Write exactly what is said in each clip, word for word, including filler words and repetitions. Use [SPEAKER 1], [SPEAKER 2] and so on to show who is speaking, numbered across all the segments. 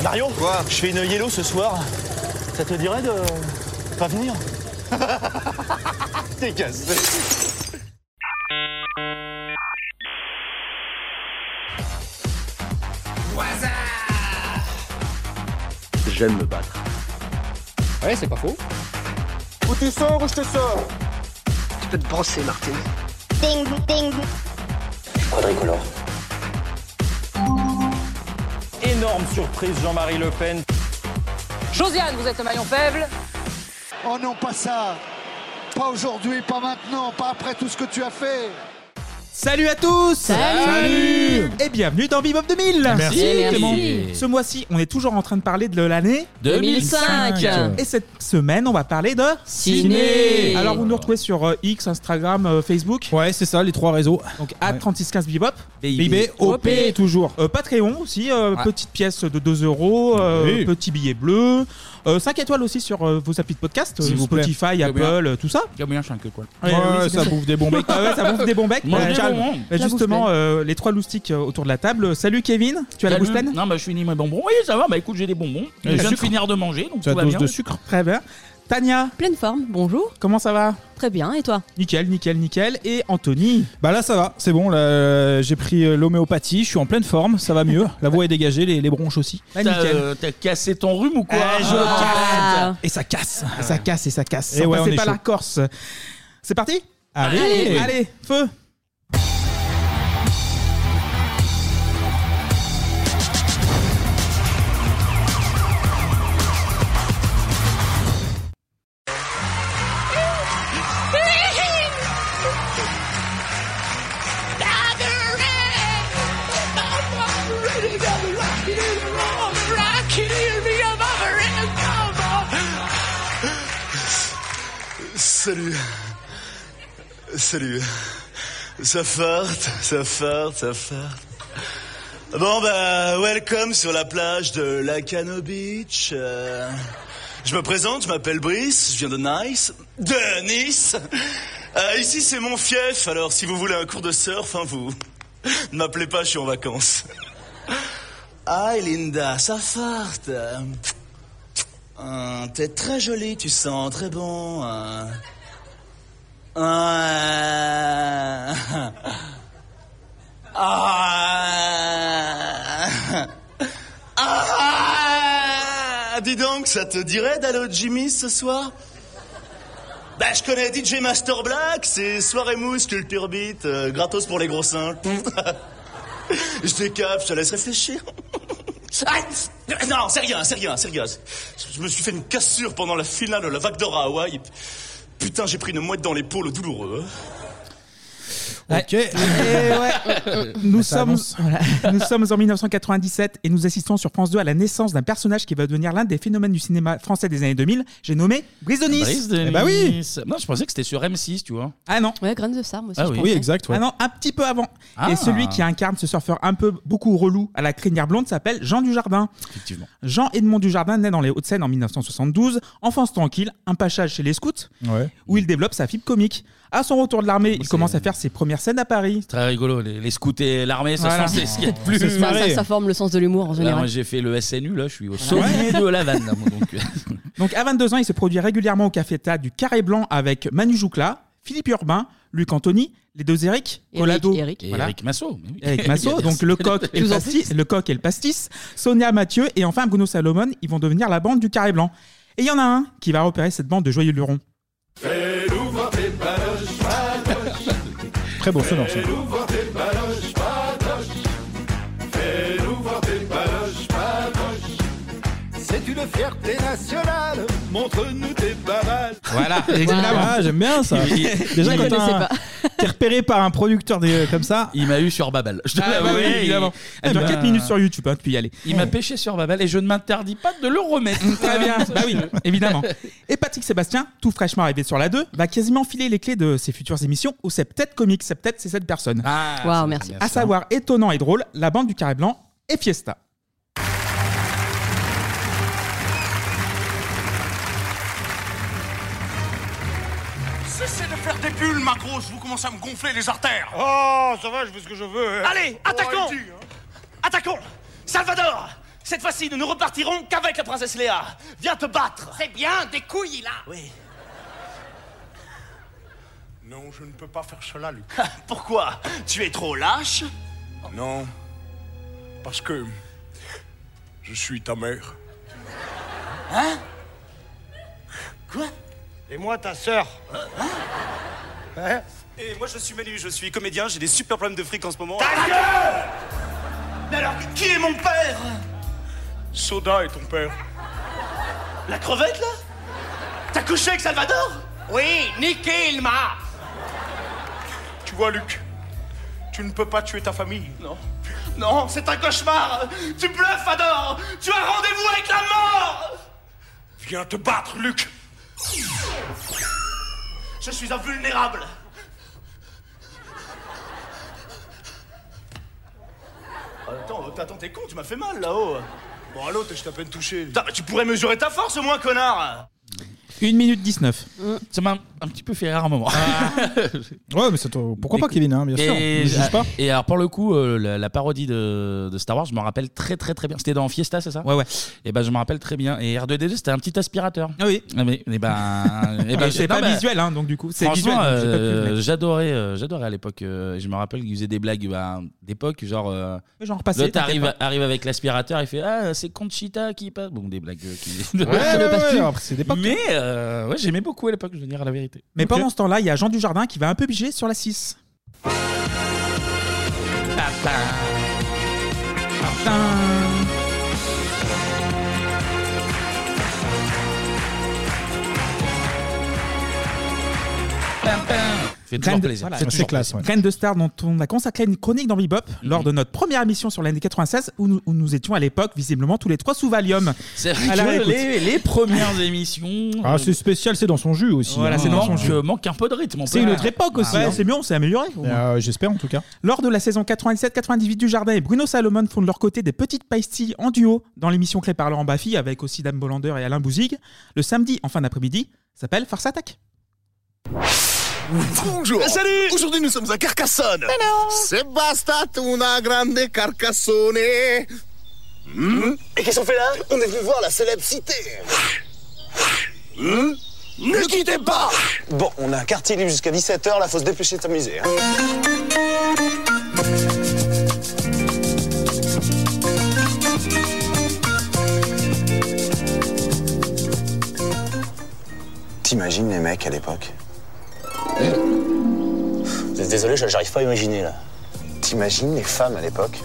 [SPEAKER 1] Mario,
[SPEAKER 2] quoi?
[SPEAKER 1] Je fais une yellow ce soir. Ça te dirait de pas venir? T'es cassé.
[SPEAKER 3] J'aime me battre.
[SPEAKER 4] Ouais, c'est pas faux.
[SPEAKER 2] Ou tu sors ou je te sors.
[SPEAKER 3] Tu peux te brosser, Martin.
[SPEAKER 5] Ding, ding.
[SPEAKER 3] Quadricolore.
[SPEAKER 1] Énorme surprise, Jean-Marie Le Pen.
[SPEAKER 6] Josiane, vous êtes le maillon faible.
[SPEAKER 7] Oh non, pas ça. Pas aujourd'hui, pas maintenant, pas après tout ce que tu as fait.
[SPEAKER 8] Salut à tous.
[SPEAKER 6] Salut.
[SPEAKER 8] Et bienvenue dans Bebop deux mille.
[SPEAKER 4] Merci.
[SPEAKER 6] Clément.
[SPEAKER 8] Ce mois-ci, on est toujours en train de parler de l'année
[SPEAKER 6] deux mille cinq.
[SPEAKER 8] Et cette semaine, on va parler de
[SPEAKER 6] Ciné.
[SPEAKER 8] Alors, vous nous retrouvez sur euh, X, Instagram, euh,
[SPEAKER 4] Ouais,
[SPEAKER 8] Facebook.
[SPEAKER 4] c'est ça, les trois réseaux.
[SPEAKER 8] Donc, à trente-six quinze Bebop.
[SPEAKER 4] B B O P toujours.
[SPEAKER 8] Euh, Patreon aussi, euh,
[SPEAKER 4] Ouais.
[SPEAKER 8] petite pièce de deux euros, euh,
[SPEAKER 4] Oui.
[SPEAKER 8] petit billet bleu. Euh, cinq étoiles aussi sur euh, vos applis de podcast,
[SPEAKER 4] S'il
[SPEAKER 8] euh,
[SPEAKER 4] vous plaît.
[SPEAKER 8] Spotify,
[SPEAKER 4] Bien.
[SPEAKER 8] Apple, euh, tout ça.
[SPEAKER 4] Il y a bien cinq quoi.
[SPEAKER 8] Ouais,
[SPEAKER 4] Ouais,
[SPEAKER 8] oui, c'est
[SPEAKER 4] ça
[SPEAKER 8] bien.
[SPEAKER 4] bouffe des bons becs.
[SPEAKER 8] Ah ouais, ça bouffe des bons becs.
[SPEAKER 4] Mange
[SPEAKER 8] Euh,
[SPEAKER 4] des
[SPEAKER 8] calme.
[SPEAKER 4] bonbons.
[SPEAKER 8] Euh, Justement, euh, les trois loustiques euh, autour de la table. Salut Kevin, tu as la bouche pleine?
[SPEAKER 9] Non, bah je finis mes bonbons. Oui, ça va, bah écoute, j'ai des bonbons. Je
[SPEAKER 4] Et
[SPEAKER 9] viens de
[SPEAKER 4] sucre.
[SPEAKER 9] finir de manger, donc
[SPEAKER 4] Ça
[SPEAKER 9] tout va
[SPEAKER 4] dose
[SPEAKER 9] bien.
[SPEAKER 4] de sucre.
[SPEAKER 8] Très bien. Tania,
[SPEAKER 10] Pleine forme, bonjour.
[SPEAKER 8] comment ça va?
[SPEAKER 10] Très bien, et toi?
[SPEAKER 8] Nickel, nickel, nickel. Et Anthony?
[SPEAKER 4] Bah là ça va, c'est bon, là, euh, j'ai pris euh, l'homéopathie, je suis en pleine forme, ça va mieux. La voix est dégagée, les, les bronches aussi.
[SPEAKER 8] Bah,
[SPEAKER 9] T'as
[SPEAKER 8] nickel.
[SPEAKER 9] euh, t'as cassé ton rhume ou quoi?
[SPEAKER 8] Ah, je
[SPEAKER 10] Ah.
[SPEAKER 4] Et ça casse.
[SPEAKER 8] Et ça casse et ça casse.
[SPEAKER 4] Et
[SPEAKER 8] Sans
[SPEAKER 4] ouais,
[SPEAKER 8] passer
[SPEAKER 4] on est
[SPEAKER 8] par
[SPEAKER 4] chaud.
[SPEAKER 8] la Corse. C'est parti?
[SPEAKER 4] Allez,
[SPEAKER 8] Allez, allez, feu!
[SPEAKER 1] Salut. Salut. Ça farte, ça farte, ça farte. Bon bah, welcome sur la plage de Lacano Beach. Euh, je me présente, je m'appelle Brice, je viens de Nice. De Nice. Euh, ici c'est mon fief, alors si vous voulez un cours de surf, hein, vous ne m'appelez pas, je suis en vacances. Ah, Linda, ça farte. Euh, T'es très jolie, tu sens très bon. Euh. Ah. Ah. Ah. Dis donc, ça te dirait d'aller au Jimmy's ce soir? Bah, je connais D J Master Black, c'est soirée mousse, culture beat, euh, gratos pour les gros seins. Je décape, je te laisse réfléchir. Ah, non, c'est rien, c'est rien, c'est rien. Je me suis fait une cassure pendant la finale de la vague d'or à Hawaï. Putain, j'ai pris une mouette dans l'épaule douloureux.
[SPEAKER 4] Ok.
[SPEAKER 8] Et ouais, nous,
[SPEAKER 4] Ça
[SPEAKER 8] sommes,
[SPEAKER 4] annonce.
[SPEAKER 8] voilà, nous sommes en mille neuf cent quatre-vingt-dix-sept et nous assistons sur France deux à la naissance d'un personnage qui va devenir l'un des phénomènes du cinéma français des années deux mille. J'ai nommé Brice de Nice.
[SPEAKER 9] Brice de
[SPEAKER 8] Eh bah oui.
[SPEAKER 9] Nice. Non, je pensais que c'était sur M six, tu vois.
[SPEAKER 8] Ah non.
[SPEAKER 10] Ouais, Graines de Sarme aussi,
[SPEAKER 9] Ah
[SPEAKER 10] je
[SPEAKER 9] oui.
[SPEAKER 10] pensais.
[SPEAKER 4] Oui, exact. Ouais.
[SPEAKER 8] Ah non, un petit peu avant.
[SPEAKER 9] Ah.
[SPEAKER 8] Et celui qui incarne ce surfeur un peu beaucoup relou à la crinière blonde s'appelle Jean Dujardin.
[SPEAKER 9] Effectivement.
[SPEAKER 8] Jean-Edmond Dujardin naît dans les Hauts-de-Seine en mille neuf cent soixante-douze, enfance tranquille, un pachage chez les scouts,
[SPEAKER 4] Ouais.
[SPEAKER 8] où il développe sa fibre comique. À son retour de l'armée, il
[SPEAKER 9] C'est-
[SPEAKER 8] commence à faire ses premières scènes à Paris.
[SPEAKER 9] Très rigolo, les, les scouts et l'armée, ça
[SPEAKER 8] Voilà.
[SPEAKER 9] se c'est ce qu'il y a de plus.
[SPEAKER 4] C'est
[SPEAKER 10] Ça,
[SPEAKER 4] marré.
[SPEAKER 10] ça, ça forme le sens de l'humour en
[SPEAKER 9] Là,
[SPEAKER 10] général.
[SPEAKER 9] moi, j'ai fait le S N U, là, je suis au sommet de la vanne. Là, moi, donc.
[SPEAKER 8] Donc à vingt-deux ans, il se produit régulièrement au Café-Théâtre du Carré Blanc avec Manu Joucla, Philippe Urbain, Luc Anthony, les deux Eric,
[SPEAKER 10] Eric,
[SPEAKER 8] Collado,
[SPEAKER 10] Eric.
[SPEAKER 9] Et
[SPEAKER 8] Voilà.
[SPEAKER 9] Eric Massot. mais oui.
[SPEAKER 8] Eric Massot, donc le coq, et
[SPEAKER 10] Je
[SPEAKER 8] le,
[SPEAKER 10] vous en
[SPEAKER 8] pastis, le coq et le pastis, Sonia Mathieu et enfin Bruno Salomon, ils vont devenir la bande du Carré Blanc. Et il y en a un qui va repérer cette bande de joyeux lurons.
[SPEAKER 4] Très beau sonore ça.
[SPEAKER 7] C'est une fierté nationale, montre-nous tes babales.
[SPEAKER 8] Voilà,
[SPEAKER 4] Ah, j'aime bien ça.
[SPEAKER 9] Il-
[SPEAKER 4] Déjà
[SPEAKER 10] Je
[SPEAKER 4] quand
[SPEAKER 10] connaissais
[SPEAKER 4] t'as-
[SPEAKER 10] pas.
[SPEAKER 4] t'es repéré par un producteur des- comme ça.
[SPEAKER 9] Il m'a eu sur Babel. Je te
[SPEAKER 8] Ah, bah
[SPEAKER 9] l'avoue,
[SPEAKER 8] oui,
[SPEAKER 9] il-
[SPEAKER 8] évidemment. Elle dure
[SPEAKER 9] bah,
[SPEAKER 8] quatre minutes sur YouTube, hein, tu peux y aller.
[SPEAKER 9] Il m'a pêché sur Babel et je ne m'interdis pas de le remettre.
[SPEAKER 8] Très bien, bah oui, évidemment. Et Patrick Sébastien, tout fraîchement arrivé sur la deux, va quasiment filer les clés de ses futures émissions au Septet Comics. Septet, c'est cette personne.
[SPEAKER 9] Ah,
[SPEAKER 10] Waouh,
[SPEAKER 9] c'est
[SPEAKER 10] merci.
[SPEAKER 9] bien
[SPEAKER 8] À
[SPEAKER 9] ça.
[SPEAKER 8] savoir étonnant et drôle, la bande du Carré Blanc et Fiesta.
[SPEAKER 1] Cessez de faire des bulles, ma grosse, vous commencez à me gonfler les artères.
[SPEAKER 7] Oh, ça va, je fais ce que je veux.
[SPEAKER 1] Allez, attaquons. Attaquons. Salvador, Cette fois-ci, nous ne repartirons qu'avec la princesse Léa. Viens te battre.
[SPEAKER 6] C'est bien, des couilles, là.
[SPEAKER 1] Oui.
[SPEAKER 5] Non, je ne peux pas faire cela, Luc.
[SPEAKER 1] Pourquoi? Tu es trop lâche?
[SPEAKER 5] Non, parce que je suis ta mère.
[SPEAKER 1] Hein? Quoi?
[SPEAKER 5] Et moi, ta sœur.
[SPEAKER 1] Hein? Et moi, je suis Manu, je suis comédien, j'ai des super problèmes de fric en ce moment.
[SPEAKER 5] Ta gueule!
[SPEAKER 1] Mais alors, qui est mon père?
[SPEAKER 5] Soda est ton père.
[SPEAKER 1] La crevette, là? T'as couché avec Salvador?
[SPEAKER 6] Oui, niqué, il m'a.
[SPEAKER 5] Tu vois, Luc, tu ne peux pas tuer ta famille.
[SPEAKER 1] Non. Non, c'est un cauchemar. Tu bluffes, Fador. Tu as rendez-vous avec la mort.
[SPEAKER 5] Viens te battre, Luc.
[SPEAKER 1] Je suis invulnérable. Attends, attends, t'es con, tu m'as fait mal là-haut.
[SPEAKER 5] Bon, à l'autre, je t'ai à peine touché.
[SPEAKER 1] Putain, mais tu pourrais mesurer ta force au moins, connard.
[SPEAKER 8] une minute dix-neuf.
[SPEAKER 9] Ça m'a un petit peu fait rire à un moment.
[SPEAKER 4] Ouais, mais c'est toi. Pourquoi pas, Kevin, hein, bien sûr.
[SPEAKER 9] Et,
[SPEAKER 4] Ne juge pas.
[SPEAKER 9] et alors pour le coup, euh, la, la parodie de, de Star Wars, je me rappelle très très très bien. C'était dans Fiesta, c'est ça?
[SPEAKER 8] Ouais, ouais.
[SPEAKER 9] Et ben je me rappelle très bien. Et R deux D deux, c'était un petit aspirateur.
[SPEAKER 8] Ah oui.
[SPEAKER 9] Ah mais, et ben, et ben,
[SPEAKER 8] Et c'est
[SPEAKER 9] non,
[SPEAKER 8] pas
[SPEAKER 9] bah,
[SPEAKER 8] visuel, hein, donc du coup, c'est
[SPEAKER 9] franchement,
[SPEAKER 8] visuel. donc j'ai pas pu le
[SPEAKER 9] euh,
[SPEAKER 8] mettre.
[SPEAKER 9] j'adorais, euh, j'adorais à l'époque. euh, je me rappelle qu'il faisait des blagues bah, d'époque, genre. Euh,
[SPEAKER 8] Genre passé,
[SPEAKER 9] l'autre
[SPEAKER 8] t'inquiète
[SPEAKER 9] arrive,
[SPEAKER 8] pas.
[SPEAKER 9] arrive avec l'aspirateur, il fait ah c'est Conchita qui passe. Bon des blagues euh, qui.
[SPEAKER 4] Ouais, ouais, ouais, après, c'est d'époque.
[SPEAKER 9] Mais euh, ouais, j'aimais beaucoup à l'époque, je veux dire la vérité.
[SPEAKER 8] Mais
[SPEAKER 4] Ok.
[SPEAKER 8] pendant ce temps-là, il y a Jean Dujardin qui va un peu biger sur la six.
[SPEAKER 9] Fait toujours
[SPEAKER 8] Graine de,
[SPEAKER 9] plaisir.
[SPEAKER 8] voilà,
[SPEAKER 4] C'est
[SPEAKER 8] toujours
[SPEAKER 4] classe,
[SPEAKER 8] plaisir.
[SPEAKER 4] ouais.
[SPEAKER 8] Graine de Star dont on a consacré une chronique dans Bebop lors de notre première émission sur l'année quatre-vingt-seize où nous, où nous étions à l'époque visiblement tous les trois sous Valium.
[SPEAKER 9] C'est vrai
[SPEAKER 8] À la
[SPEAKER 9] que
[SPEAKER 8] réécoute.
[SPEAKER 9] les, les premières émissions.
[SPEAKER 4] Ah, c'est spécial, c'est dans son jus aussi.
[SPEAKER 8] Voilà,
[SPEAKER 4] hein.
[SPEAKER 8] c'est dans son
[SPEAKER 9] manque,
[SPEAKER 8] jus.
[SPEAKER 9] manque un peu de rythme. on
[SPEAKER 8] C'est
[SPEAKER 9] peut-
[SPEAKER 8] une autre époque aussi.
[SPEAKER 9] Ah,
[SPEAKER 8] hein.
[SPEAKER 9] ouais.
[SPEAKER 8] C'est mieux, on s'est amélioré. au moins.
[SPEAKER 4] Euh, J'espère en tout cas.
[SPEAKER 8] Lors de la saison quatre-vingt-dix-sept quatre-vingt-dix-huit du Jardin et Bruno Salomon font de leur côté des petites pastilles en duo dans l'émission créée par Laurent Baffy avec aussi Dame Bolander et Alain Bouzig. Le samedi en fin d'après-midi s'appelle Farce Attack.
[SPEAKER 2] Bonjour.
[SPEAKER 1] Salut.
[SPEAKER 2] Aujourd'hui, nous sommes à Carcassonne. C'est basta una grande Carcassonne. Hmm?
[SPEAKER 1] Et qu'est-ce qu'on fait là?
[SPEAKER 2] On est venu voir la célèbre cité. Hmm? Ne quittez pas.
[SPEAKER 11] Bon, on a un quartier libre jusqu'à dix-sept heures, là, faut se dépêcher de s'amuser. Hein. T'imagines les mecs à l'époque? Désolé, j'arrive pas à imaginer là. T'imagines les femmes à l'époque?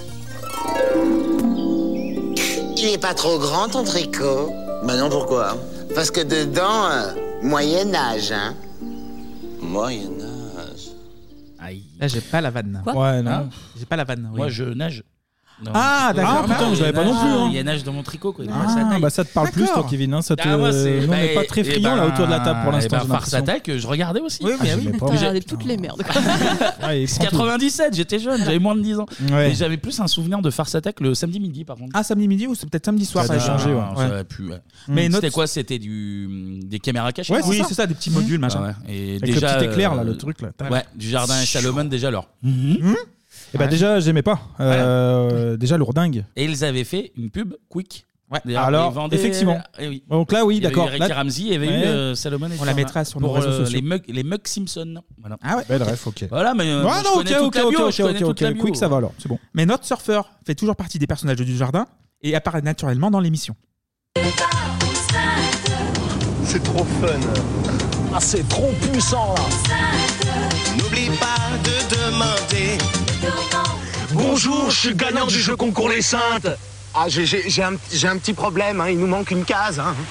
[SPEAKER 12] Il est pas trop grand ton tricot?
[SPEAKER 11] Bah non, pourquoi?
[SPEAKER 12] Parce que dedans, euh, Moyen Âge, hein?
[SPEAKER 11] Moyen Âge.
[SPEAKER 9] Aïe.
[SPEAKER 8] Là, j'ai pas la vanne.
[SPEAKER 10] Quoi
[SPEAKER 4] Ouais, non.
[SPEAKER 8] Hein j'ai pas la vanne. oui.
[SPEAKER 9] Moi je nage. Non.
[SPEAKER 8] Ah, d'accord.
[SPEAKER 4] Ah, putain, je l'avais pas non plus.
[SPEAKER 9] Ah,
[SPEAKER 4] hein.
[SPEAKER 9] Il y a nage dans mon tricot quoi.
[SPEAKER 4] Ah,
[SPEAKER 9] Farce Attack.
[SPEAKER 4] bah ça te parle plus, toi,
[SPEAKER 8] D'accord.
[SPEAKER 4] Kevin. Hein, ça te...
[SPEAKER 9] Ah, moi, c'est-
[SPEAKER 4] Nous, on
[SPEAKER 9] bah,
[SPEAKER 4] n'est pas
[SPEAKER 9] et-
[SPEAKER 4] très
[SPEAKER 9] et
[SPEAKER 4] friands
[SPEAKER 9] ben,
[SPEAKER 4] là autour de la table pour
[SPEAKER 9] et
[SPEAKER 4] l'instant.
[SPEAKER 9] ben,
[SPEAKER 4] j'ai
[SPEAKER 9] Farce
[SPEAKER 4] l'impression.
[SPEAKER 9] Attack, je regardais aussi.
[SPEAKER 8] Oui, mais
[SPEAKER 4] Ah,
[SPEAKER 8] oui.
[SPEAKER 4] j'aimais pas.
[SPEAKER 10] T'as
[SPEAKER 4] Ouais.
[SPEAKER 10] regardé toutes les merdes.
[SPEAKER 4] Ouais, il
[SPEAKER 9] C'est
[SPEAKER 4] prend tout.
[SPEAKER 9] quatre-vingt-dix-sept, j'étais jeune, j'avais moins de dix ans.
[SPEAKER 4] Ouais.
[SPEAKER 9] Et j'avais plus un souvenir de Farce Attack le samedi midi par contre.
[SPEAKER 8] Ah, samedi midi ou c'est peut-être samedi soir.
[SPEAKER 4] Ça a
[SPEAKER 8] ça a
[SPEAKER 4] changé, ouais.
[SPEAKER 9] Ça aurait pu, ouais.
[SPEAKER 8] Mais notre-
[SPEAKER 9] C'était quoi? C'était du des caméras cachées.
[SPEAKER 4] Ouais,
[SPEAKER 9] non,
[SPEAKER 8] Oui,
[SPEAKER 4] ça.
[SPEAKER 8] c'est ça, des petits modules, machin.
[SPEAKER 9] Ah ouais. Et
[SPEAKER 4] Avec
[SPEAKER 9] déjà,
[SPEAKER 4] le petit éclair, là,
[SPEAKER 9] euh,
[SPEAKER 4] le truc là.
[SPEAKER 9] Ouais, du Jardin et Salomon déjà alors.
[SPEAKER 4] Et bah déjà, j'aimais pas. Euh, Déjà, lourdingue.
[SPEAKER 9] Et ils avaient fait une pub Quick.
[SPEAKER 8] Ouais.
[SPEAKER 9] D'ailleurs,
[SPEAKER 4] Alors,
[SPEAKER 9] ils vendaient-
[SPEAKER 4] effectivement.
[SPEAKER 9] Eh oui.
[SPEAKER 4] Donc là, oui,
[SPEAKER 9] Il y avait
[SPEAKER 4] d'accord.
[SPEAKER 9] eu Ricky
[SPEAKER 4] Là-
[SPEAKER 9] Ramsey, il y avait
[SPEAKER 4] Ouais.
[SPEAKER 9] eu euh, Salomon et
[SPEAKER 8] On la
[SPEAKER 9] Farmer
[SPEAKER 8] mettra sur nos
[SPEAKER 9] pour,
[SPEAKER 8] réseaux
[SPEAKER 9] euh,
[SPEAKER 8] sociaux.
[SPEAKER 9] les Mugs, les Mugs Simpson. Voilà.
[SPEAKER 8] Ah ouais.
[SPEAKER 4] Belle ref, ok.
[SPEAKER 9] Voilà, mais euh,
[SPEAKER 4] Ah
[SPEAKER 9] moi,
[SPEAKER 4] non,
[SPEAKER 9] je
[SPEAKER 4] ok,
[SPEAKER 9] connais toute
[SPEAKER 4] ok,
[SPEAKER 9] la
[SPEAKER 4] ok,
[SPEAKER 9] bio,
[SPEAKER 4] ok,
[SPEAKER 9] je connais
[SPEAKER 4] ok,
[SPEAKER 9] toute la
[SPEAKER 4] ok.
[SPEAKER 9] bio.
[SPEAKER 4] Quick, ça va alors, c'est bon.
[SPEAKER 8] Mais notre surfeur fait toujours partie des personnages du Jardin et apparaît naturellement dans l'émission.
[SPEAKER 11] C'est trop fun. Ah, c'est trop puissant là.
[SPEAKER 2] N'oublie pas de demander.
[SPEAKER 11] Bonjour, je suis gagnant du jeu concours Les Saintes.
[SPEAKER 12] Ah, j'ai- j'ai j'ai un, j'ai un petit problème, hein. Il nous manque une case, hein.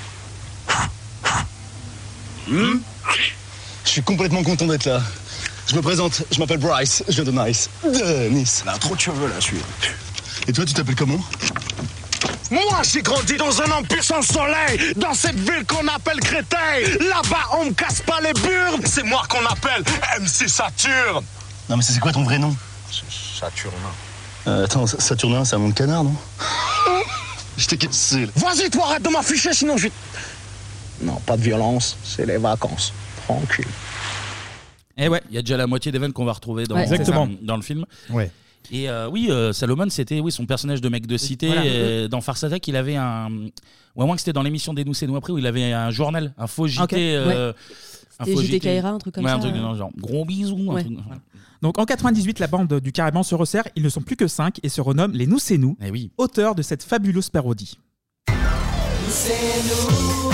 [SPEAKER 11] Hmm?
[SPEAKER 1] Je suis complètement content d'être là. Je me présente, je m'appelle Bryce, je viens de Nice. De Nice.
[SPEAKER 11] Là, trop de cheveux là, je suis.
[SPEAKER 1] Et toi, tu t'appelles comment?
[SPEAKER 2] Moi, j'ai grandi dans un empire sans soleil, dans cette ville qu'on appelle Créteil. Là-bas, on me casse pas les burnes. C'est moi qu'on appelle M C Saturne.
[SPEAKER 1] Non, mais c'est quoi ton vrai nom?
[SPEAKER 2] Saturnin.
[SPEAKER 1] Euh, attends, Saturnin, c'est un nom de canard, non? Je t'ai cassé.
[SPEAKER 2] Vas-y, toi, arrête de m'afficher, sinon je... Non, pas de violence, c'est les vacances. Tranquille.
[SPEAKER 9] Et ouais, il y a déjà la moitié des vannes qu'on va retrouver dans,
[SPEAKER 8] Ouais,
[SPEAKER 4] exactement.
[SPEAKER 9] dans le film.
[SPEAKER 4] Ouais.
[SPEAKER 9] Et euh, oui, euh, Salomon, c'était oui, son personnage de mec de cité.
[SPEAKER 8] Voilà.
[SPEAKER 9] euh, dans Farce Attack, il avait un. Ou à moins que c'était dans l'émission des Nous c'est nous après, où il avait un journal, un faux J T.
[SPEAKER 8] Ok.
[SPEAKER 9] euh, un
[SPEAKER 10] C'était
[SPEAKER 9] faux
[SPEAKER 10] J T Kaira, un truc comme
[SPEAKER 9] ouais,
[SPEAKER 10] ça,
[SPEAKER 9] Un truc
[SPEAKER 10] ouais.
[SPEAKER 9] dans le genre. Gros bisous.
[SPEAKER 10] Ouais.
[SPEAKER 9] Un truc...
[SPEAKER 8] Donc en quatre-vingt-dix-huit, la bande du Carrément se resserre. Ils ne sont plus que cinq et se renomment les Nous c'est nous,
[SPEAKER 9] Eh oui.
[SPEAKER 8] auteurs de cette fabuleuse parodie.
[SPEAKER 13] C'est nous,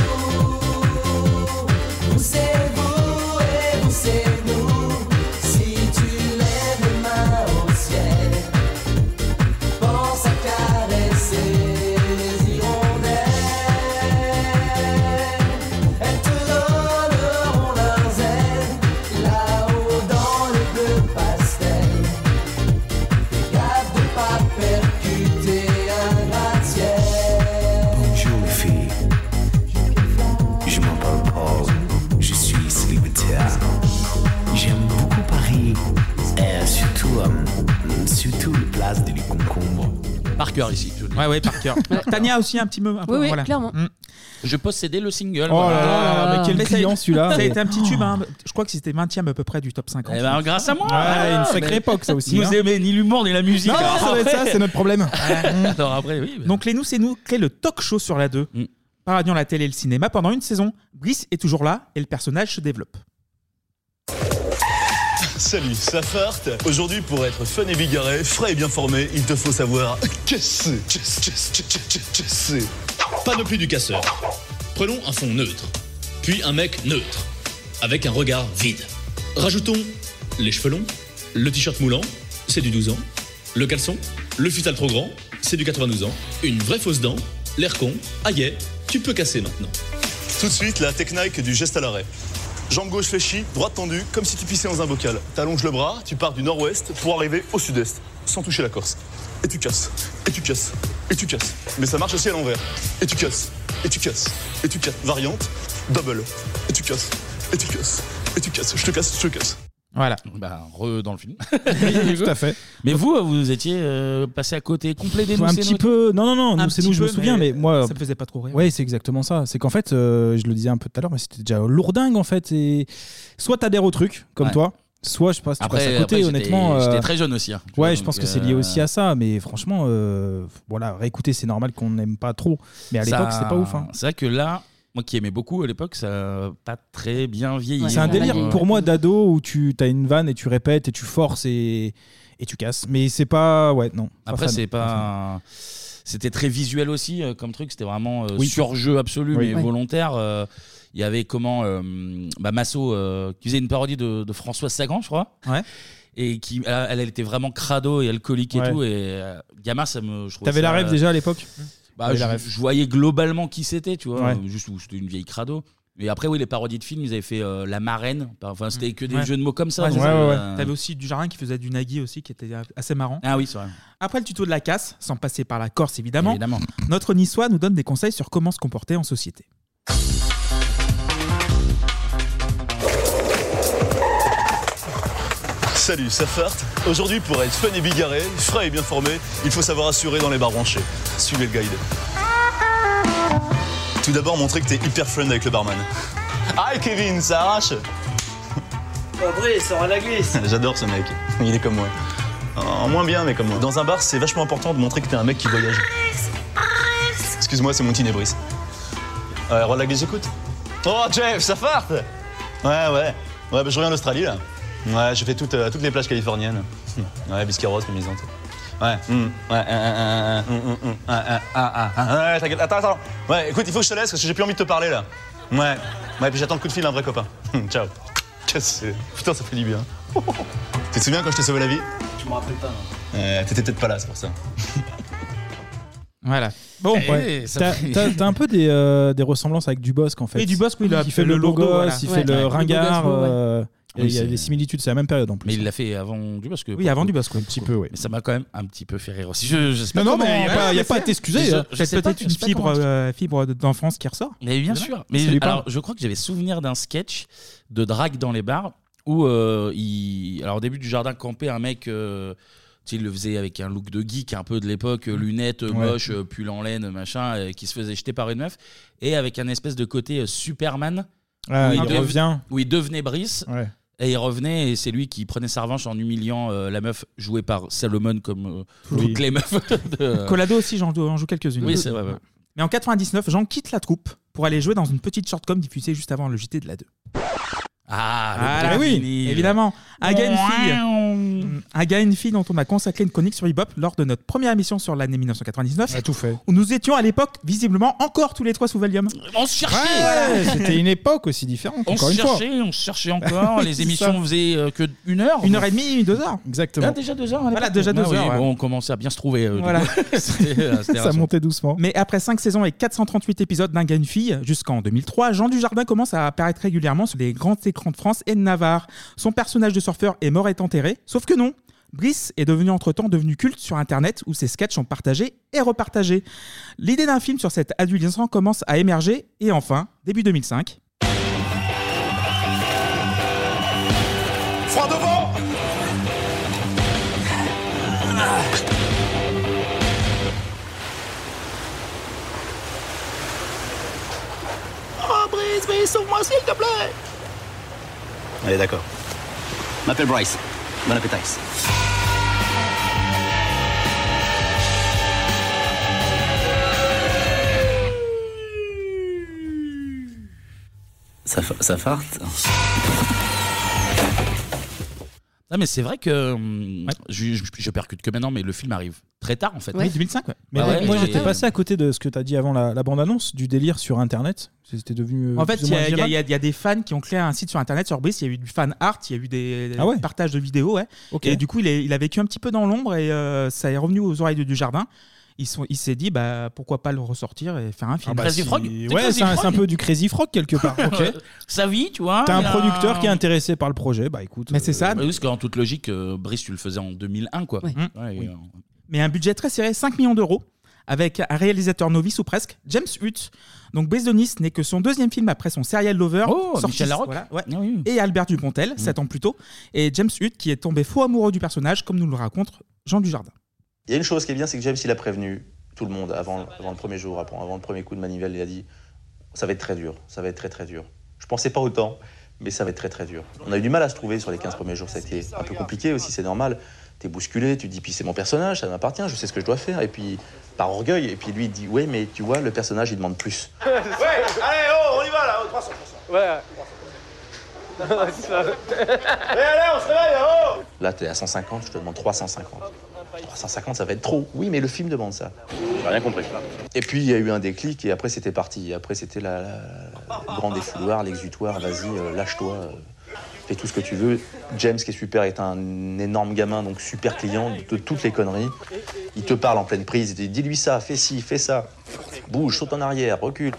[SPEAKER 13] nous c'est vous et vous c'est nous. Si tu lèves les mains au ciel, pense à caresser les hirondelles. Elles te donneront leurs ailes là-haut dans le bleu pastel. Fais gaffe de pas percuter un gratte-ciel.
[SPEAKER 14] Bonjour les filles, je m'appelle Paul, je suis célibataire. J'aime beaucoup Paris, et surtout, euh, surtout les places de les concombres.
[SPEAKER 9] Par cœur ici. Je,
[SPEAKER 8] Ouais, ouais, par cœur. Tania aussi un petit peu. Un peu,
[SPEAKER 10] Oui, oui,
[SPEAKER 8] voilà.
[SPEAKER 10] clairement.
[SPEAKER 8] Mm.
[SPEAKER 9] je possédais le single.
[SPEAKER 4] Oh là
[SPEAKER 9] voilà.
[SPEAKER 4] là, mais quel
[SPEAKER 8] Mais ça a-
[SPEAKER 4] client celui-là.
[SPEAKER 8] Ça a été un petit tube. Hein. Je crois que c'était vingtième à peu près du top cinquante.
[SPEAKER 9] Eh ben, grâce à moi.
[SPEAKER 4] Ouais,
[SPEAKER 9] Ah,
[SPEAKER 4] une sacrée
[SPEAKER 9] mais-
[SPEAKER 4] époque ça aussi.
[SPEAKER 9] Vous
[SPEAKER 4] hein.
[SPEAKER 9] aimez ni l'humour ni la musique.
[SPEAKER 4] Non,
[SPEAKER 9] alors
[SPEAKER 4] ça doit être ça,
[SPEAKER 9] après-
[SPEAKER 4] c'est notre problème.
[SPEAKER 9] Alors après, oui. mais-
[SPEAKER 8] Donc les Nous c'est nous créent le talk show sur la deux,
[SPEAKER 9] Mm.
[SPEAKER 8] parodiant la télé et le cinéma pendant une saison. Brice est toujours là et le personnage se développe.
[SPEAKER 1] Salut, ça farte. Aujourd'hui, pour être fun et bigarré, frais et bien formé, il te faut savoir qu'est-ce que c'est, qu'est-ce que c'est, qu'est-ce que c'est.
[SPEAKER 15] Panoplie du casseur. Prenons un fond neutre, puis un mec neutre, avec un regard vide. Rajoutons les cheveux longs, le t-shirt moulant, c'est du douze ans, le caleçon, le futal trop grand, c'est du quatre-vingt-douze ans, une vraie fausse dent, l'air con, aïe, tu peux casser maintenant.
[SPEAKER 1] Tout de suite, la technique du geste à l'arrêt. Jambe gauche fléchie, droite tendue, comme si tu pissais dans un bocal. T'allonges le bras, tu pars du nord-ouest pour arriver au sud-est, sans toucher la Corse. Et tu casses, et tu casses, et tu casses. Mais ça marche aussi à l'envers. Et tu casses, et tu casses, et tu casses. Variante, double. Et tu casses, et tu casses, et tu casses. Je te casse, je te casse.
[SPEAKER 8] Voilà.
[SPEAKER 9] Bah, re dans le film.
[SPEAKER 4] Tout à fait.
[SPEAKER 9] Mais vous, vous étiez euh, passé à côté complet des
[SPEAKER 4] un
[SPEAKER 9] Nous c'est
[SPEAKER 4] petit
[SPEAKER 9] nous.
[SPEAKER 4] peu. Non, non, non,
[SPEAKER 8] Un
[SPEAKER 4] nous c'est
[SPEAKER 8] petit
[SPEAKER 4] nous, je me
[SPEAKER 8] peu,
[SPEAKER 4] souviens, mais,
[SPEAKER 8] mais
[SPEAKER 4] moi.
[SPEAKER 8] ça me faisait pas trop rire.
[SPEAKER 4] Ouais, c'est exactement ça. C'est qu'en fait, euh, je le disais un peu tout à l'heure, mais c'était déjà lourdingue en fait. Et soit t'adhères au truc, comme
[SPEAKER 9] Ouais.
[SPEAKER 4] toi, soit je passe, tu
[SPEAKER 9] Après-
[SPEAKER 4] passes à côté,
[SPEAKER 9] après, j'étais-
[SPEAKER 4] honnêtement.
[SPEAKER 9] j'étais
[SPEAKER 4] euh,
[SPEAKER 9] très jeune aussi, hein, tu
[SPEAKER 4] ouais,
[SPEAKER 9] vois,
[SPEAKER 4] je pense
[SPEAKER 9] donc,
[SPEAKER 4] que c'est lié
[SPEAKER 9] euh,
[SPEAKER 4] aussi à ça, mais franchement, euh, voilà, réécouter, c'est normal qu'on n'aime pas trop. Mais à
[SPEAKER 9] Ça-
[SPEAKER 4] l'époque, c'était pas ouf. hein.
[SPEAKER 9] C'est vrai que là, moi qui aimais beaucoup à l'époque, ça n'a pas très bien vieilli.
[SPEAKER 4] C'est un délire
[SPEAKER 9] Euh,
[SPEAKER 4] pour moi d'ado où tu as une vanne et tu répètes et tu forces et, et tu casses. Mais c'est pas. Ouais, non. pas
[SPEAKER 9] Après,
[SPEAKER 4] fan.
[SPEAKER 9] c'est pas. C'était très visuel aussi euh, comme truc. C'était vraiment euh,
[SPEAKER 4] Oui.
[SPEAKER 9] surjeu absolu,
[SPEAKER 4] Oui.
[SPEAKER 9] mais
[SPEAKER 4] Ouais.
[SPEAKER 9] volontaire. Euh, Il y avait comment euh, bah, Masso euh, qui faisait une parodie de, de Françoise Sagan, je crois.
[SPEAKER 8] Ouais.
[SPEAKER 9] Et qui, elle, elle était vraiment crado et alcoolique et
[SPEAKER 4] Ouais.
[SPEAKER 9] tout. Et euh, gamin, ça me. je trouvais
[SPEAKER 4] T'avais la
[SPEAKER 9] ça-
[SPEAKER 4] rêve déjà à l'époque
[SPEAKER 9] Bah,
[SPEAKER 4] T'avais
[SPEAKER 9] je,
[SPEAKER 4] la rêve.
[SPEAKER 9] je voyais globalement qui c'était, tu vois.
[SPEAKER 4] Ouais.
[SPEAKER 9] euh, Juste où c'était une vieille crado. Et après, oui, les parodies de films, ils avaient fait euh, La Marraine. Enfin, c'était que des
[SPEAKER 8] Ouais.
[SPEAKER 9] jeux de mots comme ça.
[SPEAKER 8] Ouais,
[SPEAKER 9] donc,
[SPEAKER 8] c'est ça.
[SPEAKER 9] euh,
[SPEAKER 8] T'avais aussi Dujardin qui faisait du Nagui aussi, qui était assez marrant.
[SPEAKER 9] Ah oui, c'est vrai.
[SPEAKER 8] Après le tuto de la casse, sans passer par la Corse évidemment,
[SPEAKER 9] Évidemment.
[SPEAKER 8] notre niçois nous donne des conseils sur comment se comporter en société.
[SPEAKER 1] Salut, ça farte. Aujourd'hui, pour être fun et bigarré, frais et bien formé, il faut savoir assurer dans les bars branchés. Suivez le guide. Tout d'abord, montrer que t'es hyper friend avec le barman. Hi Kevin, ça arrache.
[SPEAKER 16] Fabrice, on la glisse.
[SPEAKER 1] J'adore ce mec, il est comme moi. En moins bien, mais comme moi. Dans un bar, c'est vachement important de montrer que t'es un mec qui voyage. Excuse-moi, c'est mon ténébris. Ouais, Roi de la Glisse, j'écoute. Oh, Jeff, ça farte. Ouais, ouais. Ouais, bah, je reviens d'Australie, là. Ouais, j'ai fait toutes, euh, toutes les plages californiennes. Ouais, Biscayne, Mimizante. Ouais, hum, ouais, euh, euh, hum, hum, hum, ah, ah, ah, ah, ouais, t'inquiète, attends, attends. Ouais, écoute, il faut que je te laisse parce que j'ai plus envie de te parler, là. Ouais, ouais, puis j'attends le coup de fil d'un vrai copain. Hum, ciao. Qu'est-ce que c'est? Putain, ça fait du bien. Tu te souviens quand je t'ai sauvé la vie?
[SPEAKER 16] Je me rappelle pas, non.
[SPEAKER 1] Euh, T'étais peut-être pas là, c'est pour ça.
[SPEAKER 8] Voilà. Bon,
[SPEAKER 4] Ouais.
[SPEAKER 8] ouais.
[SPEAKER 4] T'as t'as- t'as un peu des, euh, des ressemblances avec Dubosc en fait.
[SPEAKER 8] Oui, Dubosc, oui, il a
[SPEAKER 4] il
[SPEAKER 8] fait
[SPEAKER 4] fait
[SPEAKER 8] le
[SPEAKER 4] le beau
[SPEAKER 8] logo,
[SPEAKER 4] gosse,
[SPEAKER 8] voilà.
[SPEAKER 4] il
[SPEAKER 8] Ouais.
[SPEAKER 4] fait le
[SPEAKER 8] Ouais, le
[SPEAKER 4] ringard.
[SPEAKER 8] beau gosse, ouais.
[SPEAKER 4] euh, et
[SPEAKER 9] Oui,
[SPEAKER 4] il y a
[SPEAKER 9] c'est-
[SPEAKER 4] des similitudes, c'est la même période en plus.
[SPEAKER 9] Mais il l'a fait avant du parce que
[SPEAKER 8] Oui, avant du Bosco.
[SPEAKER 4] Un petit peu, oui.
[SPEAKER 9] Mais ça m'a quand même un petit peu fait rire aussi. Je, je sais pas
[SPEAKER 4] Non, non,
[SPEAKER 9] comment-
[SPEAKER 4] mais y a pas- y a pas à t'excuser,
[SPEAKER 9] Je-
[SPEAKER 4] hein.
[SPEAKER 9] je
[SPEAKER 8] C'est
[SPEAKER 9] sais pas-
[SPEAKER 8] peut-être
[SPEAKER 9] je
[SPEAKER 8] une
[SPEAKER 9] sais pas
[SPEAKER 8] fibre,
[SPEAKER 9] comment-
[SPEAKER 8] euh, fibre d'enfance qui ressort.
[SPEAKER 9] Mais bien
[SPEAKER 8] C'est
[SPEAKER 9] sûr.
[SPEAKER 8] vrai.
[SPEAKER 9] Mais
[SPEAKER 8] Ça lui parle.
[SPEAKER 9] alors, je crois que j'avais souvenir d'un sketch de drague dans les bars où euh, il. Alors, au début du jardin campé, un mec. euh, tu sais, il le faisait avec un look de geek un peu de l'époque, euh, lunettes, euh,
[SPEAKER 4] Ouais.
[SPEAKER 9] moche, euh, pull en laine, machin, euh, qui se faisait jeter par une meuf, et avec un espèce de côté euh, Superman.
[SPEAKER 4] Ah,
[SPEAKER 9] où
[SPEAKER 4] il
[SPEAKER 9] dev-
[SPEAKER 4] revient.
[SPEAKER 9] Où il devenait Brice.
[SPEAKER 4] Ouais.
[SPEAKER 9] Et il revenait et c'est lui qui prenait sa revanche en humiliant euh, la meuf jouée par Salomon comme euh,
[SPEAKER 8] Oui.
[SPEAKER 9] toutes les meufs. De...
[SPEAKER 8] Colado aussi, j'en j'en joue quelques-unes.
[SPEAKER 9] Oui, c'est vrai. Ouais.
[SPEAKER 8] Mais en quatre-vingt-dix-neuf, Jean quitte la troupe pour aller jouer dans une petite shortcom diffusée juste avant le J T de la deux.
[SPEAKER 9] Ah, le
[SPEAKER 8] Ah là,
[SPEAKER 9] Black
[SPEAKER 8] oui,
[SPEAKER 9] Vinyle.
[SPEAKER 8] évidemment. Un gars, une fille. Un gars, une fille dont on a consacré une chronique sur Hip-Hop lors de notre première émission sur l'année mille neuf cent quatre-vingt-dix-neuf.
[SPEAKER 4] On a tout fait.
[SPEAKER 8] Où nous étions à l'époque, visiblement, encore tous les trois sous Valium.
[SPEAKER 9] On se cherchait.
[SPEAKER 4] Ouais, c'était une époque aussi différente.
[SPEAKER 9] On
[SPEAKER 4] encore
[SPEAKER 9] se
[SPEAKER 4] une fois.
[SPEAKER 9] cherchait, on se cherchait encore. Les
[SPEAKER 4] C'est
[SPEAKER 9] émissions
[SPEAKER 4] ça.
[SPEAKER 9] faisaient euh, que une heure.
[SPEAKER 8] Une heure et demie, deux heures.
[SPEAKER 4] Exactement.
[SPEAKER 9] Ah, déjà deux heures. à
[SPEAKER 8] Voilà,
[SPEAKER 9] l'époque.
[SPEAKER 8] déjà deux
[SPEAKER 9] Ah oui,
[SPEAKER 8] heures, ouais.
[SPEAKER 9] bon, on commençait à bien se trouver. euh, du
[SPEAKER 8] Voilà.
[SPEAKER 9] coup. C'était, euh, c'était
[SPEAKER 4] Ça
[SPEAKER 9] rassurant.
[SPEAKER 4] montait doucement.
[SPEAKER 8] Mais après cinq saisons et quatre cent trente-huit épisodes d'un gars, une fille, jusqu'en deux mille trois, Jean Dujardin commence à apparaître régulièrement sur les grands écrans de France et de Navarre. Son personnage de surfeur est mort et enterré, sauf que non. Brice est devenu entre-temps devenu culte sur Internet où ses sketchs sont partagés et repartagés. L'idée d'un film sur cet adolescent commence à émerger et enfin, début deux mille cinq...
[SPEAKER 5] Froid devant.
[SPEAKER 6] Oh, Brice, Brice, sauve-moi s'il te plaît.
[SPEAKER 11] Allez, d'accord. M'appelle Bryce. Bon appétit. Ça, fa- ça farte.
[SPEAKER 9] Ah, mais c'est vrai que hum, je, je, je percute que maintenant, mais le film arrive très tard en fait.
[SPEAKER 8] Oui, deux mille cinq, ouais.
[SPEAKER 4] Mais
[SPEAKER 9] Ah
[SPEAKER 4] moi,
[SPEAKER 9] ouais,
[SPEAKER 4] moi,
[SPEAKER 9] et-
[SPEAKER 4] j'étais passé à côté de ce que tu as dit avant la, la bande-annonce, du délire sur Internet. C'était devenu. euh,
[SPEAKER 8] En fait,
[SPEAKER 4] plus ou
[SPEAKER 8] il y, a-
[SPEAKER 4] moins
[SPEAKER 8] il y a-
[SPEAKER 4] viral.
[SPEAKER 8] il y a- il y a des fans qui ont créé un site sur Internet sur Brice. Il y a eu du fan art, il y a eu des
[SPEAKER 4] Ah ouais
[SPEAKER 8] partages de vidéos. Ouais.
[SPEAKER 4] Ok.
[SPEAKER 8] Et du coup, il, est- il a vécu un petit peu dans l'ombre et euh, ça est revenu aux oreilles de Dujardin. Ils sont, il s'est dit, bah, pourquoi pas le ressortir et faire un film.
[SPEAKER 4] Ah bah,
[SPEAKER 9] Crazy
[SPEAKER 4] si-
[SPEAKER 9] Frog
[SPEAKER 4] Ouais,
[SPEAKER 9] C'est Crazy
[SPEAKER 4] c'est un,
[SPEAKER 9] Frog
[SPEAKER 4] c'est un peu du Crazy Frog quelque part. Ok.
[SPEAKER 9] Sa vie, tu vois.
[SPEAKER 4] T'as un
[SPEAKER 9] il y a
[SPEAKER 4] producteur qui est intéressé par le projet, bah écoute.
[SPEAKER 8] Mais c'est ça.
[SPEAKER 9] Bah oui, parce qu'en toute logique, euh, Brice, tu le faisais en deux mille un, quoi.
[SPEAKER 8] Ouais.
[SPEAKER 9] Ouais, et, euh,
[SPEAKER 8] Mais un budget très serré, cinq millions d'euros, avec un réalisateur novice ou presque, James Hutt. Donc Brice de Nice n'est que son deuxième film après son Serial Lover,
[SPEAKER 9] Oh,
[SPEAKER 8] sorti-
[SPEAKER 9] Michel Larocque.
[SPEAKER 8] voilà, ouais.
[SPEAKER 9] Ah oui.
[SPEAKER 8] et Albert Dupontel, sept ans plus tôt, et James Hutt qui est tombé fou amoureux du personnage, comme nous le raconte Jean Dujardin.
[SPEAKER 17] Il y a une chose qui est bien, c'est que James, il a prévenu tout le monde avant, avant le premier jour, avant, avant le premier coup de manivelle. Il a dit ça va être très dur, ça va être très très dur. Je pensais pas autant, mais ça va être très très dur. On a eu du mal à se trouver sur les quinze premiers jours, ça a été un peu compliqué aussi, c'est normal. T'es bousculé, tu te dis, puis c'est mon personnage, ça m'appartient, je sais ce que je dois faire. Et puis, par orgueil, et puis lui, il dit, ouais, mais tu vois, le personnage, il demande plus.
[SPEAKER 5] Ouais, allez, oh, on y va là, oh, trois cents pour cent. Ouais. Allez, allez, on se réveille, oh.
[SPEAKER 17] Là, t'es à cent cinquante, je te demande trois cent cinquante. trois cent cinquante, ça va être trop. Oui, mais le film demande ça.
[SPEAKER 11] J'ai rien compris.
[SPEAKER 17] Et puis, il y a eu un déclic, et après, c'était parti. Après, c'était la, la, le grand défouloir, l'exutoire, vas-y, euh, lâche-toi, euh, fais tout ce que tu veux. James, qui est super, est un énorme gamin, donc super client de toutes les conneries. Il te parle en pleine prise, il te dit, dis-lui ça, fais ci, fais ça. Bouge, saute en arrière, recule.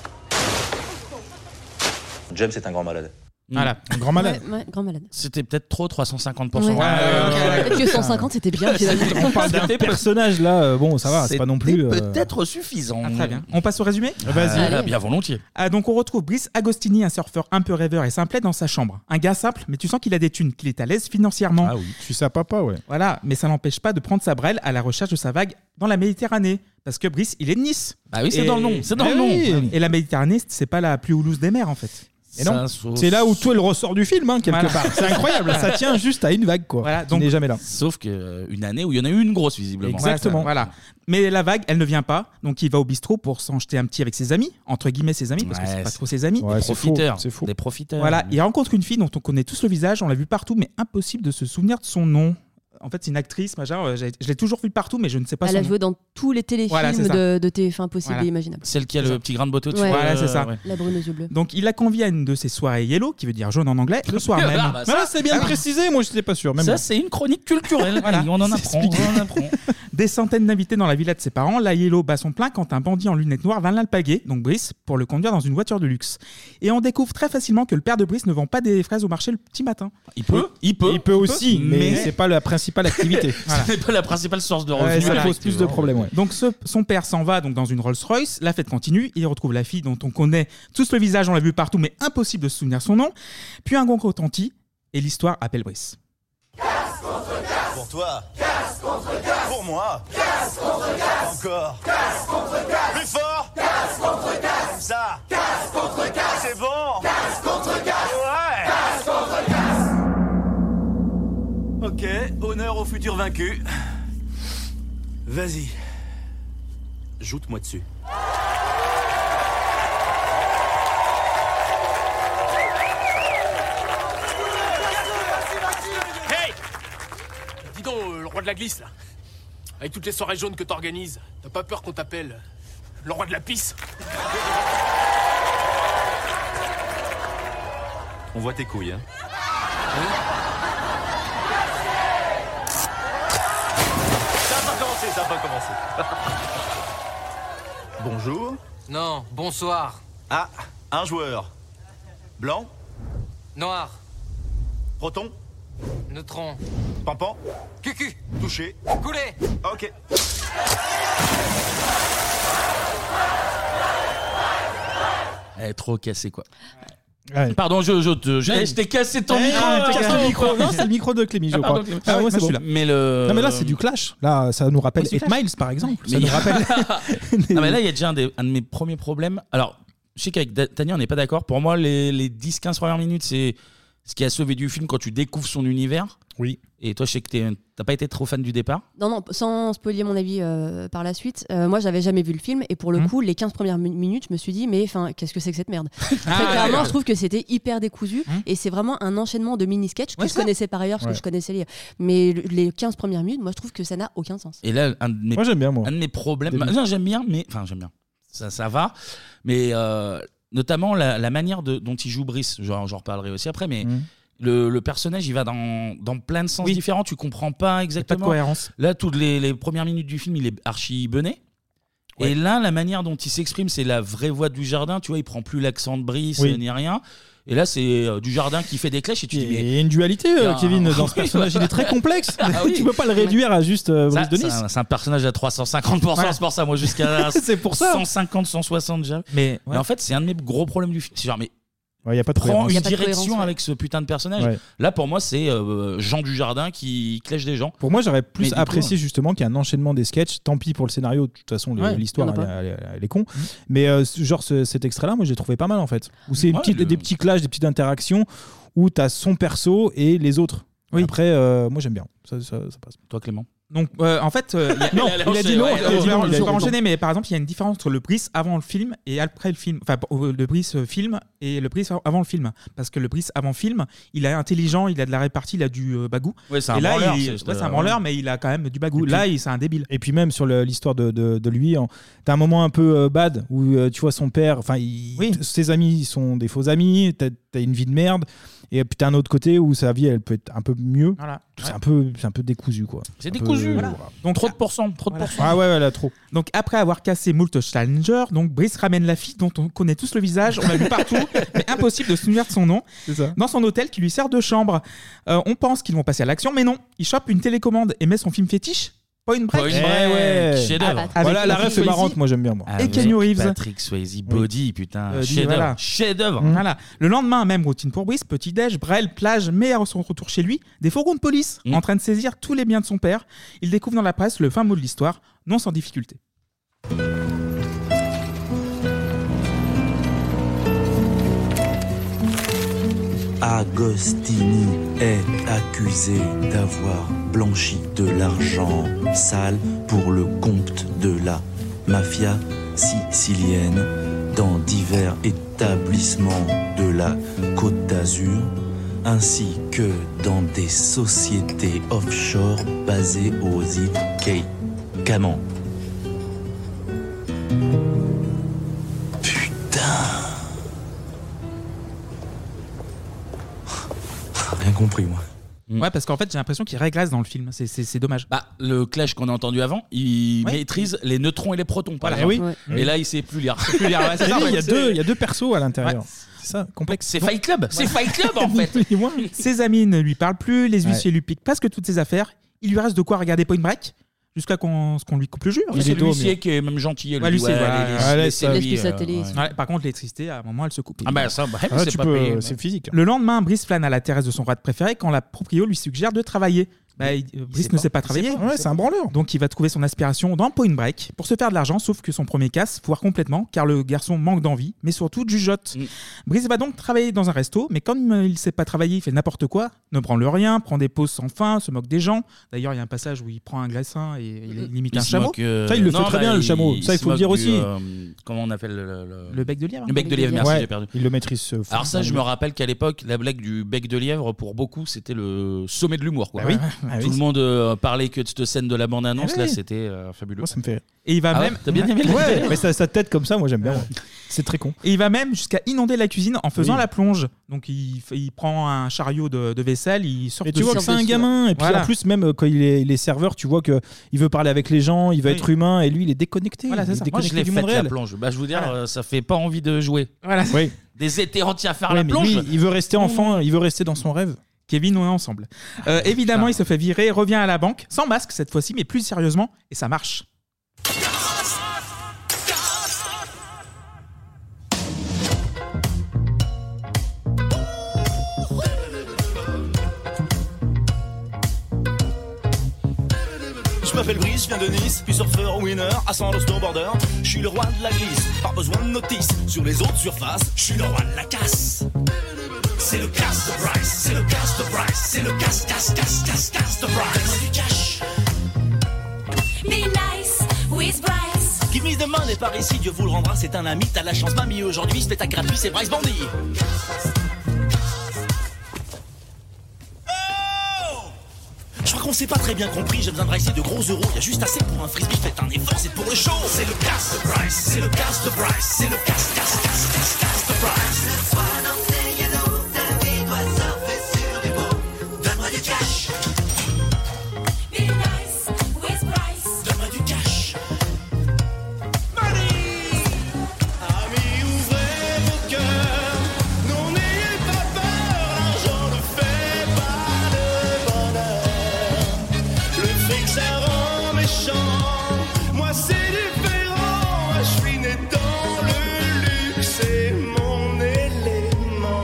[SPEAKER 17] James est un grand malade.
[SPEAKER 8] Voilà,
[SPEAKER 4] un grand malade.
[SPEAKER 10] Ouais, ouais, grand malade.
[SPEAKER 9] C'était peut-être trop trois cent cinquante pour cent.
[SPEAKER 10] Ouais. Peut-être que cent cinquante, c'était bien. finalement.
[SPEAKER 4] On parle d'un personnage là, euh, bon, ça va, c'est pas non plus. euh,
[SPEAKER 9] Peut-être suffisant.
[SPEAKER 8] Ah, très bien. On passe au résumé
[SPEAKER 4] Vas-y.
[SPEAKER 9] Ah, bien volontiers.
[SPEAKER 8] Ah, donc on retrouve Brice Agostini, un surfeur un peu rêveur et simplet dans sa chambre. Un gars simple, mais tu sens qu'il a des thunes, qu'il est à l'aise financièrement.
[SPEAKER 4] Ah oui, je suis sa papa, ouais.
[SPEAKER 8] Voilà, mais ça n'empêche pas de prendre sa brelle à la recherche de sa vague dans la Méditerranée. Parce que Brice, il est de Nice.
[SPEAKER 9] Bah oui, c'est
[SPEAKER 8] Et-
[SPEAKER 9] dans le nom. C'est dans
[SPEAKER 8] Eh
[SPEAKER 9] le nom.
[SPEAKER 8] oui. Et la Méditerranée, c'est pas la plus houlouse des mers en fait.
[SPEAKER 4] Et non,
[SPEAKER 9] Ça, sauf-
[SPEAKER 4] c'est là où tout le ressort du film, hein, quelque
[SPEAKER 8] Voilà.
[SPEAKER 4] part. C'est incroyable, ça tient juste à une vague, quoi.
[SPEAKER 8] Voilà,
[SPEAKER 4] qui
[SPEAKER 8] donc-
[SPEAKER 4] n'est jamais là.
[SPEAKER 9] Sauf qu'une année où il y en a eu une grosse, visiblement.
[SPEAKER 8] Exactement. Voilà. Mais la vague, elle ne vient pas. Donc il va au bistrot pour s'en jeter un petit avec ses amis, entre guillemets ses amis, parce que
[SPEAKER 9] Ouais,
[SPEAKER 8] c'est pas
[SPEAKER 9] c'est-
[SPEAKER 8] trop ses amis.
[SPEAKER 4] Ouais,
[SPEAKER 9] Des
[SPEAKER 4] c'est faux,
[SPEAKER 9] profiteurs.
[SPEAKER 4] c'est faux.
[SPEAKER 9] Des profiteurs.
[SPEAKER 8] Voilà, il rencontre une fille dont on connaît tous le visage, on l'a vu partout, mais impossible de se souvenir de son nom. En fait, c'est une actrice, machin, euh, j'ai- je l'ai toujours vue partout, mais je ne sais pas
[SPEAKER 10] Elle
[SPEAKER 8] son
[SPEAKER 10] a
[SPEAKER 8] nom.
[SPEAKER 10] joué dans tous les téléfilms
[SPEAKER 8] Voilà, c'est ça.
[SPEAKER 10] de, de T F un possibles
[SPEAKER 8] Voilà.
[SPEAKER 10] et imaginables.
[SPEAKER 9] Celle qui a
[SPEAKER 8] C'est
[SPEAKER 9] le
[SPEAKER 8] ça.
[SPEAKER 9] petit grain de beauté au-dessus.
[SPEAKER 10] Ouais.
[SPEAKER 8] Voilà, c'est
[SPEAKER 9] euh,
[SPEAKER 8] ça.
[SPEAKER 9] ouais.
[SPEAKER 10] La brune aux yeux bleus.
[SPEAKER 8] Donc il l'a convié à une de ses soirées yellow, qui veut dire jaune en anglais, le soir même.
[SPEAKER 9] Ah, bah, ça,
[SPEAKER 4] Ah, c'est bien précisé, moi je n'étais pas sûr. Même
[SPEAKER 9] Ça,
[SPEAKER 4] moi.
[SPEAKER 9] c'est une chronique culturelle.
[SPEAKER 8] Voilà.
[SPEAKER 9] On en
[SPEAKER 8] C'est
[SPEAKER 9] apprend.
[SPEAKER 8] expliqué.
[SPEAKER 9] On en apprend.
[SPEAKER 8] Des centaines d'invités dans la villa de ses parents, la Yellow bat son plein quand un bandit en lunettes noires va l'alpaguer, donc Brice, pour le conduire dans une voiture de luxe. Et on découvre très facilement que le père de Brice ne vend pas des fraises au marché le petit matin.
[SPEAKER 9] Il peut. Il peut.
[SPEAKER 4] Il peut aussi, mais,
[SPEAKER 8] mais-
[SPEAKER 4] c'est pas la principale activité.
[SPEAKER 9] Ce n'est pas la principale source de
[SPEAKER 4] Ouais,
[SPEAKER 9] revenus.
[SPEAKER 4] ça pose plus
[SPEAKER 9] effectivement.
[SPEAKER 4] de problèmes, ouais.
[SPEAKER 8] Donc ce- son père s'en va donc dans une Rolls-Royce, la fête continue, il retrouve la fille dont on connaît tous le visage, on l'a vu partout, mais impossible de se souvenir son nom, puis un gong retentit, et l'histoire appelle Brice.
[SPEAKER 1] Pour toi. Pour moi. Encore. Plus fort. Comme ça. C'est bon. Ouais.
[SPEAKER 18] futur vaincu. Vas-y. Joute-moi dessus.
[SPEAKER 19] Hey! Dis donc, euh, le roi de la glisse, là. Avec toutes les soirées jaunes que t'organises, t'as pas peur qu'on t'appelle le roi de la pisse?
[SPEAKER 18] On voit tes couilles, hein.
[SPEAKER 19] Ça va pas commencer, ça va pas commencer.
[SPEAKER 18] Bonjour.
[SPEAKER 19] Non, bonsoir.
[SPEAKER 18] Ah, un joueur. Blanc.
[SPEAKER 19] Noir.
[SPEAKER 18] Proton.
[SPEAKER 19] Neutron.
[SPEAKER 18] Pampan.
[SPEAKER 19] Cucu.
[SPEAKER 18] Touché.
[SPEAKER 19] Coulé.
[SPEAKER 18] Ok.
[SPEAKER 9] Elle est trop cassée, quoi.
[SPEAKER 4] Ouais.
[SPEAKER 9] Pardon, je, je, te- je,
[SPEAKER 4] Ouais.
[SPEAKER 9] je t'ai cassé ton
[SPEAKER 4] Eh,
[SPEAKER 9] micro.
[SPEAKER 4] tu casses
[SPEAKER 9] euh,
[SPEAKER 4] le micro. Non, c'est le micro de Clémy, je
[SPEAKER 9] Ah,
[SPEAKER 4] crois.
[SPEAKER 9] pardon, Clémy.
[SPEAKER 4] Ah, ouais,
[SPEAKER 9] Moi,
[SPEAKER 4] c'est
[SPEAKER 9] je suis
[SPEAKER 4] bon.
[SPEAKER 9] là. Mais le-
[SPEAKER 4] Non, mais là, c'est du clash. Là, ça nous rappelle
[SPEAKER 9] Oui, c'est
[SPEAKER 4] eight
[SPEAKER 9] Flash.
[SPEAKER 4] Miles, par exemple. Ça
[SPEAKER 9] Mais-
[SPEAKER 4] nous rappelle.
[SPEAKER 9] Non, mais là, il y a déjà un, des- un de mes premiers problèmes. Alors, je sais qu'avec Da- Tania, on n'est pas d'accord. Pour moi, les, les dix quinze premières minutes, c'est ce qui a sauvé du film quand tu découvres son univers.
[SPEAKER 4] Oui.
[SPEAKER 9] Et toi, je sais que t'es- t'as pas été trop fan du départ.
[SPEAKER 10] Non, non, sans spoiler mon avis euh, par la suite, euh, moi j'avais jamais vu le film et pour le
[SPEAKER 9] Mmh.
[SPEAKER 10] coup, les quinze premières mi- minutes, je me suis dit, mais enfin, qu'est-ce que c'est que cette merde? Très
[SPEAKER 9] Ah,
[SPEAKER 10] clairement,
[SPEAKER 9] d'accord.
[SPEAKER 10] je trouve que c'était hyper décousu et c'est vraiment un enchaînement de mini-sketch que
[SPEAKER 9] Ouais,
[SPEAKER 10] je
[SPEAKER 9] ça.
[SPEAKER 10] connaissais par ailleurs parce
[SPEAKER 9] Ouais.
[SPEAKER 10] que je connaissais les. Mais le- les quinze premières minutes, moi je trouve que ça n'a aucun sens.
[SPEAKER 9] Et là, un de mes,
[SPEAKER 4] Moi, j'aime bien, moi.
[SPEAKER 9] Un de mes problèmes.
[SPEAKER 4] Début.
[SPEAKER 9] Bah, non, j'aime bien, mais. Enfin, j'aime bien. Ça, ça va. Mais euh, notamment la, la manière de, dont il joue Brice. J'en j'en reparlerai aussi après, mais.
[SPEAKER 4] Mhm.
[SPEAKER 9] Le, le personnage, il va dans, dans plein de sens
[SPEAKER 4] Oui.
[SPEAKER 9] différents. Tu comprends pas exactement.
[SPEAKER 4] cohérence.
[SPEAKER 9] Là, toutes les, les premières minutes du film, il est archi bené.
[SPEAKER 4] Ouais.
[SPEAKER 9] Et là, la manière dont il s'exprime, c'est la vraie voix du Jardin. Tu vois, il prend plus l'accent de Brice
[SPEAKER 4] Oui.
[SPEAKER 9] ni rien. Et là, c'est euh, du Jardin qui fait des clashs. Et tu dis, mais.
[SPEAKER 4] Il y a une dualité, euh,
[SPEAKER 9] Non.
[SPEAKER 4] Kevin, dans ce
[SPEAKER 9] Oui,
[SPEAKER 4] personnage. Il est très complexe.
[SPEAKER 9] Ah oui.
[SPEAKER 4] Tu peux pas le réduire à juste euh,
[SPEAKER 9] Ça,
[SPEAKER 4] Brice de
[SPEAKER 9] c'est
[SPEAKER 4] Nice.
[SPEAKER 9] un, c'est un personnage à trois cent cinquante pour cent,
[SPEAKER 4] Ouais.
[SPEAKER 9] c'est pour ça, moi jusqu'à
[SPEAKER 4] C'est pour ça.
[SPEAKER 9] cent cinquante, cent soixante déjà.
[SPEAKER 4] Mais,
[SPEAKER 9] Mais en fait, c'est un de mes gros problèmes du film. C'est genre, mais
[SPEAKER 4] Il n'y a pas de
[SPEAKER 9] prends
[SPEAKER 4] cohérence.
[SPEAKER 9] une direction avec ce putain de personnage.
[SPEAKER 4] Ouais.
[SPEAKER 9] Là, pour moi, c'est euh, Jean Dujardin qui clèche des gens.
[SPEAKER 4] Pour moi, j'aurais
[SPEAKER 9] Mais
[SPEAKER 4] plus
[SPEAKER 9] du coup,
[SPEAKER 4] apprécié justement qu'il y ait un enchaînement des sketchs. Tant pis pour le scénario, de toute façon, les-
[SPEAKER 9] Ouais,
[SPEAKER 4] l'histoire,
[SPEAKER 9] il y en a
[SPEAKER 4] elle,
[SPEAKER 9] pas.
[SPEAKER 4] elle- elle- elle est con. Mais euh, ce- genre, ce- cet extrait-là, moi, j'ai trouvé pas mal en fait. Où c'est une
[SPEAKER 9] Ouais,
[SPEAKER 4] petite-
[SPEAKER 9] le-
[SPEAKER 4] des petits clashs, des petites interactions où tu as son perso et les autres. Après, euh, moi, j'aime bien. Ça, ça, ça passe.
[SPEAKER 9] Toi, Clément.
[SPEAKER 8] Donc, euh, en fait, euh, il y a-
[SPEAKER 4] Non, il a dit non,
[SPEAKER 8] Ouais,
[SPEAKER 4] il a
[SPEAKER 8] je
[SPEAKER 4] dit
[SPEAKER 8] vais
[SPEAKER 4] non,
[SPEAKER 8] en-
[SPEAKER 4] il a
[SPEAKER 8] je vais
[SPEAKER 4] dit non.
[SPEAKER 8] enchaîner, mais par exemple, il y a une différence entre le Brice avant le film et après le film. Enfin, euh, le Brice euh, film et le Brice avant le film. Parce que le Brice avant film, il est intelligent, il a de la répartie, il a du euh, bagou.
[SPEAKER 9] Ouais, c'est un
[SPEAKER 8] et là,
[SPEAKER 9] branleur,
[SPEAKER 8] il-
[SPEAKER 9] c'est
[SPEAKER 8] ouais,
[SPEAKER 9] juste,
[SPEAKER 8] c'est un
[SPEAKER 9] euh,
[SPEAKER 8] branleur,
[SPEAKER 9] ouais.
[SPEAKER 8] mais il a quand même du bagou.
[SPEAKER 4] Et puis-
[SPEAKER 8] Là, il- c'est un débile.
[SPEAKER 4] Et puis même sur le- l'histoire de, de, de lui, en- t'as un moment un peu euh, bad où euh, tu vois son père, enfin, il- t- ses amis sont des faux amis, t'as as une vie de merde. Et puis t'as un autre côté où sa vie elle peut être un peu mieux.
[SPEAKER 8] Voilà.
[SPEAKER 4] C'est
[SPEAKER 8] Ouais.
[SPEAKER 4] un peu, c'est un peu décousu quoi.
[SPEAKER 9] C'est
[SPEAKER 4] Un peu-
[SPEAKER 9] décousu.
[SPEAKER 4] voilà.
[SPEAKER 8] Donc,
[SPEAKER 9] trop de pourcents, trop de
[SPEAKER 8] Voilà.
[SPEAKER 9] pourcents.
[SPEAKER 4] Ah ouais, ouais, là trop.
[SPEAKER 8] Donc après avoir cassé moult Challenger, donc Brice ramène la fille dont on connaît tous le visage, on l'a vu partout, mais impossible de se souvenir de son nom,
[SPEAKER 4] ça.
[SPEAKER 8] dans son hôtel qui lui sert de chambre. Euh, on pense qu'ils vont passer à l'action, mais non, il chope une télécommande et met son film fétiche, Point Break.
[SPEAKER 9] Point
[SPEAKER 4] Eh
[SPEAKER 9] Break,
[SPEAKER 4] ouais.
[SPEAKER 9] chef-d'œuvre.
[SPEAKER 8] Avec
[SPEAKER 4] Voilà, la
[SPEAKER 8] Patrick
[SPEAKER 4] ref est
[SPEAKER 8] Swayze
[SPEAKER 4] marrante, moi j'aime bien moi.
[SPEAKER 9] Avec
[SPEAKER 8] Keanu Reeves.
[SPEAKER 9] Patrick Swayze, Body, putain,
[SPEAKER 8] Euh, dit,
[SPEAKER 9] chef-d'œuvre.
[SPEAKER 8] voilà.
[SPEAKER 9] Chef-d'œuvre.
[SPEAKER 4] Mmh.
[SPEAKER 8] Voilà. Le lendemain, même routine pour Brice, petit-déj, Brel, plage, mais à son retour chez lui, des fourgons de police
[SPEAKER 9] Mmh.
[SPEAKER 8] en train de saisir tous les biens de son père. Il découvre dans la presse le fin mot de l'histoire, non sans difficulté.
[SPEAKER 14] Agostini est accusé d'avoir blanchi de l'argent sale pour le compte de la mafia sicilienne dans divers établissements de la Côte d'Azur, ainsi que dans des sociétés offshore basées aux îles Cay- Caïmans. Rien compris, moi.
[SPEAKER 8] Ouais, parce qu'en fait, j'ai l'impression qu'il réglasse dans le film. C'est- C'est c'est dommage.
[SPEAKER 9] Bah, le clash qu'on a entendu avant, il
[SPEAKER 8] Ouais.
[SPEAKER 9] maîtrise les neutrons et les protons. Par
[SPEAKER 8] Voilà.
[SPEAKER 9] exemple.
[SPEAKER 4] Eh oui.
[SPEAKER 9] Et là, il sait plus lire.
[SPEAKER 8] Plus lire, ouais, c'est
[SPEAKER 4] Et
[SPEAKER 8] ça,
[SPEAKER 4] lui, il y a
[SPEAKER 8] ouais,
[SPEAKER 4] deux,
[SPEAKER 8] c'est-
[SPEAKER 4] il y a deux persos à l'intérieur. C'est ça, complexe.
[SPEAKER 9] C'est Fight Club. C'est Fight Club en fait.
[SPEAKER 4] Et moi,
[SPEAKER 8] Ses amis ne lui parlent plus, les huissiers
[SPEAKER 4] Ouais.
[SPEAKER 8] lui piquent presque toutes ses affaires. Il lui reste de quoi regarder Point Break jusqu'à qu'on ce qu'on lui coupe le jus.
[SPEAKER 9] Ouais, c'est l'huissier qui est même gentil. elle
[SPEAKER 8] Ouais,
[SPEAKER 9] lui
[SPEAKER 8] lui,
[SPEAKER 9] dit,
[SPEAKER 8] c'est
[SPEAKER 9] ouais,
[SPEAKER 8] voilà.
[SPEAKER 9] allez, laisse-
[SPEAKER 4] Ouais, laisse
[SPEAKER 9] laissez
[SPEAKER 4] ça.
[SPEAKER 9] lui,
[SPEAKER 10] Laisse plus sa
[SPEAKER 9] euh,
[SPEAKER 10] télé.
[SPEAKER 9] ouais.
[SPEAKER 8] Ouais, par contre, l'électricité, à un moment, elle se coupe.
[SPEAKER 9] Ah bah ça, bah,
[SPEAKER 4] ah,
[SPEAKER 9] c'est
[SPEAKER 4] tu
[SPEAKER 9] pas
[SPEAKER 4] peux,
[SPEAKER 9] payé.
[SPEAKER 4] c'est physique.
[SPEAKER 8] Le lendemain, Brice flâne à la terrasse de son roi préféré quand la proprio lui suggère de travailler. Bah, il- euh, Brice
[SPEAKER 4] sait
[SPEAKER 8] ne
[SPEAKER 4] pas.
[SPEAKER 8] sait pas
[SPEAKER 4] Il sait
[SPEAKER 8] travailler.
[SPEAKER 4] pas. Ouais, c'est un branleur.
[SPEAKER 8] Donc il va trouver son aspiration dans Point Break pour se faire de l'argent, sauf que son premier casse foire complètement car le garçon manque d'envie, mais surtout de jugeote.
[SPEAKER 9] Mm.
[SPEAKER 8] Brice va donc travailler dans un resto, mais comme euh, il ne sait pas travailler, il fait n'importe quoi, ne branle rien, prend des pauses sans fin, se moque des gens. D'ailleurs, il y a un passage où il prend un glaçon et il limite
[SPEAKER 9] Il
[SPEAKER 8] un
[SPEAKER 9] se
[SPEAKER 8] chameau.
[SPEAKER 9] moque, euh,
[SPEAKER 4] Ça, il le
[SPEAKER 9] non,
[SPEAKER 4] fait très
[SPEAKER 9] bah,
[SPEAKER 4] bien, le chameau.
[SPEAKER 9] il
[SPEAKER 4] Ça, il
[SPEAKER 9] se
[SPEAKER 4] faut le
[SPEAKER 9] moque
[SPEAKER 4] dire
[SPEAKER 9] du,
[SPEAKER 4] aussi.
[SPEAKER 9] euh, comment on appelle le, le-
[SPEAKER 8] Le bec de lièvre.
[SPEAKER 9] Le bec de lièvre, merci,
[SPEAKER 4] Ouais,
[SPEAKER 9] j'ai perdu.
[SPEAKER 4] il le maîtrise. euh,
[SPEAKER 9] Alors ça, je me
[SPEAKER 4] fort.
[SPEAKER 9] rappelle qu'à l'époque, la blague du bec de lièvre, pour beaucoup, c'était le sommet de l'humour. quoi.
[SPEAKER 8] Ah oui. Ah
[SPEAKER 9] Tout
[SPEAKER 8] oui.
[SPEAKER 9] le monde euh, parlait que de cette scène de la bande-annonce,
[SPEAKER 4] Ah
[SPEAKER 9] là,
[SPEAKER 4] oui.
[SPEAKER 9] c'était euh, fabuleux.
[SPEAKER 4] Moi, ça me fait.
[SPEAKER 8] Et il va
[SPEAKER 9] Ah ouais,
[SPEAKER 8] même.
[SPEAKER 9] t'as bien aimé le
[SPEAKER 4] Ouais,
[SPEAKER 9] bec de
[SPEAKER 4] mais sa, sa tête comme ça, moi j'aime bien. ouais. C'est très con.
[SPEAKER 8] Et il va même jusqu'à inonder la cuisine en faisant
[SPEAKER 4] Oui.
[SPEAKER 8] la plonge. Donc il, fait- il prend un chariot de, de vaisselle, il sort
[SPEAKER 4] Et tu vois que c'est un gamin. Et puis
[SPEAKER 8] Voilà.
[SPEAKER 4] en plus, même euh, quand il est, il est serveur, tu vois que il veut parler avec les gens, il veut
[SPEAKER 8] Oui.
[SPEAKER 4] être humain, et lui, il est déconnecté.
[SPEAKER 8] Voilà, c'est
[SPEAKER 4] il est
[SPEAKER 8] ça.
[SPEAKER 9] Moi, je
[SPEAKER 4] déconnecté
[SPEAKER 9] l'ai
[SPEAKER 4] du
[SPEAKER 9] faite
[SPEAKER 4] monde
[SPEAKER 9] la
[SPEAKER 4] réel.
[SPEAKER 9] plonge. Bah, je vous dire,
[SPEAKER 8] Voilà.
[SPEAKER 9] euh, ça fait pas envie de jouer.
[SPEAKER 8] Voilà.
[SPEAKER 4] Oui.
[SPEAKER 9] Des étés entiers à faire
[SPEAKER 4] Ouais,
[SPEAKER 9] la
[SPEAKER 4] mais
[SPEAKER 9] plonge.
[SPEAKER 4] lui, il veut rester enfant, il veut rester dans son rêve.
[SPEAKER 8] Kevin, on est ensemble. Euh, évidemment, il se fait virer, revient à la banque, sans masque cette fois-ci, mais plus sérieusement, et ça marche.
[SPEAKER 1] Je m'appelle Brice, je viens de Nice, puis surfeur winner, ascendant snowboarder. Je suis le roi de la glisse, pas besoin de notice. Sur les autres surfaces, je suis le roi de la casse. C'est le casse de Bryce, c'est le casse de Bryce, c'est le casse, casse, casse, casse, casse de Bryce. Du cash.
[SPEAKER 13] Be nice with Bryce.
[SPEAKER 1] Give me the money par ici, Dieu vous le rendra, c'est un ami, t'as la chance, mamie, aujourd'hui, spectacle gratuit, c'est Bryce Bandy. Je crois qu'on s'est pas très bien compris, j'ai besoin de Bryce et de gros euros, y a juste assez pour un frisbee, faites un effort, c'est pour le show. C'est le casse de Bryce, c'est le casse de Bryce, c'est le casse, casse, casse, casse, casse de Bryce. Le soir danser, you know, ta vie doit surfer sur des mots. Donne-moi du cash.
[SPEAKER 13] Be nice with Bryce.
[SPEAKER 1] Donne-moi du cash. Money. Amis, ouvrez vos cœurs. Non, n'ayez pas peur. L'argent ne fait pas le bonheur. Le fric, ça rend méchant. Moi, c'est différent. Je suis né dans le luxe. C'est mon élément.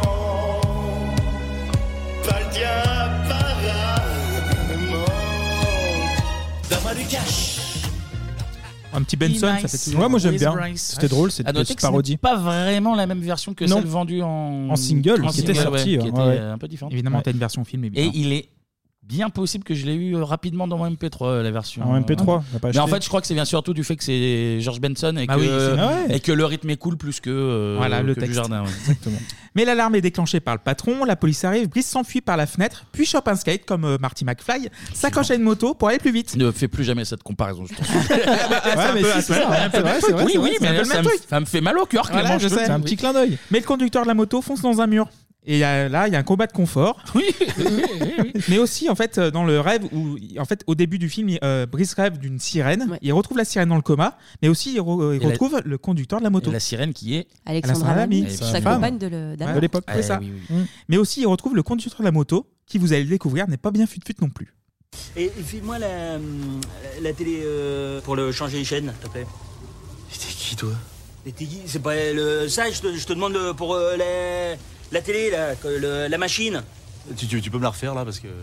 [SPEAKER 1] Pas le tien, apparemment. Donne-moi du cash.
[SPEAKER 8] Un petit Benson, ça fait toujours.
[SPEAKER 4] Ouais, moi j'aime
[SPEAKER 9] With
[SPEAKER 4] bien.
[SPEAKER 9] Bryce.
[SPEAKER 4] C'était drôle, cette
[SPEAKER 9] À noter
[SPEAKER 4] petite
[SPEAKER 9] que ce n'est
[SPEAKER 4] parodie.
[SPEAKER 9] pas vraiment la même version que
[SPEAKER 4] Non.
[SPEAKER 9] celle vendue en,
[SPEAKER 4] En single,
[SPEAKER 9] en
[SPEAKER 4] qui était
[SPEAKER 9] single,
[SPEAKER 4] sortie,
[SPEAKER 9] ouais,
[SPEAKER 4] ouais,
[SPEAKER 9] qui
[SPEAKER 4] ouais.
[SPEAKER 9] était un peu différente.
[SPEAKER 8] Évidemment,
[SPEAKER 4] Ouais.
[SPEAKER 8] t'as une version film.
[SPEAKER 9] Et
[SPEAKER 8] Évidemment.
[SPEAKER 9] il est bien possible que je l'ai eu euh, rapidement dans mon M P trois, euh, la version.
[SPEAKER 4] En M P trois,
[SPEAKER 9] euh,
[SPEAKER 4] on l'a pas
[SPEAKER 9] Mais en
[SPEAKER 4] acheté.
[SPEAKER 9] fait, je crois que c'est bien surtout du fait que c'est George Benson et,
[SPEAKER 8] Bah
[SPEAKER 9] que,
[SPEAKER 8] oui, c'est-
[SPEAKER 4] Ah ouais.
[SPEAKER 9] et que le rythme est cool plus que, euh,
[SPEAKER 8] Voilà, le
[SPEAKER 9] que du
[SPEAKER 8] texte.
[SPEAKER 9] jardin. ouais.
[SPEAKER 4] Exactement.
[SPEAKER 8] Mais l'alarme est déclenchée par le patron, la police arrive, Brice s'enfuit par la fenêtre, puis chope un skate comme euh, Marty McFly, s'accroche à une moto pour aller plus vite.
[SPEAKER 9] Ne fais plus jamais cette comparaison. Je t'en supplie.
[SPEAKER 8] Ouais,
[SPEAKER 4] mais si, c'est ça, c'est vrai, c'est vrai,
[SPEAKER 9] oui,
[SPEAKER 4] c'est
[SPEAKER 9] oui,
[SPEAKER 4] vrai,
[SPEAKER 9] mais
[SPEAKER 8] c'est un
[SPEAKER 9] là,
[SPEAKER 8] peu le
[SPEAKER 9] ça,
[SPEAKER 8] même
[SPEAKER 9] me,
[SPEAKER 8] truc.
[SPEAKER 9] ça me fait mal au cœur,
[SPEAKER 8] Voilà,
[SPEAKER 9] Clément.
[SPEAKER 8] je
[SPEAKER 9] te le
[SPEAKER 8] sais.
[SPEAKER 9] dis.
[SPEAKER 4] C'est un petit clin d'œil.
[SPEAKER 8] Mais le conducteur de la moto fonce dans un mur. Et euh, là, il y a un combat de confort.
[SPEAKER 9] Oui, oui, oui, oui.
[SPEAKER 8] Mais aussi, en fait, euh, dans le rêve où, en fait, au début du film, il- euh, Brice rêve d'une sirène.
[SPEAKER 10] Ouais.
[SPEAKER 8] Il retrouve la sirène dans le coma, mais aussi il, re- il
[SPEAKER 9] Et la-
[SPEAKER 8] retrouve le conducteur de la moto.
[SPEAKER 9] Et la sirène qui est.
[SPEAKER 10] Alexandra
[SPEAKER 8] Alexandra
[SPEAKER 10] Lamy,
[SPEAKER 8] Lamy,
[SPEAKER 10] sa
[SPEAKER 9] sa
[SPEAKER 4] femme.
[SPEAKER 10] compagne de le- d'Alain.
[SPEAKER 4] De l'époque.
[SPEAKER 8] C'est ça.
[SPEAKER 9] oui, oui.
[SPEAKER 8] Mais aussi, il retrouve le conducteur de la moto, qui, vous allez le découvrir, n'est pas bien fut-fut non plus.
[SPEAKER 16] Et file-moi la, la télé euh, pour le changer les chaînes, s'il te plaît.
[SPEAKER 1] T'es qui, toi?
[SPEAKER 16] Et t'es qui? C'est pas le. Ça, je te, je te demande le- pour euh, la, la télé, là, que le- la machine.
[SPEAKER 17] Tu, tu, tu peux me la refaire là parce que.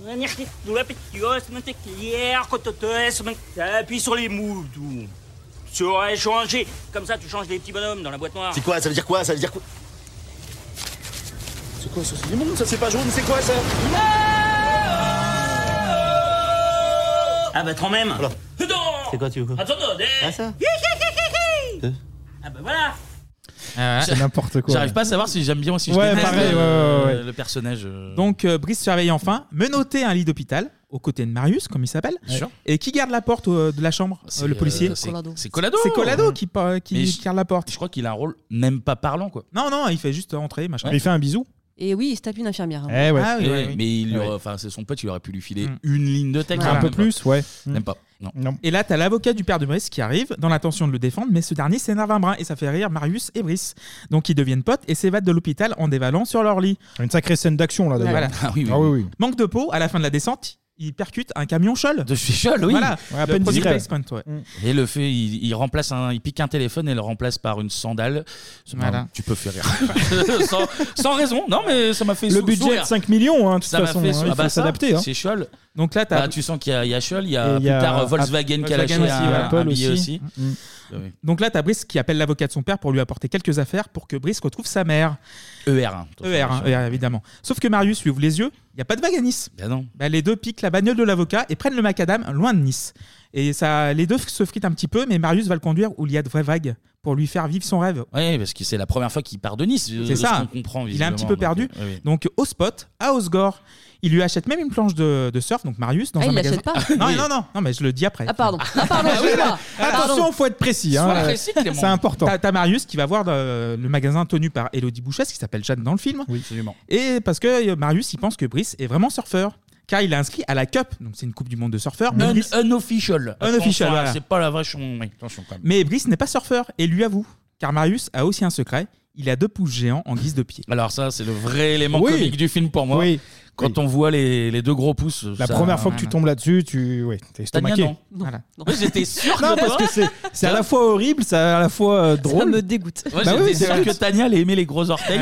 [SPEAKER 16] Appuie sur les mots, tout. Sur changer. Comme ça, tu changes les petits bonhommes dans la boîte noire.
[SPEAKER 1] C'est quoi? Ça veut dire quoi? Ça veut dire quoi? C'est quoi ça? C'est du monde, ça? C'est pas jaune? C'est quoi ça?
[SPEAKER 16] Ah bah, quand même.
[SPEAKER 1] Voilà. C'est quoi, tu veux quoi?
[SPEAKER 16] Attends,
[SPEAKER 1] Ah, ça?
[SPEAKER 16] Ah bah voilà.
[SPEAKER 4] C'est n'importe quoi.
[SPEAKER 9] J'arrive pas à savoir si j'aime bien ou si je
[SPEAKER 4] Ouais,
[SPEAKER 9] déteste
[SPEAKER 4] pareil,
[SPEAKER 9] le,
[SPEAKER 4] ouais, ouais, ouais.
[SPEAKER 9] le personnage. euh.
[SPEAKER 8] Donc, euh, Brice se réveille enfin, menotté à un lit d'hôpital, aux côtés de Marius, comme il s'appelle.
[SPEAKER 9] Sûr.
[SPEAKER 8] Et qui garde la porte euh, de la chambre
[SPEAKER 9] C'est,
[SPEAKER 8] euh, Le policier
[SPEAKER 9] euh, c'est-
[SPEAKER 10] Colado.
[SPEAKER 9] C'est Colado.
[SPEAKER 8] C'est Colado qui, pa- qui
[SPEAKER 9] Mais je-
[SPEAKER 8] garde la porte.
[SPEAKER 9] Je crois qu'il a un rôle même pas parlant, quoi.
[SPEAKER 8] Non, non, il fait juste entrer, machin.
[SPEAKER 4] Il fait un bisou.
[SPEAKER 10] Et oui, il se tape une infirmière. hein.
[SPEAKER 4] Eh ouais.
[SPEAKER 8] Ah oui,
[SPEAKER 9] Et
[SPEAKER 8] oui,
[SPEAKER 9] ouais,
[SPEAKER 8] oui.
[SPEAKER 9] Mais il lui
[SPEAKER 4] Ouais.
[SPEAKER 9] aurait- enfin, c'est son pote, il aurait pu lui filer
[SPEAKER 8] Mm.
[SPEAKER 9] une ligne de texte.
[SPEAKER 10] Ouais.
[SPEAKER 4] Un
[SPEAKER 9] même
[SPEAKER 4] peu
[SPEAKER 9] pas.
[SPEAKER 4] plus, ouais.
[SPEAKER 9] Même pas. Non.
[SPEAKER 4] Non.
[SPEAKER 8] Et là, t'as l'avocat du père de Brice qui arrive, dans l'intention de le défendre, mais ce dernier s'énerve un brin et ça fait rire Marius et Brice. Donc ils deviennent potes et s'évadent de l'hôpital en dévalant sur leur lit.
[SPEAKER 4] Une sacrée scène d'action là d'ailleurs.
[SPEAKER 8] Voilà.
[SPEAKER 9] Ah oui, oui.
[SPEAKER 4] Ah oui, oui.
[SPEAKER 8] Manque de peau, à la fin de la descente, il percute un camion Scholl.
[SPEAKER 9] De chez Scholl, oui.
[SPEAKER 8] Voilà,
[SPEAKER 4] Ouais, à
[SPEAKER 8] le
[SPEAKER 4] peine
[SPEAKER 8] product
[SPEAKER 4] discret.
[SPEAKER 8] placement, ouais.
[SPEAKER 9] Et le fait, il, il remplace un, il pique un téléphone et le remplace par une sandale. C'est
[SPEAKER 8] Voilà.
[SPEAKER 9] marrant, tu peux faire rire. sans, sans raison. Non, mais ça m'a fait
[SPEAKER 4] Le
[SPEAKER 9] sou-
[SPEAKER 4] budget
[SPEAKER 9] sourire.
[SPEAKER 4] de cinq millions, hein, de toute
[SPEAKER 9] Ça m'a
[SPEAKER 4] façon,
[SPEAKER 9] fait
[SPEAKER 4] hein,
[SPEAKER 9] sou-
[SPEAKER 4] il
[SPEAKER 9] ah bah
[SPEAKER 4] faut
[SPEAKER 9] ça,
[SPEAKER 4] s'adapter. Hein.
[SPEAKER 9] C'est Scholl.
[SPEAKER 8] Donc là, t'as-
[SPEAKER 9] Bah, tu sens qu'il y a, il y a Scholl, il y a
[SPEAKER 4] Et il
[SPEAKER 9] plus
[SPEAKER 4] y a
[SPEAKER 9] tard euh,
[SPEAKER 4] App-
[SPEAKER 9] Volkswagen qui a lâché
[SPEAKER 8] Volkswagen aussi,
[SPEAKER 9] un,
[SPEAKER 8] Apple
[SPEAKER 9] un billet
[SPEAKER 8] aussi.
[SPEAKER 9] aussi.
[SPEAKER 8] Mm.
[SPEAKER 9] Oui.
[SPEAKER 8] Donc là, t'as Brice qui appelle l'avocat de son père pour lui apporter quelques affaires pour que Brice retrouve sa mère.
[SPEAKER 9] E R. hein,
[SPEAKER 8] E R, hein, E R, évidemment. Sauf que Marius lui ouvre les yeux, il n'y a pas de vague à Nice.
[SPEAKER 9] Ben non.
[SPEAKER 8] Bah, les deux piquent la bagnole de l'avocat et prennent le macadam loin de Nice. Et ça, les deux se fritent un petit peu, mais Marius va le conduire où il y a de vraies vagues pour lui faire vivre son rêve.
[SPEAKER 9] Oui, parce que c'est la première fois qu'il part de Nice. euh,
[SPEAKER 8] C'est
[SPEAKER 9] de
[SPEAKER 8] ça.
[SPEAKER 9] Ce qu'on comprend,
[SPEAKER 8] Il est un petit peu
[SPEAKER 9] visiblement,
[SPEAKER 8] perdu.
[SPEAKER 9] donc, euh, oui, oui.
[SPEAKER 8] Donc au spot, à Osgore, il lui achète même une planche de, de surf, donc Marius, dans
[SPEAKER 10] Ah,
[SPEAKER 8] un
[SPEAKER 10] il
[SPEAKER 8] magasin.
[SPEAKER 10] l'achète pas
[SPEAKER 8] non,
[SPEAKER 10] Oui.
[SPEAKER 8] non, non, non, mais je le dis après.
[SPEAKER 10] Ah, pardon. Ah, pardon, excuse-moi.
[SPEAKER 4] Attention, faut être précis. Hein.
[SPEAKER 8] Sois précis, Clément.
[SPEAKER 4] C'est important.
[SPEAKER 8] T'as, t'as Marius qui va voir euh, le magasin tenu par Élodie Bouchesse, qui s'appelle Jeanne dans le film.
[SPEAKER 9] Oui, absolument.
[SPEAKER 8] Et parce que euh, Marius, il pense que Brice est vraiment surfeur. Car il est inscrit à la Cup, donc c'est une Coupe du Monde de surfeurs. Mais
[SPEAKER 9] Un,
[SPEAKER 8] Brice,
[SPEAKER 9] unofficial.
[SPEAKER 8] Unofficial,
[SPEAKER 9] Attention,
[SPEAKER 8] voilà.
[SPEAKER 9] C'est pas la vraie chanson. Oui, attention quand même.
[SPEAKER 8] mais Brice n'est pas surfeur, et lui avoue. Car Marius a aussi un secret, il a deux pouces géants en guise de pied.
[SPEAKER 9] Alors ça, c'est le vrai élément
[SPEAKER 4] Oui.
[SPEAKER 9] comique du film pour moi.
[SPEAKER 4] Oui.
[SPEAKER 9] Quand on voit les, les deux gros pouces.
[SPEAKER 4] La
[SPEAKER 9] ça-
[SPEAKER 4] première fois que tu tombes là-dessus, tu ouais, t'es
[SPEAKER 9] Tania,
[SPEAKER 4] estomaqué.
[SPEAKER 9] non.
[SPEAKER 8] Voilà.
[SPEAKER 9] Oui, j'étais sûr
[SPEAKER 4] Non,
[SPEAKER 9] que
[SPEAKER 4] parce
[SPEAKER 9] toi-
[SPEAKER 4] que c'est c'est à la fois horrible, c'est à la fois euh, drôle.
[SPEAKER 10] Ça me dégoûte.
[SPEAKER 9] Moi,
[SPEAKER 4] Bah
[SPEAKER 9] j'étais
[SPEAKER 4] oui, c'est
[SPEAKER 9] sûr
[SPEAKER 4] vrai.
[SPEAKER 9] que Tania allait aimer les gros orteils.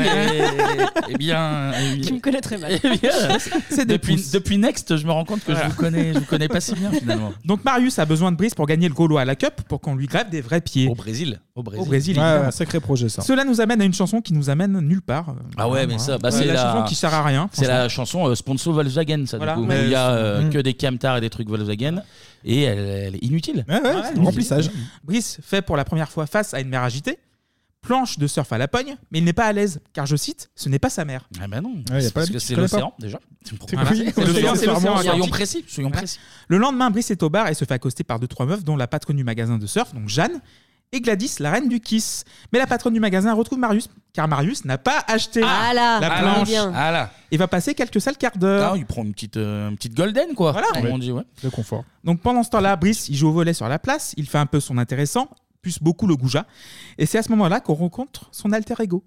[SPEAKER 9] et, et bien. et bien-
[SPEAKER 10] Tu me connais très mal.
[SPEAKER 9] eh bien,
[SPEAKER 8] C'est des
[SPEAKER 9] depuis,
[SPEAKER 8] pouces.
[SPEAKER 9] depuis Next, je me rends compte que
[SPEAKER 8] Voilà.
[SPEAKER 9] je vous connais, je vous connais pas si bien finalement.
[SPEAKER 8] Donc Marius a besoin de Brice pour gagner le Gaulois à la Cup, pour qu'on lui grave des vrais pieds.
[SPEAKER 9] Au Brésil. Au Brésil.
[SPEAKER 8] Au Brésil,
[SPEAKER 4] Ouais,
[SPEAKER 8] évidemment.
[SPEAKER 4] ouais, sacré projet ça.
[SPEAKER 8] Cela nous amène à une chanson qui nous amène nulle part.
[SPEAKER 9] Ah ouais, mais ça, bah,
[SPEAKER 8] Ouais,
[SPEAKER 9] c'est
[SPEAKER 8] la,
[SPEAKER 9] la,
[SPEAKER 8] chanson qui sert à rien.
[SPEAKER 9] C'est
[SPEAKER 8] franchement.
[SPEAKER 9] la chanson euh, sponsor Volkswagen, ça.
[SPEAKER 8] Voilà.
[SPEAKER 9] Du coup,
[SPEAKER 8] Mais
[SPEAKER 9] où il y a euh,
[SPEAKER 4] Mm.
[SPEAKER 9] que des camtars et des trucs Volkswagen, et elle, elle est inutile.
[SPEAKER 4] Ouais, ouais, c'est du remplissage.
[SPEAKER 8] Brice fait pour la première fois face à une mère agitée, planche de surf à la pogne, mais il n'est pas à l'aise, car je cite, ce n'est pas sa mère.
[SPEAKER 9] Ah bah non,
[SPEAKER 4] Ouais, y a
[SPEAKER 9] c'est
[SPEAKER 4] pas
[SPEAKER 9] parce
[SPEAKER 4] la-
[SPEAKER 9] que
[SPEAKER 4] tu
[SPEAKER 9] c'est
[SPEAKER 4] connais
[SPEAKER 9] l'océan
[SPEAKER 4] pas
[SPEAKER 9] déjà.
[SPEAKER 8] Voilà.
[SPEAKER 4] Oui,
[SPEAKER 8] C'est l'océan, c'est l'océan
[SPEAKER 9] Soyons
[SPEAKER 8] Atlantique.
[SPEAKER 9] précis, soyons
[SPEAKER 8] Voilà.
[SPEAKER 9] précis.
[SPEAKER 8] Le lendemain, Brice est au bar et se fait accoster par deux trois meufs, dont la patronne du magasin de surf, donc Jeanne, et Gladys, la reine du Kiss. Mais la patronne du magasin retrouve Marius, car Marius n'a pas acheté
[SPEAKER 10] Ah là,
[SPEAKER 8] la
[SPEAKER 10] ah
[SPEAKER 8] planche.
[SPEAKER 10] bien.
[SPEAKER 9] Ah là.
[SPEAKER 8] Et va passer quelques sales quarts d'heure.
[SPEAKER 9] Ah, il prend une petite, euh, une petite golden, quoi.
[SPEAKER 8] Voilà.
[SPEAKER 9] Comme on dit, ouais.
[SPEAKER 4] Le confort.
[SPEAKER 8] Donc pendant ce temps-là, Brice, il joue au volet sur la place, il fait un peu son intéressant, plus beaucoup le goujat. Et c'est à ce moment-là qu'on rencontre son alter ego.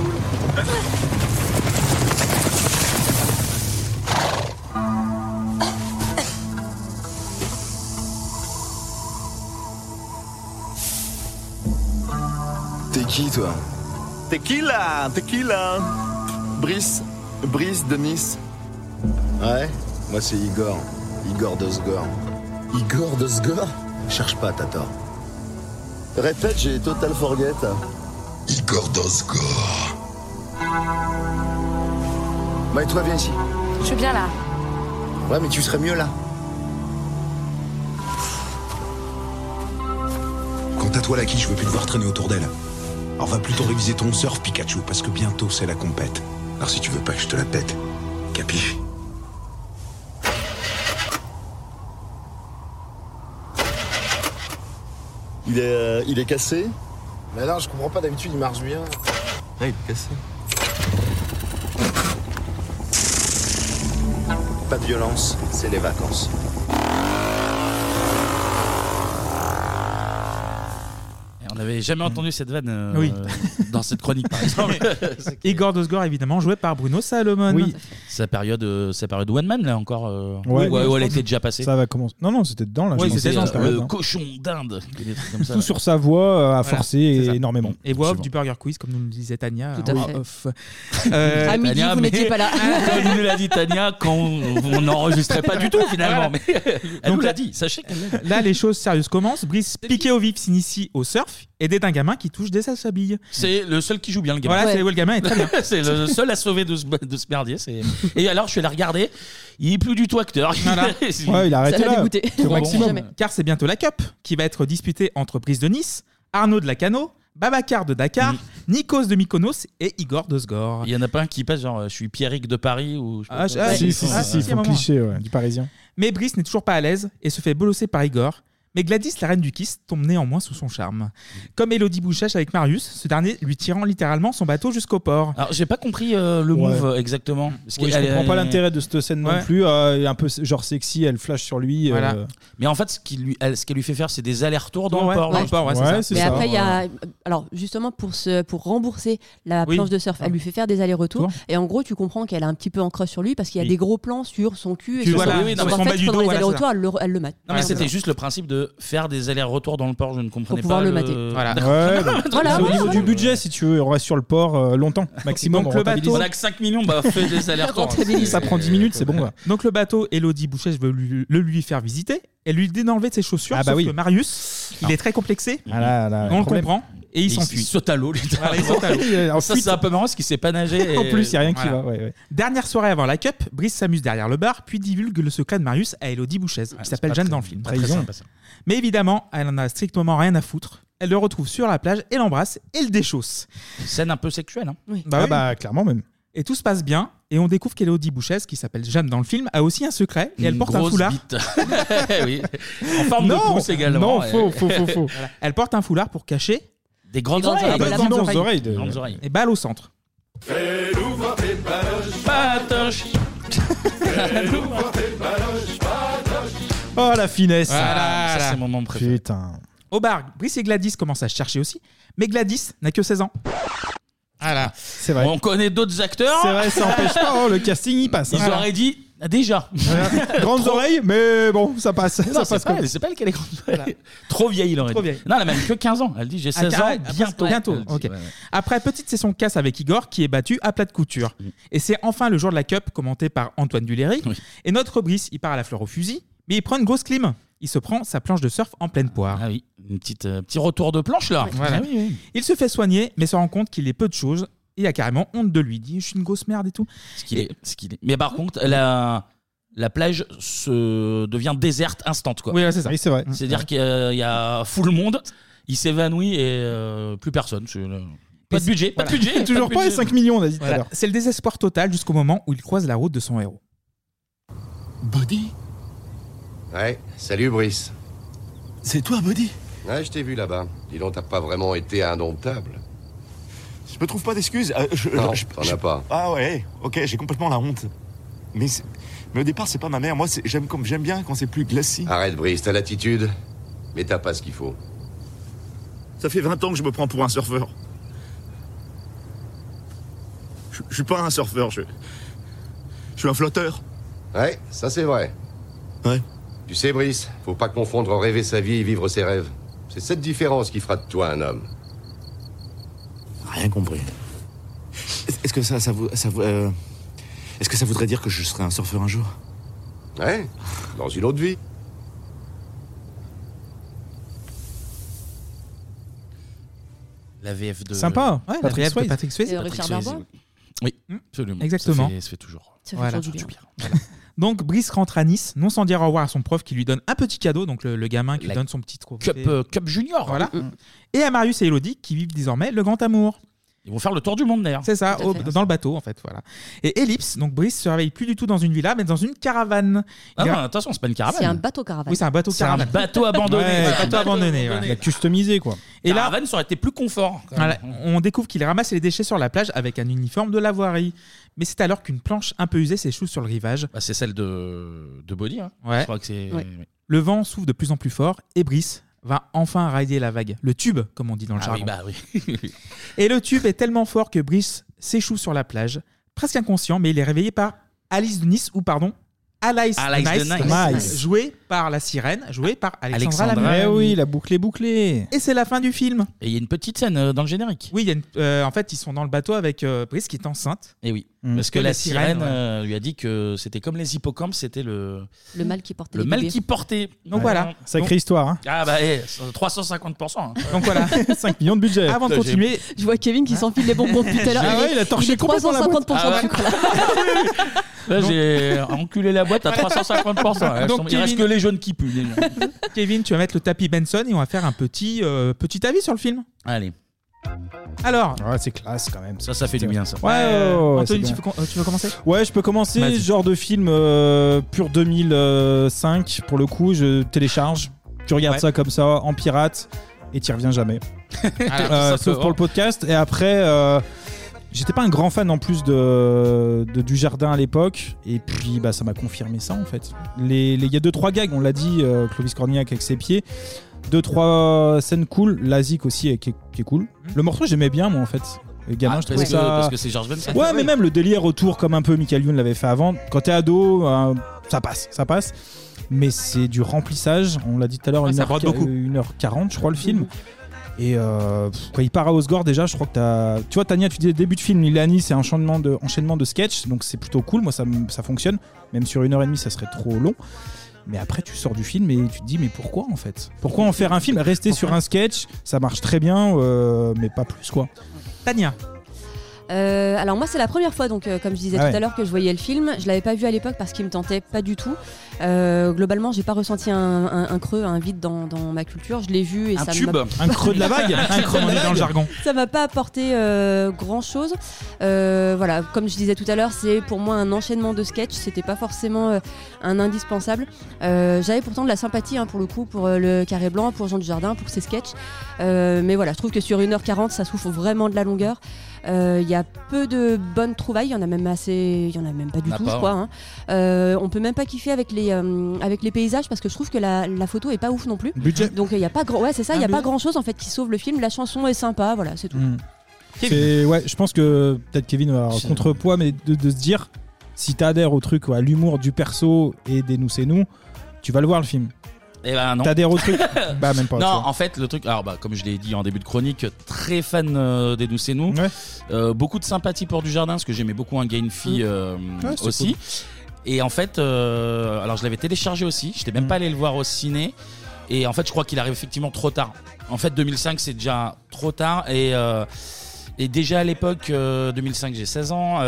[SPEAKER 20] T'es qui, toi?
[SPEAKER 18] Tequila, tequila. Brice, Brice de Nice.
[SPEAKER 20] Ouais, moi c'est Igor. Igor d'Osgore. Igor d'Osgore? Cherche pas, t'as tort. Répète, j'ai total forget. Igor d'Osgore. Bah, et toi, viens ici.
[SPEAKER 13] Je suis bien là.
[SPEAKER 20] Ouais, mais tu serais mieux là.
[SPEAKER 2] Quant à toi, Lucky, je veux plus te voir traîner autour d'elle. Alors va plutôt réviser ton surf, Pikachu, parce que bientôt c'est la compète. Alors si tu veux pas que je te la pète, capiche?
[SPEAKER 20] Il est, euh, il est cassé? Mais non, je comprends pas, d'habitude il marche bien.
[SPEAKER 18] Ah, il est cassé.
[SPEAKER 20] Pas de violence, c'est les vacances.
[SPEAKER 9] Et on n'avait jamais entendu cette vanne euh,
[SPEAKER 8] Oui.
[SPEAKER 9] dans cette chronique, par exemple.
[SPEAKER 8] Igor d'Osgore, évidemment, joué par Bruno Salomon.
[SPEAKER 4] Oui.
[SPEAKER 9] Sa période, euh, sa période one man, là encore. euh,
[SPEAKER 4] Ouais,
[SPEAKER 9] ouais,
[SPEAKER 4] je
[SPEAKER 9] ouais, elle
[SPEAKER 4] pense
[SPEAKER 9] était déjà passée.
[SPEAKER 4] Ça va commencer. Non, non, c'était dedans là.
[SPEAKER 8] Ouais,
[SPEAKER 4] je pense.
[SPEAKER 8] c'était dans
[SPEAKER 9] Euh,
[SPEAKER 8] cette période,
[SPEAKER 9] le
[SPEAKER 4] hein.
[SPEAKER 9] cochon d'Inde, des trucs comme ça.
[SPEAKER 4] Tout sur sa voix euh, a
[SPEAKER 8] Voilà,
[SPEAKER 4] forcé
[SPEAKER 8] c'est ça.
[SPEAKER 4] énormément.
[SPEAKER 8] Et voix off
[SPEAKER 4] Absolument.
[SPEAKER 8] du Burger Quiz, comme nous le disait Tania.
[SPEAKER 10] Tout à
[SPEAKER 8] en
[SPEAKER 10] fait.
[SPEAKER 8] off. Euh,
[SPEAKER 10] À midi,
[SPEAKER 9] Tania,
[SPEAKER 10] vous
[SPEAKER 9] mais-
[SPEAKER 10] n'étiez pas là.
[SPEAKER 9] Comme nous l'a dit Tania, quand on n'enregistrait pas du tout finalement. Mais elle
[SPEAKER 8] Donc
[SPEAKER 9] nous
[SPEAKER 8] là-
[SPEAKER 9] l'a dit, sachez qu'elle l'a dit.
[SPEAKER 8] Là, les choses sérieuses commencent. Brice, piqué au vif, s'initie au surf, aidé d'un gamin qui touche des salsabilles.
[SPEAKER 9] C'est le seul qui joue bien, le gamin.
[SPEAKER 8] Voilà, c'est où le gamin est très bien.
[SPEAKER 9] C'est le seul à sauver de ce, de ce merdier. c'est- Et alors, je suis allé regarder. Il est plus du tout acteur.
[SPEAKER 8] Voilà.
[SPEAKER 4] Ouais, il a arrêté
[SPEAKER 10] Ça l'a
[SPEAKER 4] là.
[SPEAKER 10] dégoûté.
[SPEAKER 4] C'est au
[SPEAKER 10] Bon,
[SPEAKER 4] maximum.
[SPEAKER 10] jamais.
[SPEAKER 8] Car c'est bientôt la Cup qui va être disputée entre Brice de Nice, Arnaud de Lacano, Babacar de Dakar,
[SPEAKER 9] Mm.
[SPEAKER 8] Nikos de Mykonos et Igor d'Osgore.
[SPEAKER 9] Il y en a pas un qui passe genre, je suis Pierrick de Paris ou. je sais pas
[SPEAKER 8] Ah,
[SPEAKER 9] quoi.
[SPEAKER 8] ah,
[SPEAKER 4] Si, si,
[SPEAKER 8] Ah,
[SPEAKER 4] si, si, il
[SPEAKER 8] si,
[SPEAKER 4] faut
[SPEAKER 8] à un
[SPEAKER 4] le
[SPEAKER 8] moment.
[SPEAKER 4] cliché ouais, du parisien.
[SPEAKER 8] Mais Brice n'est toujours pas à l'aise et se fait bolosser par Igor. Mais Gladys, la reine du kiss, tombe néanmoins sous son charme. Comme Élodie Bouchèche avec Marius, ce dernier lui tirant littéralement son bateau jusqu'au port.
[SPEAKER 9] Alors, j'ai pas compris euh, le
[SPEAKER 4] Ouais.
[SPEAKER 9] move euh, exactement. Parce
[SPEAKER 4] Oui, je
[SPEAKER 9] qu'elle-
[SPEAKER 4] comprends pas
[SPEAKER 9] elle-
[SPEAKER 4] l'intérêt de cette scène non
[SPEAKER 9] Ouais.
[SPEAKER 4] plus. Euh, elle est un peu genre sexy, elle flash sur lui.
[SPEAKER 9] Voilà.
[SPEAKER 4] euh,
[SPEAKER 9] Mais en fait, ce qu'elle lui, elle- ce qu'elle lui fait faire, c'est des allers-retours dans
[SPEAKER 8] Ouais,
[SPEAKER 9] le port.
[SPEAKER 8] dans le port, ouais, c'est ça.
[SPEAKER 4] c'est
[SPEAKER 10] Mais
[SPEAKER 4] ça.
[SPEAKER 10] après, il y a. Alors, justement, pour, se... pour rembourser la
[SPEAKER 8] Oui.
[SPEAKER 10] planche de surf, elle lui fait faire des allers-retours.
[SPEAKER 8] Tour.
[SPEAKER 10] Et en gros, tu comprends qu'elle a un petit peu en creuse sur lui parce qu'il y a
[SPEAKER 9] Oui.
[SPEAKER 10] des gros plans sur son cul. Et
[SPEAKER 8] Tu
[SPEAKER 10] sur
[SPEAKER 8] vois,
[SPEAKER 10] son-
[SPEAKER 8] oui, oui, non,
[SPEAKER 10] Donc,
[SPEAKER 8] mais
[SPEAKER 10] en
[SPEAKER 8] son
[SPEAKER 10] fait,
[SPEAKER 8] bas du
[SPEAKER 10] pendant
[SPEAKER 8] dos,
[SPEAKER 10] les
[SPEAKER 8] voilà,
[SPEAKER 10] allers-retours,
[SPEAKER 8] c'est ça.
[SPEAKER 10] elle le, elle le mate.
[SPEAKER 9] Non, mais
[SPEAKER 10] Voilà,
[SPEAKER 9] c'était
[SPEAKER 10] c'est
[SPEAKER 9] juste le principe de faire des allers-retours dans le port. Je ne comprenais
[SPEAKER 10] pouvoir
[SPEAKER 9] pas.
[SPEAKER 10] le mater.
[SPEAKER 8] Voilà.
[SPEAKER 9] D'accord.
[SPEAKER 4] Ouais, donc,
[SPEAKER 10] Voilà,
[SPEAKER 4] c'est au
[SPEAKER 10] ouais,
[SPEAKER 4] niveau
[SPEAKER 10] voilà.
[SPEAKER 4] du budget, si tu veux, on reste sur le port euh, longtemps, maximum.
[SPEAKER 8] Donc,
[SPEAKER 4] on
[SPEAKER 8] le
[SPEAKER 4] rentabilise.
[SPEAKER 8] bateau-
[SPEAKER 9] On a que cinq millions, bah fais des allers-retours.
[SPEAKER 4] Ça prend dix minutes, c'est bon. ouais.
[SPEAKER 8] Donc le bateau, Élodie Bouchèche veut lui- le lui faire visiter. Elle lui dit d'enlever de ses chaussures,
[SPEAKER 4] Ah bah
[SPEAKER 8] sauf
[SPEAKER 4] oui.
[SPEAKER 8] que Marius, il est très complexé.
[SPEAKER 4] Ah là, là,
[SPEAKER 8] on le
[SPEAKER 4] problème.
[SPEAKER 8] comprend. Et il
[SPEAKER 9] Il
[SPEAKER 8] s'enfuit.
[SPEAKER 9] saute à l'eau, littéralement.
[SPEAKER 8] Voilà, il saute à l'eau.
[SPEAKER 4] Il est en
[SPEAKER 9] Ça,
[SPEAKER 4] fuite.
[SPEAKER 9] c'est un peu marrant parce qu'il sait pas nager.
[SPEAKER 4] En
[SPEAKER 9] et-
[SPEAKER 4] plus, il n'y a rien qui
[SPEAKER 8] Voilà.
[SPEAKER 4] va. ouais, ouais.
[SPEAKER 8] Dernière soirée avant la Cup, Brice s'amuse derrière le bar, puis divulgue le secret de Marius à Élodie Bouchèze, qui s'appelle
[SPEAKER 9] pas
[SPEAKER 8] Jeanne
[SPEAKER 9] très-
[SPEAKER 8] dans le film.
[SPEAKER 9] pas très
[SPEAKER 4] Trahison.
[SPEAKER 9] sympa, ça.
[SPEAKER 8] Mais évidemment, elle en a strictement rien à foutre. Elle le retrouve sur la plage et l'embrasse et le déchausse.
[SPEAKER 9] Scène un peu sexuelle. Hein.
[SPEAKER 8] Bah
[SPEAKER 4] Ah
[SPEAKER 8] oui.
[SPEAKER 4] bah, clairement même.
[SPEAKER 8] Et tout se passe bien. Et on découvre qu'Élodie Bouchèze, qui s'appelle Jeanne dans le film, a aussi un secret. Et elle
[SPEAKER 9] Une
[SPEAKER 8] porte un
[SPEAKER 9] grosse
[SPEAKER 8] foulard.
[SPEAKER 9] bite. oui. En forme
[SPEAKER 4] Non,
[SPEAKER 9] de pouce également.
[SPEAKER 4] non, faux, faux, faux, faux.
[SPEAKER 8] Voilà. Elle porte un foulard pour cacher
[SPEAKER 9] Des grandes
[SPEAKER 10] grandes
[SPEAKER 9] oreilles.
[SPEAKER 10] oreilles.
[SPEAKER 8] bah,
[SPEAKER 10] de la
[SPEAKER 8] grandes
[SPEAKER 4] immenses
[SPEAKER 8] oreilles.
[SPEAKER 4] oreilles de-
[SPEAKER 9] Grandes oreilles.
[SPEAKER 8] et balle au centre.
[SPEAKER 9] Patoche.
[SPEAKER 4] Oh, la finesse.
[SPEAKER 8] Voilà.
[SPEAKER 9] Ça, c'est mon moment préféré.
[SPEAKER 4] Putain.
[SPEAKER 8] Au bar, Brice et Gladys commencent à se chercher aussi. Mais Gladys n'a que seize ans. Voilà.
[SPEAKER 4] C'est vrai.
[SPEAKER 9] On connaît d'autres acteurs.
[SPEAKER 4] C'est vrai, ça empêche pas. Oh, le casting, il passe.
[SPEAKER 9] Ils
[SPEAKER 4] hein.
[SPEAKER 9] auraient dit ah, déjà.
[SPEAKER 4] Grandes oreilles, mais bon, ça passe.
[SPEAKER 9] Non,
[SPEAKER 4] ça
[SPEAKER 9] c'est
[SPEAKER 4] passe
[SPEAKER 9] pas,
[SPEAKER 4] comme-
[SPEAKER 9] elle, c'est pas elle qui a les grandes oreilles. Trop vieille, il aurait
[SPEAKER 8] Trop
[SPEAKER 9] dit.
[SPEAKER 8] vieille.
[SPEAKER 9] Non, elle a même que quinze ans. Elle dit j'ai seize
[SPEAKER 8] Ah,
[SPEAKER 9] ans,
[SPEAKER 8] ah,
[SPEAKER 9] bientôt.
[SPEAKER 8] bientôt,
[SPEAKER 9] Elle dit,
[SPEAKER 8] ok.
[SPEAKER 9] ouais, ouais.
[SPEAKER 8] Après, petite session casse avec Igor qui est battu à plat de couture. Et c'est enfin le jour de la Cup commenté par Antoine Duléry.
[SPEAKER 9] Oui.
[SPEAKER 8] Et notre Brice, il part à la fleur au fusil, mais il prend une grosse clim. Il se prend sa planche de surf en pleine poire.
[SPEAKER 9] Ah oui, une petite euh, petit retour de planche là.
[SPEAKER 8] Voilà.
[SPEAKER 9] Ah oui, oui.
[SPEAKER 8] Il se fait soigner, mais se rend compte qu'il est peu de choses. Et il a carrément honte de lui. Il dit, je suis une grosse merde et tout.
[SPEAKER 9] Ce qu'il est, ce qu'il est. Mais par contre, la la plage se devient déserte instant quoi.
[SPEAKER 8] Oui, ouais, c'est ça.
[SPEAKER 4] Oui, c'est vrai.
[SPEAKER 9] C'est-à-dire qu'il y a, il y a full monde, il s'évanouit et euh, plus personne. C'est, euh, pas de budget, pas de budget.
[SPEAKER 4] Toujours
[SPEAKER 9] de
[SPEAKER 4] pas les
[SPEAKER 9] budget.
[SPEAKER 4] cinq millions, on a dit tout à
[SPEAKER 8] Voilà.
[SPEAKER 4] l'heure.
[SPEAKER 8] C'est le désespoir total jusqu'au moment où il croise la route de son héros.
[SPEAKER 18] Buddy?
[SPEAKER 21] Ouais, salut Brice.
[SPEAKER 18] C'est toi, Buddy?
[SPEAKER 21] Ouais, je t'ai vu là-bas. Dis donc, t'as pas vraiment été indomptable.
[SPEAKER 18] Je me trouve pas d'excuses. euh, je-
[SPEAKER 21] Non,
[SPEAKER 18] je-
[SPEAKER 21] t'en
[SPEAKER 18] je-
[SPEAKER 21] as pas.
[SPEAKER 18] Ah ouais, ok, j'ai complètement la honte. Mais, c'est- mais au départ, c'est pas ma mère. Moi, c'est- j'aime comme j'aime bien quand c'est plus glacé.
[SPEAKER 21] Arrête Brice, t'as l'attitude, mais t'as pas ce qu'il faut.
[SPEAKER 18] Ça fait vingt ans que je me prends pour un surfeur. Je, je suis pas un surfeur, je, je suis un flotteur.
[SPEAKER 21] Ouais, ça c'est vrai.
[SPEAKER 18] Ouais.
[SPEAKER 21] Tu sais Brice, faut pas confondre rêver sa vie et vivre ses rêves. C'est cette différence qui fera de toi un homme.
[SPEAKER 18] Rien compris. Est- Est-ce que ça, ça, vous, ça vous, euh, est-ce que ça voudrait dire que je serai un surfeur un jour?
[SPEAKER 21] Ouais, dans une autre vie.
[SPEAKER 9] La V F de.
[SPEAKER 4] Sympa.
[SPEAKER 8] Ouais, la
[SPEAKER 4] Patrick
[SPEAKER 8] V F de
[SPEAKER 4] Swayze.
[SPEAKER 8] Patrick Swayze.
[SPEAKER 10] Et Richard Darbois.
[SPEAKER 9] Oui, absolument.
[SPEAKER 8] Exactement.
[SPEAKER 9] Ça fait, ça fait toujours.
[SPEAKER 10] Ça fait
[SPEAKER 8] Voilà.
[SPEAKER 10] toujours du bien.
[SPEAKER 8] Donc Brice rentre à Nice, non sans dire au revoir à son prof qui lui donne un petit cadeau, donc le, le gamin qui
[SPEAKER 9] La
[SPEAKER 8] lui donne son petit trophée.
[SPEAKER 9] Cup, euh, Cup Junior.
[SPEAKER 8] Voilà. Et à Marius et Élodie qui vivent désormais le grand amour.
[SPEAKER 9] Ils vont faire le tour du monde d'ailleurs.
[SPEAKER 8] C'est ça,
[SPEAKER 10] Tout à
[SPEAKER 8] au-
[SPEAKER 10] fait.
[SPEAKER 8] dans le bateau en fait. Voilà. Et Ellipse, donc Brice se réveille plus du tout dans une villa, mais dans une caravane.
[SPEAKER 9] Ah
[SPEAKER 8] Il
[SPEAKER 9] non,
[SPEAKER 8] a-
[SPEAKER 9] attention, c'est pas une caravane.
[SPEAKER 10] C'est un bateau caravane.
[SPEAKER 8] Oui, c'est un bateau
[SPEAKER 9] C'est un
[SPEAKER 8] caravane.
[SPEAKER 9] bateau abandonné.
[SPEAKER 8] Ouais,
[SPEAKER 9] C'est un
[SPEAKER 8] bateau abandonné, ouais.
[SPEAKER 4] Il a customisé, quoi.
[SPEAKER 8] Et là,
[SPEAKER 9] Caravane, ça aurait été plus confort. quand
[SPEAKER 8] voilà,
[SPEAKER 9] même.
[SPEAKER 8] on découvre qu'il ramasse les déchets sur la plage avec un uniforme de la voirie. Mais c'est alors qu'une planche un peu usée s'échoue sur le rivage.
[SPEAKER 9] Bah, c'est celle de, de Body. Hein.
[SPEAKER 8] Ouais.
[SPEAKER 9] Je crois que c'est.
[SPEAKER 10] Ouais.
[SPEAKER 8] Le vent souffle de plus en plus fort et Brice va enfin rider la vague. Le tube, comme on dit dans le
[SPEAKER 9] Ah oui,
[SPEAKER 8] jargon.
[SPEAKER 9] bah oui.
[SPEAKER 8] Et le tube est tellement fort que Brice s'échoue sur la plage, presque inconscient, mais il est réveillé par Alice de Nice, ou pardon, Alice,
[SPEAKER 9] Alice
[SPEAKER 8] de
[SPEAKER 9] de
[SPEAKER 8] Nice,
[SPEAKER 9] Nice.
[SPEAKER 4] Nice.
[SPEAKER 8] jouée par la sirène, jouée par Alexandra,
[SPEAKER 9] Alexandra
[SPEAKER 8] Lamy.
[SPEAKER 4] Eh oui, la boucle est bouclée.
[SPEAKER 8] Et c'est la fin du film.
[SPEAKER 9] Et il y a une petite scène euh, dans le générique.
[SPEAKER 8] Oui, il y a une- euh, en fait, ils sont dans le bateau avec euh, Brice qui est enceinte.
[SPEAKER 9] Et oui.
[SPEAKER 4] Mm.
[SPEAKER 9] Parce que
[SPEAKER 8] Que
[SPEAKER 9] la
[SPEAKER 8] la sirène,
[SPEAKER 9] sirène,
[SPEAKER 8] ouais.
[SPEAKER 9] euh, lui a dit que c'était comme les hippocampes, c'était le,
[SPEAKER 10] Le mal qui portait
[SPEAKER 9] le
[SPEAKER 10] les
[SPEAKER 9] mal
[SPEAKER 10] bébés.
[SPEAKER 9] qui portait.
[SPEAKER 8] Donc voilà.
[SPEAKER 4] Sacrée histoire, hein.
[SPEAKER 9] Ah bah, eh, trois cent cinquante pour cent. hein.
[SPEAKER 8] Donc voilà.
[SPEAKER 4] cinq millions de budget.
[SPEAKER 8] Avant de
[SPEAKER 9] Putain, j'ai-
[SPEAKER 8] continuer,
[SPEAKER 10] Je vois Kevin qui s'enfile les bonbons depuis tout à l'heure.
[SPEAKER 4] Ah ouais, il a torché
[SPEAKER 10] il est
[SPEAKER 4] complètement la
[SPEAKER 10] trois cent cinquante pour cent
[SPEAKER 9] boîte.
[SPEAKER 10] de sucre là.
[SPEAKER 9] Là, j'ai enculé la boîte à trois cent cinquante pour cent.
[SPEAKER 8] Donc,
[SPEAKER 9] Il reste
[SPEAKER 8] Kevin-
[SPEAKER 9] que les jaunes qui puent. déjà.
[SPEAKER 8] Kevin, tu vas mettre le tapis Benson et on va faire un petit, euh, petit avis sur le film.
[SPEAKER 9] Allez,
[SPEAKER 8] Alors,
[SPEAKER 4] Ouais, c'est classe quand même.
[SPEAKER 9] ça, ça fait du bien, ça.
[SPEAKER 4] Ouais, ouais, ouais, ouais,
[SPEAKER 8] Anthony,
[SPEAKER 4] c'est
[SPEAKER 8] tu
[SPEAKER 4] bien.
[SPEAKER 8] veux, com- euh, tu veux commencer
[SPEAKER 4] Ouais, je peux commencer.
[SPEAKER 9] Vas-y.
[SPEAKER 4] Ce genre de film euh, pur deux mille cinq, pour le coup, je télécharge. Tu regardes
[SPEAKER 8] Ouais.
[SPEAKER 4] ça comme ça en pirate et tu reviens jamais.
[SPEAKER 8] Ah,
[SPEAKER 4] Euh,
[SPEAKER 8] tout
[SPEAKER 4] sauf
[SPEAKER 8] simplement.
[SPEAKER 4] pour le podcast. Et après, euh, j'étais pas un grand fan en plus de, de du Jardin à l'époque. Et puis, bah, ça m'a confirmé ça en fait. Les, les- il y a deux trois gags, on l'a dit, euh, Clovis Cornillac avec ses pieds. Deux trois scènes cool. Lazik aussi, qui est, qui est cool. Le morceau, j'aimais bien moi en fait. Le gamin,
[SPEAKER 9] Ah,
[SPEAKER 4] je trouvais
[SPEAKER 9] parce que-
[SPEAKER 4] ça.
[SPEAKER 9] parce que c'est George Benson.
[SPEAKER 4] Ouais,
[SPEAKER 9] Ah,
[SPEAKER 4] mais
[SPEAKER 9] oui.
[SPEAKER 4] même le délire autour, comme un peu Michael Youn l'avait fait avant. Quand t'es ado, euh, ça passe, ça passe. Mais c'est du remplissage. On l'a dit tout à l'heure,
[SPEAKER 8] Ouais, ça
[SPEAKER 4] une heure
[SPEAKER 8] brode beaucoup.
[SPEAKER 4] une heure quarante, je crois, le film. Et euh, pff, quand il part à Osgore, déjà, je crois que t'as. Tu vois, Tania, tu disais début de film, Ilani, c'est un enchaînement de, enchaînement de sketch. Donc c'est plutôt cool. Moi, ça, me- ça fonctionne. Même sur une heure et demie, ça serait trop long. Mais après, tu sors du film et tu te dis, mais pourquoi en fait Pourquoi en faire un film Rester sur un sketch, ça marche très bien, euh, mais pas plus quoi.
[SPEAKER 8] Tania.
[SPEAKER 10] Euh, alors moi c'est la première fois donc euh, comme je disais
[SPEAKER 4] Ah
[SPEAKER 10] tout
[SPEAKER 4] ouais.
[SPEAKER 10] à l'heure que je voyais le film. Je l'avais pas vu à l'époque parce qu'il me tentait pas du tout. Euh, globalement j'ai pas ressenti un, un- un creux, un vide dans, dans ma culture. Je l'ai vu et
[SPEAKER 8] Un
[SPEAKER 10] ça
[SPEAKER 8] tube.
[SPEAKER 10] m'a...
[SPEAKER 8] Un creux de la vague. Un creux de la vague. Dans le jargon.
[SPEAKER 10] Ça m'a pas apporté euh, grand chose. Euh, voilà, comme je disais tout à l'heure, c'est pour moi un enchaînement de sketchs. C'était pas forcément euh, un indispensable. Euh, J'avais pourtant de la sympathie hein, pour le coup pour euh, le Carré Blanc, pour Jean Dujardin, pour ses sketchs. Euh, mais voilà, je trouve que sur une heure quarante, ça souffre vraiment de la longueur. Euh, Il y a peu de bonnes trouvailles, il y en a même assez, il y en a même pas du
[SPEAKER 9] Il y en a
[SPEAKER 10] tout,
[SPEAKER 9] pas,
[SPEAKER 10] je crois.
[SPEAKER 9] ouais.
[SPEAKER 10] hein. Euh, on peut même pas kiffer avec les euh, avec les paysages parce que je trouve que la, la photo est pas ouf non plus.
[SPEAKER 4] Budget.
[SPEAKER 10] Donc il y a pas grand, ouais c'est ça, il y a
[SPEAKER 4] Ah,
[SPEAKER 10] pas
[SPEAKER 4] budget.
[SPEAKER 10] grand chose en fait qui sauve le film. La chanson est sympa, voilà, c'est tout.
[SPEAKER 4] Mm. C'est- ouais, je pense que peut-être Kevin va avoir contrepoids, mais de, de se dire, si t'adhères au truc, à l'humour du perso et des nous c'est nous, tu vas le voir le film.
[SPEAKER 9] Eh ben non.
[SPEAKER 4] T'adhères au truc Bah même pas. tu
[SPEAKER 9] Non,
[SPEAKER 4] vois.
[SPEAKER 9] en fait, le truc, alors bah, comme je l'ai dit en début de chronique, très fan euh, des Nous c'est nous. Euh, beaucoup de sympathie pour Dujardin, parce que j'aimais beaucoup un gars et une fille euh,
[SPEAKER 4] Ouais, c'est
[SPEAKER 9] aussi. Et en fait, euh, alors je l'avais téléchargé aussi, j'étais même pas allé le voir au ciné. Et en fait, je crois qu'il arrive effectivement trop tard. En fait, deux mille cinq, c'est déjà trop tard. Et, euh, et déjà à l'époque, euh, deux mille cinq, j'ai seize ans,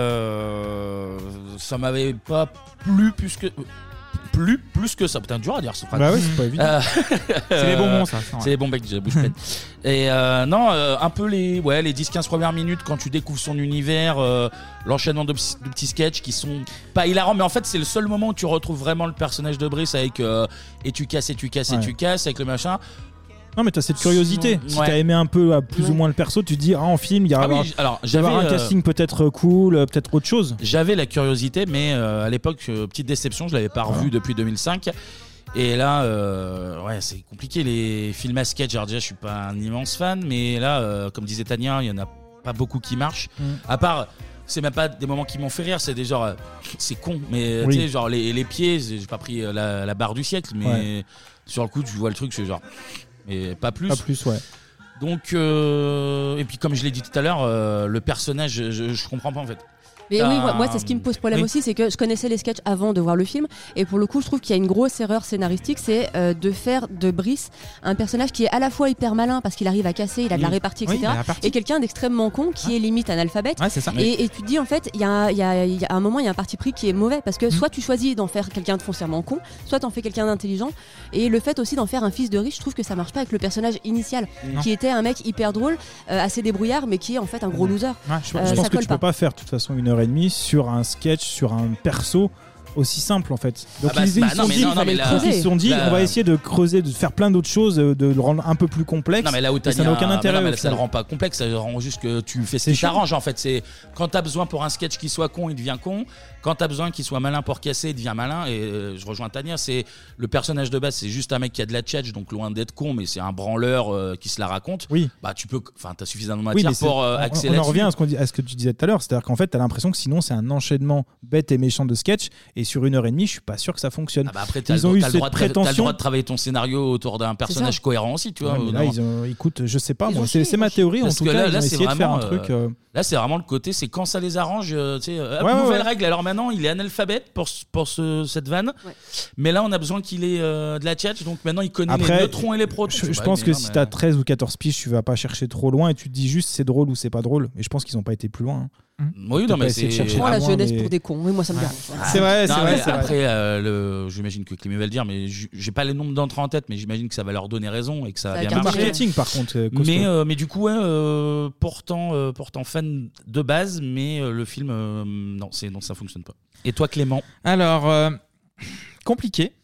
[SPEAKER 9] euh, ça m'avait pas plu plus que. Plus, plus que ça. Putain, dur à dire ce phrase.
[SPEAKER 4] Bah ouais, c'est pas évident.
[SPEAKER 9] Euh,
[SPEAKER 8] C'est les bonbons, ça, ça, ouais.
[SPEAKER 9] C'est les bonbons avec de la bouche pleine. Et euh, non, euh, un peu les, ouais, les dix quinze premières minutes quand tu découvres son univers, euh, l'enchaînement de, petits- de petits sketchs qui sont pas hilarants, mais en fait, c'est le seul moment où tu retrouves vraiment le personnage de Brice avec euh, et tu casses, et tu casses, et
[SPEAKER 4] Ouais.
[SPEAKER 9] tu casses, avec le machin.
[SPEAKER 4] Non mais t'as cette curiosité. Si
[SPEAKER 9] Ouais.
[SPEAKER 4] t'as aimé un peu à plus ou moins le perso, tu te dis ah en film il y a
[SPEAKER 9] Ah oui,
[SPEAKER 4] avoir-
[SPEAKER 9] j- alors,
[SPEAKER 4] il va y avoir
[SPEAKER 9] j'avais,
[SPEAKER 4] un
[SPEAKER 9] euh,
[SPEAKER 4] casting peut-être cool, euh, peut-être autre chose.
[SPEAKER 9] J'avais la curiosité, mais euh, à l'époque, euh, petite déception, je l'avais pas revu depuis deux mille cinq. Et là, euh, ouais, c'est compliqué les films à sketch. Alors déjà, je suis pas un immense fan, mais là, euh, comme disait Tania, il y en a pas beaucoup qui marchent.
[SPEAKER 4] Mm.
[SPEAKER 9] À part, c'est même pas des moments qui m'ont fait rire, c'est des genre, euh, c'est con, mais
[SPEAKER 4] Oui.
[SPEAKER 9] tu sais, genre les, les pieds, j'ai pas pris euh, la, la barre du siècle, mais
[SPEAKER 4] Ouais.
[SPEAKER 9] sur le coup, tu vois le truc, je suis genre, mais pas plus.
[SPEAKER 4] Pas plus, ouais.
[SPEAKER 9] Donc, euh, et puis comme je l'ai dit tout à l'heure, euh, le personnage, je, je, je comprends pas en fait.
[SPEAKER 10] Mais
[SPEAKER 9] T'as
[SPEAKER 10] oui, moi,
[SPEAKER 9] un-
[SPEAKER 10] moi, c'est ce qui me pose problème
[SPEAKER 9] Oui.
[SPEAKER 10] aussi, c'est que je connaissais les sketchs avant de voir le film, et pour le coup, je trouve qu'il y a une grosse erreur scénaristique, c'est euh, de faire de Brice un personnage qui est à la fois hyper malin parce qu'il arrive à casser, il a de la
[SPEAKER 8] Oui.
[SPEAKER 10] répartie,
[SPEAKER 8] Oui,
[SPEAKER 10] et cetera,
[SPEAKER 8] il a la répartie.
[SPEAKER 10] et quelqu'un d'extrêmement con qui est limite analphabète.
[SPEAKER 8] Ouais, c'est ça.
[SPEAKER 10] Et, et tu te dis en fait, il y a, il y a- il y a un moment, il y a un parti pris qui est mauvais parce que soit tu choisis d'en faire quelqu'un de foncièrement con, soit t'en fais quelqu'un d'intelligent, et le fait aussi d'en faire un fils de riche, je trouve que ça marche pas avec le personnage initial,
[SPEAKER 4] Non.
[SPEAKER 10] qui était un mec hyper drôle, euh, assez débrouillard, mais qui est en fait un gros loser.
[SPEAKER 4] Ouais, je,
[SPEAKER 10] Euh,
[SPEAKER 4] je
[SPEAKER 10] ça
[SPEAKER 4] pense que
[SPEAKER 10] colle
[SPEAKER 4] tu peux pas faire de toute façon une heure et demie sur un sketch, sur un perso aussi simple en fait. Donc
[SPEAKER 9] Ah bah,
[SPEAKER 4] ils,
[SPEAKER 9] bah
[SPEAKER 4] ils
[SPEAKER 9] non,
[SPEAKER 4] sont
[SPEAKER 9] mais
[SPEAKER 4] dit,
[SPEAKER 9] non, non, mais là-
[SPEAKER 4] ils se sont dit
[SPEAKER 9] là-
[SPEAKER 4] on va essayer de creuser, de faire plein d'autres choses, de le rendre un peu plus complexe.
[SPEAKER 9] Non mais là où
[SPEAKER 4] et
[SPEAKER 9] t'as
[SPEAKER 4] ça n'a aucun intérêt.
[SPEAKER 9] non, mais
[SPEAKER 4] au
[SPEAKER 9] là, ça
[SPEAKER 4] final.
[SPEAKER 9] le rend pas complexe, ça rend juste que tu fais ce
[SPEAKER 4] C'est
[SPEAKER 9] qui
[SPEAKER 4] chiant.
[SPEAKER 9] t'arrange en fait. C'est quand t'as besoin pour un sketch qui soit con, il devient con. Quand t'as besoin qu'il soit malin pour casser, il devient malin. Et euh, je rejoins Tania, c'est le personnage de base, c'est juste un mec qui a de la tchatch, donc loin d'être con, mais c'est un branleur euh, qui se la raconte.
[SPEAKER 4] Oui.
[SPEAKER 9] Bah tu peux, enfin t'as suffisamment de
[SPEAKER 4] Oui,
[SPEAKER 9] matière
[SPEAKER 4] mais c'est-
[SPEAKER 9] pour euh,
[SPEAKER 4] on-
[SPEAKER 9] axer
[SPEAKER 4] on, en
[SPEAKER 9] là-dessus.
[SPEAKER 4] revient à ce, qu'on dit- à ce que tu disais tout à l'heure, c'est-à-dire qu'en fait, t'as l'impression que sinon c'est un enchaînement bête et méchant de sketch, et sur une heure et demie, je suis pas sûr que ça fonctionne.
[SPEAKER 9] Ah bah après t'as
[SPEAKER 4] Ils
[SPEAKER 9] le,
[SPEAKER 4] ont eu
[SPEAKER 9] t'as le
[SPEAKER 4] cette
[SPEAKER 9] droit de, t'as le
[SPEAKER 4] prétention.
[SPEAKER 9] droit de travailler ton scénario autour d'un personnage cohérent aussi, tu vois.
[SPEAKER 4] Ouais, mais
[SPEAKER 9] ou
[SPEAKER 4] là,
[SPEAKER 9] non
[SPEAKER 4] ils ont, écoute, je sais pas,
[SPEAKER 9] Ils
[SPEAKER 4] moi,
[SPEAKER 9] ont
[SPEAKER 4] c'est
[SPEAKER 9] chié,
[SPEAKER 4] c'est
[SPEAKER 9] ils
[SPEAKER 4] ma
[SPEAKER 9] ont
[SPEAKER 4] théorie.
[SPEAKER 9] chié.
[SPEAKER 4] En
[SPEAKER 9] Parce
[SPEAKER 4] tout
[SPEAKER 9] que
[SPEAKER 4] cas,
[SPEAKER 9] là,
[SPEAKER 4] ils
[SPEAKER 9] là,
[SPEAKER 4] ont
[SPEAKER 9] c'est
[SPEAKER 4] essayé de faire un
[SPEAKER 9] vraiment,
[SPEAKER 4] truc.
[SPEAKER 9] euh,
[SPEAKER 4] euh,
[SPEAKER 9] Là, c'est vraiment le côté, c'est quand ça les arrange, euh, tu sais, euh, hop,
[SPEAKER 4] Ouais, ouais,
[SPEAKER 9] nouvelle
[SPEAKER 4] ouais.
[SPEAKER 9] règle. Alors maintenant, il est analphabète pour, ce- pour ce, cette vanne. Mais là, on a besoin qu'il ait euh, de la tchatch. Donc maintenant, il connaît les
[SPEAKER 4] Après,
[SPEAKER 9] neutrons et les protons.
[SPEAKER 4] je, je
[SPEAKER 9] Ouais,
[SPEAKER 4] pense
[SPEAKER 9] mais
[SPEAKER 4] que
[SPEAKER 9] non,
[SPEAKER 4] si
[SPEAKER 9] mais-
[SPEAKER 4] t'as treize ou quatorze piges, tu vas pas chercher trop loin et tu te dis juste c'est drôle ou c'est pas drôle. Et je pense qu'ils ont pas été plus loin. hein.
[SPEAKER 9] Oui,
[SPEAKER 4] Ils
[SPEAKER 9] non,
[SPEAKER 4] ont
[SPEAKER 9] mais
[SPEAKER 4] pas essayé de
[SPEAKER 9] c'est-
[SPEAKER 4] chercher
[SPEAKER 10] Oh, la
[SPEAKER 4] plus loin,
[SPEAKER 10] jeunesse
[SPEAKER 4] mais-
[SPEAKER 10] pour des cons, oui, moi ça me
[SPEAKER 4] Ouais.
[SPEAKER 10] dérange.
[SPEAKER 4] C'est vrai, c'est
[SPEAKER 9] Non,
[SPEAKER 4] vrai.
[SPEAKER 9] mais
[SPEAKER 4] c'est vrai.
[SPEAKER 9] après, euh, le, j'imagine que Clémy va le dire, mais j- j'ai pas les nombres d'entrées en tête, mais j'imagine que ça va leur donner raison et que ça va
[SPEAKER 10] Ça va
[SPEAKER 9] bien marcher.
[SPEAKER 4] cartonner. Marketing, par contre, euh, costaud.
[SPEAKER 9] mais, euh, mais du coup, ouais, euh, pourtant, euh, pourtant fan de base, mais euh, le film, euh, non, c'est non, ça fonctionne pas. Et toi, Clément?
[SPEAKER 8] Alors, euh, compliqué.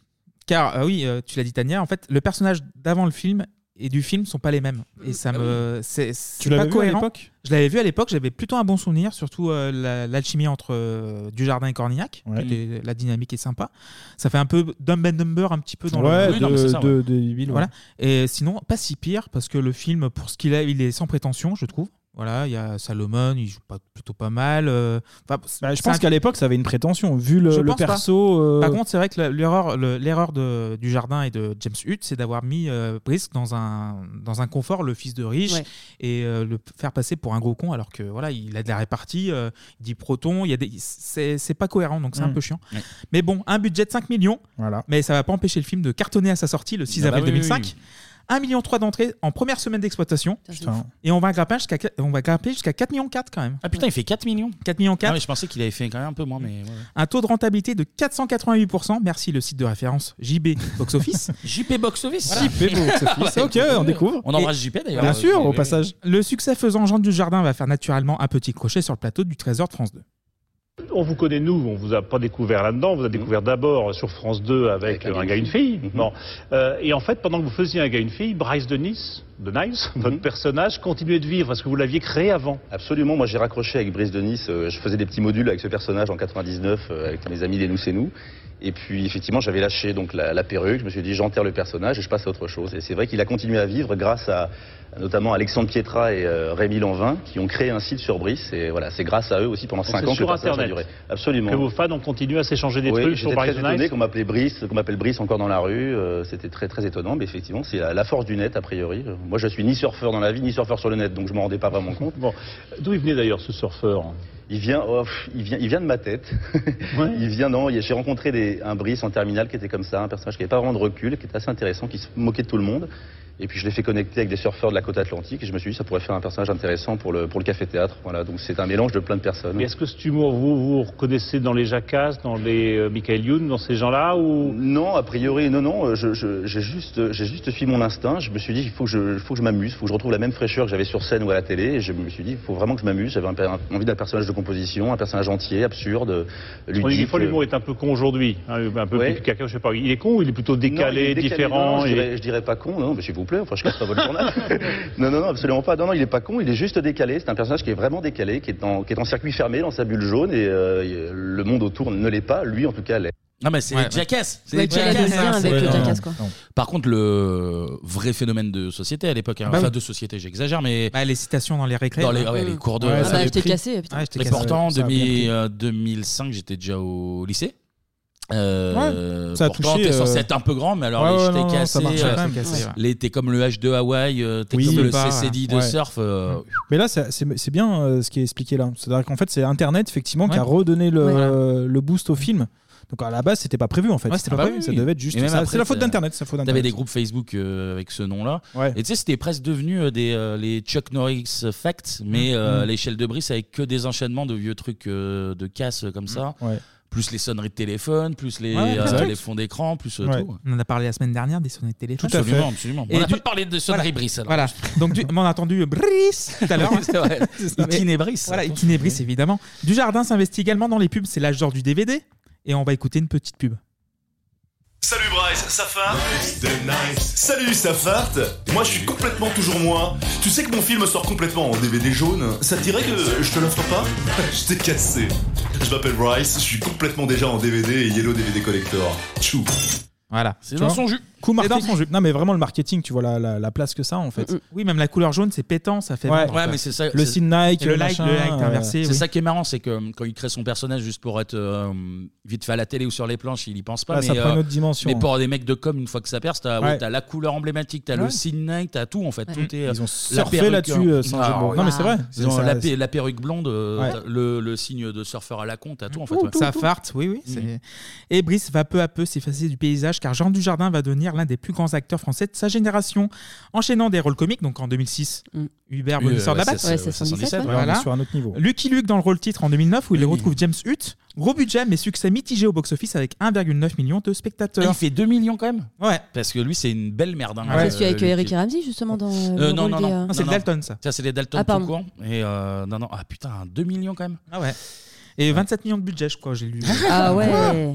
[SPEAKER 8] Car, euh, oui, euh, tu l'as dit, Tania, en fait, le personnage d'avant le film et du film sont pas les mêmes. Et ça me. C'est, c'est
[SPEAKER 4] Tu l'avais
[SPEAKER 8] pas
[SPEAKER 4] vu à
[SPEAKER 8] cohérent.
[SPEAKER 4] l'époque ?
[SPEAKER 8] Je l'avais vu à l'époque, j'avais plutôt un bon souvenir, surtout euh, la- l'alchimie entre euh, Dujardin et Cornillac.
[SPEAKER 4] Ouais.
[SPEAKER 8] qui était- la dynamique est sympa. Ça fait un peu Dumb and Dumber, un petit peu dans
[SPEAKER 4] Ouais,
[SPEAKER 8] le.
[SPEAKER 4] Oui, non, mais c'est ça, de- ouais. de Bill, ouais.
[SPEAKER 8] Voilà. Et sinon, pas si pire, parce que le film, pour ce qu'il est, il est sans prétention, je trouve. Voilà, il y a Salomon, il joue pas, plutôt pas mal. euh, enfin,
[SPEAKER 4] Bah, je
[SPEAKER 8] c'est
[SPEAKER 4] pense
[SPEAKER 8] un-
[SPEAKER 4] qu'à l'époque, ça avait une prétention, vu le,
[SPEAKER 8] Je
[SPEAKER 4] le
[SPEAKER 8] pense pas.
[SPEAKER 4] perso. euh,
[SPEAKER 8] Par contre, c'est vrai que la- l'erreur, le- l'erreur de, du Jardin et de James Hutt, c'est d'avoir mis euh, Brisk dans un, dans un confort, le fils de riche,
[SPEAKER 10] Ouais.
[SPEAKER 8] et euh, le faire passer pour un gros con, alors que voilà, il a de la répartie, euh, il dit proton, il y a des, c'est, c'est pas cohérent, donc c'est un
[SPEAKER 4] Mm.
[SPEAKER 8] peu chiant.
[SPEAKER 4] Ouais.
[SPEAKER 8] Mais bon, un budget de cinq millions,
[SPEAKER 4] Voilà.
[SPEAKER 8] mais ça va pas empêcher le film de cartonner à sa sortie le six
[SPEAKER 4] Ah bah
[SPEAKER 8] avril
[SPEAKER 4] oui,
[SPEAKER 8] deux mille cinq.
[SPEAKER 4] oui, oui.
[SPEAKER 8] un virgule trois million d'entrées en première semaine d'exploitation.
[SPEAKER 4] Putain.
[SPEAKER 8] Et on va grimper jusqu'à, on va grimper jusqu'à quatre virgule quatre millions quand même.
[SPEAKER 9] Ah putain, il fait quatre millions.
[SPEAKER 8] quatre virgule quatre
[SPEAKER 9] Ah, mais je pensais qu'il avait fait quand même un peu moins, mais. ouais.
[SPEAKER 8] Un taux de rentabilité de quatre cent quatre-vingt-huit pour cent. Merci le site de référence J B Box Office.
[SPEAKER 9] J P Box Office.
[SPEAKER 8] Voilà.
[SPEAKER 4] J P Box Office. Ok, on découvre.
[SPEAKER 9] On embrasse
[SPEAKER 8] Et-
[SPEAKER 9] J P d'ailleurs.
[SPEAKER 8] Bien
[SPEAKER 9] Euh,
[SPEAKER 8] sûr,
[SPEAKER 9] mais-
[SPEAKER 8] au passage. Le succès faisant, Jean Dujardin va faire naturellement un petit crochet sur le plateau du Trésor de France deux.
[SPEAKER 3] On vous connaît, nous, on vous a pas découvert là-dedans, on vous a découvert d'abord sur France deux avec, euh, un gars, une fille. Bon. Euh, et en fait, pendant que vous faisiez un gars, une fille, Bryce de Nice, de Nice, votre personnage, continuait de vivre parce que vous l'aviez créé avant.
[SPEAKER 17] Absolument, moi j'ai raccroché avec Brice de Nice, euh, je faisais des petits modules avec ce personnage en quatre-vingt-dix-neuf euh, avec mes amis Les Nous c'est nous. Et puis effectivement j'avais lâché donc la, la perruque, je me suis dit j'enterre le personnage et je passe à autre chose. Et c'est vrai qu'il a continué à vivre grâce à notamment Alexandre Pietra et euh, Rémi Lanvin qui ont créé un site sur Brice. Et voilà, c'est grâce à eux aussi pendant
[SPEAKER 3] Donc
[SPEAKER 17] cinq
[SPEAKER 3] c'est
[SPEAKER 17] ans que
[SPEAKER 3] sur
[SPEAKER 17] le personnage a
[SPEAKER 3] Internet.
[SPEAKER 17] duré. Absolument.
[SPEAKER 3] Que vos fans ont continué à s'échanger des
[SPEAKER 17] Oui,
[SPEAKER 3] trucs sur
[SPEAKER 17] j'étais
[SPEAKER 3] Bryce
[SPEAKER 17] très
[SPEAKER 3] de
[SPEAKER 17] étonné
[SPEAKER 3] Nice.
[SPEAKER 17] qu'on m'appelait Brice, qu'on m'appelle Brice encore dans la rue. euh, C'était très très étonnant, mais effectivement c'est la, la force du net a priori. Euh, Moi je suis ni surfeur dans la vie ni surfeur sur le net, donc je m'en rendais pas vraiment compte.
[SPEAKER 3] Bon, d'où il venait d'ailleurs ce surfeur?
[SPEAKER 17] Il vient, oh, pff, il vient, il vient de ma tête. Il vient, non. il- J'ai rencontré des, un Brice en terminale qui était comme ça, un personnage qui n'avait pas vraiment de recul, qui était assez intéressant, qui se moquait de tout le monde. Et puis je l'ai fait connecter avec des surfeurs de la côte atlantique et je me suis dit ça pourrait faire un personnage intéressant pour le pour le café théâtre. Voilà, donc c'est un mélange de plein de personnes.
[SPEAKER 3] Mais est-ce que cet humour, vous vous reconnaissez dans les Jackass, dans les euh, Michael Youn, dans ces gens-là ou
[SPEAKER 17] Non, a priori, non, non. je- je- J'ai juste, j'ai juste suivi mon instinct. Je me suis dit, il faut que je, il faut que je m'amuse, il faut que je retrouve la même fraîcheur que j'avais sur scène ou à la télé. Et je me suis dit, il faut vraiment que je m'amuse. J'avais un per- envie d'un personnage de composition, un personnage entier, absurde,
[SPEAKER 3] On dit
[SPEAKER 17] ludique.
[SPEAKER 3] des fois l'humour est un peu con aujourd'hui, hein, un peu
[SPEAKER 17] Ouais.
[SPEAKER 3] plus caca, je sais pas. Il est con ou il est plutôt décalé,
[SPEAKER 17] Non, il est décalé,
[SPEAKER 3] différent
[SPEAKER 17] non, je,
[SPEAKER 3] il est-
[SPEAKER 17] dirais, je dirais pas con, non, mais s'il vous plaît, enfin je casse pas votre journal. non, non, non, absolument pas. Non, non, il est pas con, il est juste décalé. C'est un personnage qui est vraiment décalé, qui est en, qui est en circuit fermé dans sa bulle jaune et euh, le monde autour ne l'est pas. Lui, en tout cas, l'est.
[SPEAKER 9] Non mais c'est
[SPEAKER 17] Ouais,
[SPEAKER 9] les Jackass, c'est
[SPEAKER 10] Ouais,
[SPEAKER 9] les
[SPEAKER 10] tu l'as
[SPEAKER 9] Jackass.
[SPEAKER 10] bien
[SPEAKER 9] hein,
[SPEAKER 10] avec
[SPEAKER 9] c'est-
[SPEAKER 10] le
[SPEAKER 9] non,
[SPEAKER 10] Jackass,
[SPEAKER 9] non,
[SPEAKER 10] quoi.
[SPEAKER 9] non. Par contre, le vrai phénomène de société à l'époque, hein,
[SPEAKER 8] Bah
[SPEAKER 9] enfin
[SPEAKER 8] oui.
[SPEAKER 9] de société, j'exagère, mais
[SPEAKER 8] Bah, les citations dans les récrés.
[SPEAKER 9] dans les,
[SPEAKER 8] hein.
[SPEAKER 9] ouais, les cours de.
[SPEAKER 8] Ouais,
[SPEAKER 10] Ah
[SPEAKER 8] ça
[SPEAKER 10] bah,
[SPEAKER 8] avait
[SPEAKER 10] je t'ai
[SPEAKER 8] pris.
[SPEAKER 10] cassé, putain.
[SPEAKER 8] Ouais, je t'ai
[SPEAKER 9] Et
[SPEAKER 8] cassé.
[SPEAKER 9] pourtant,
[SPEAKER 8] Ça a bien
[SPEAKER 9] demi-
[SPEAKER 8] pris.
[SPEAKER 9] euh, deux mille cinq, j'étais déjà au lycée. Euh,
[SPEAKER 4] Ouais, ça a
[SPEAKER 9] pourtant,
[SPEAKER 4] touché,
[SPEAKER 9] t'es censé
[SPEAKER 4] euh,
[SPEAKER 9] être un peu grand, mais alors
[SPEAKER 4] ouais,
[SPEAKER 9] les
[SPEAKER 4] ouais,
[SPEAKER 9] je t'ai
[SPEAKER 4] non, non,
[SPEAKER 9] cassé,
[SPEAKER 4] ça marchait
[SPEAKER 9] euh,
[SPEAKER 4] quand même.
[SPEAKER 8] cassé, ouais.
[SPEAKER 9] les t'es comme le H deux Hawaï, euh, t'es
[SPEAKER 4] Oui,
[SPEAKER 9] comme le
[SPEAKER 4] pas,
[SPEAKER 9] C C D de
[SPEAKER 4] ouais.
[SPEAKER 9] surf. euh,
[SPEAKER 4] Mais là, c'est- c'est c'est bien euh, ce qui est expliqué là. C'est-à-dire qu'en fait, c'est Internet effectivement qui a
[SPEAKER 8] Ouais.
[SPEAKER 4] redonné le,
[SPEAKER 8] Ouais.
[SPEAKER 4] euh, le boost au film. Donc à la base, c'était pas prévu en fait.
[SPEAKER 8] Ouais, c'était
[SPEAKER 4] Ah
[SPEAKER 8] pas
[SPEAKER 4] bah
[SPEAKER 8] prévu,
[SPEAKER 4] oui, Ça
[SPEAKER 8] oui.
[SPEAKER 4] devait être juste.
[SPEAKER 9] Et même
[SPEAKER 4] ça-
[SPEAKER 9] après,
[SPEAKER 4] C'est la faute
[SPEAKER 9] t'as-
[SPEAKER 4] d'Internet. C'est la faute
[SPEAKER 9] T'avais
[SPEAKER 4] d'Internet.
[SPEAKER 9] des groupes Facebook euh, avec ce nom-là.
[SPEAKER 4] Ouais.
[SPEAKER 9] Et tu sais, c'était presque devenu euh, des, euh, les Chuck Norris Facts, mais euh,
[SPEAKER 4] Mm.
[SPEAKER 9] à l'échelle de Brice avec que des enchaînements de vieux trucs euh, de casse euh, comme ça.
[SPEAKER 4] Ouais.
[SPEAKER 9] Plus les sonneries de téléphone, plus les,
[SPEAKER 8] Ouais,
[SPEAKER 9] euh,
[SPEAKER 8] exact.
[SPEAKER 9] les fonds d'écran, plus euh,
[SPEAKER 4] Ouais.
[SPEAKER 9] tout.
[SPEAKER 8] On en a parlé la semaine dernière des sonneries de téléphone.
[SPEAKER 4] Tout à fait.
[SPEAKER 9] Absolument, absolument.
[SPEAKER 8] Et
[SPEAKER 9] On n'a
[SPEAKER 8] du-
[SPEAKER 9] pas parlé de sonnerie
[SPEAKER 8] Voilà.
[SPEAKER 9] Brice alors.
[SPEAKER 8] Voilà. Donc, du... on a entendu Brice tout à l'heure.
[SPEAKER 9] C'est vrai. Itin et Brice.
[SPEAKER 8] Voilà, Itin et Brice, évidemment. Dujardin s'investit également dans les pubs. C'est l'âge d'or du D V D. Et on va écouter une petite pub.
[SPEAKER 1] Salut Bryce, ça farte Salut, ça farte Moi je suis complètement toujours moi. Tu sais que mon film sort complètement en D V D jaune. Ça te dirait que je te l'offre pas? Je t'ai cassé. Je m'appelle Bryce, je suis complètement déjà en D V D et Yellow D V D Collector. Tchou.
[SPEAKER 8] Voilà.
[SPEAKER 9] C'est
[SPEAKER 4] Tu
[SPEAKER 9] dans
[SPEAKER 4] vois
[SPEAKER 9] son jus.
[SPEAKER 4] Coup
[SPEAKER 8] C'est dans
[SPEAKER 4] marketing.
[SPEAKER 8] son jus.
[SPEAKER 4] Non mais vraiment le marketing, tu vois la, la, la place que ça en fait.
[SPEAKER 8] Oui, même la couleur jaune, c'est pétant, ça fait.
[SPEAKER 4] Ouais.
[SPEAKER 8] vendre,
[SPEAKER 9] Ouais,
[SPEAKER 8] quoi.
[SPEAKER 9] mais c'est ça.
[SPEAKER 4] Le
[SPEAKER 9] c'est-
[SPEAKER 4] signe Nike,
[SPEAKER 8] Et le like,
[SPEAKER 4] machin,
[SPEAKER 8] le like
[SPEAKER 4] euh,
[SPEAKER 8] inversé.
[SPEAKER 9] C'est
[SPEAKER 8] oui.
[SPEAKER 9] ça qui est marrant, c'est que euh, quand il crée son personnage juste pour être euh, vite fait à la télé ou sur les planches, il y pense pas.
[SPEAKER 4] Là,
[SPEAKER 9] mais,
[SPEAKER 4] ça prend une
[SPEAKER 9] euh,
[SPEAKER 4] autre dimension.
[SPEAKER 9] mais pour des mecs de com, une fois que ça perce, t'as ouais,
[SPEAKER 4] Ouais.
[SPEAKER 9] t'as la couleur emblématique, t'as
[SPEAKER 4] Ouais.
[SPEAKER 9] le signe Nike, t'as tout en fait.
[SPEAKER 10] Ouais.
[SPEAKER 9] Tout est, euh,
[SPEAKER 4] Ils ont
[SPEAKER 9] la
[SPEAKER 4] surfé
[SPEAKER 9] perruque,
[SPEAKER 4] là-dessus,
[SPEAKER 9] hein.
[SPEAKER 4] euh, sans jeu de mots.
[SPEAKER 9] Ah,
[SPEAKER 4] Non mais c'est vrai.
[SPEAKER 9] Ils ont
[SPEAKER 4] Ça-
[SPEAKER 9] la, pe- la perruque blonde, euh,
[SPEAKER 4] Ouais.
[SPEAKER 9] t'as le, le signe de surfeur à la con, t'as tout en fait. ouais.
[SPEAKER 8] Ça farte, oui, oui. c'est- Et Brice va peu à peu s'effacer du paysage car Jean Dujardin va devenir l'un des plus grands acteurs français de sa génération, enchaînant des rôles comiques. Donc en deux mille six,
[SPEAKER 10] Mm.
[SPEAKER 8] Hubert
[SPEAKER 9] Oui,
[SPEAKER 8] Bonisseur
[SPEAKER 9] ouais,
[SPEAKER 8] de la Batte.
[SPEAKER 9] c'est-
[SPEAKER 10] Ouais,
[SPEAKER 9] c'est
[SPEAKER 10] c'est soixante-dix-sept,
[SPEAKER 9] soixante-dix-sept,
[SPEAKER 4] Ouais,
[SPEAKER 9] ouais.
[SPEAKER 4] on est
[SPEAKER 8] Voilà.
[SPEAKER 4] sur un autre niveau.
[SPEAKER 8] Lucky Luke dans le rôle titre en deux mille neuf où il
[SPEAKER 9] Oui.
[SPEAKER 8] retrouve James Hutt. Gros budget mais succès mitigé au box-office avec un virgule neuf million de
[SPEAKER 9] Ah,
[SPEAKER 8] spectateurs.
[SPEAKER 9] il fait deux millions quand même.
[SPEAKER 8] Ouais.
[SPEAKER 9] Parce que lui, c'est une belle merde. Hein,
[SPEAKER 8] Ouais.
[SPEAKER 10] C'est celui avec
[SPEAKER 9] lui,
[SPEAKER 10] Eric
[SPEAKER 9] qui-
[SPEAKER 10] et Ramsey, justement, dans.
[SPEAKER 9] Euh,
[SPEAKER 10] le
[SPEAKER 9] non,
[SPEAKER 10] rôle
[SPEAKER 9] non,
[SPEAKER 10] des,
[SPEAKER 9] non.
[SPEAKER 10] euh,
[SPEAKER 8] Non, c'est le Dalton, ça.
[SPEAKER 9] Ça, c'est les Dalton
[SPEAKER 10] Ah,
[SPEAKER 9] tout
[SPEAKER 10] pardon.
[SPEAKER 9] court. Et euh, non, non. Ah putain, deux millions quand même.
[SPEAKER 8] Ah ouais. Et vingt-sept millions de budget, je crois, j'ai lu.
[SPEAKER 10] Ah ouais.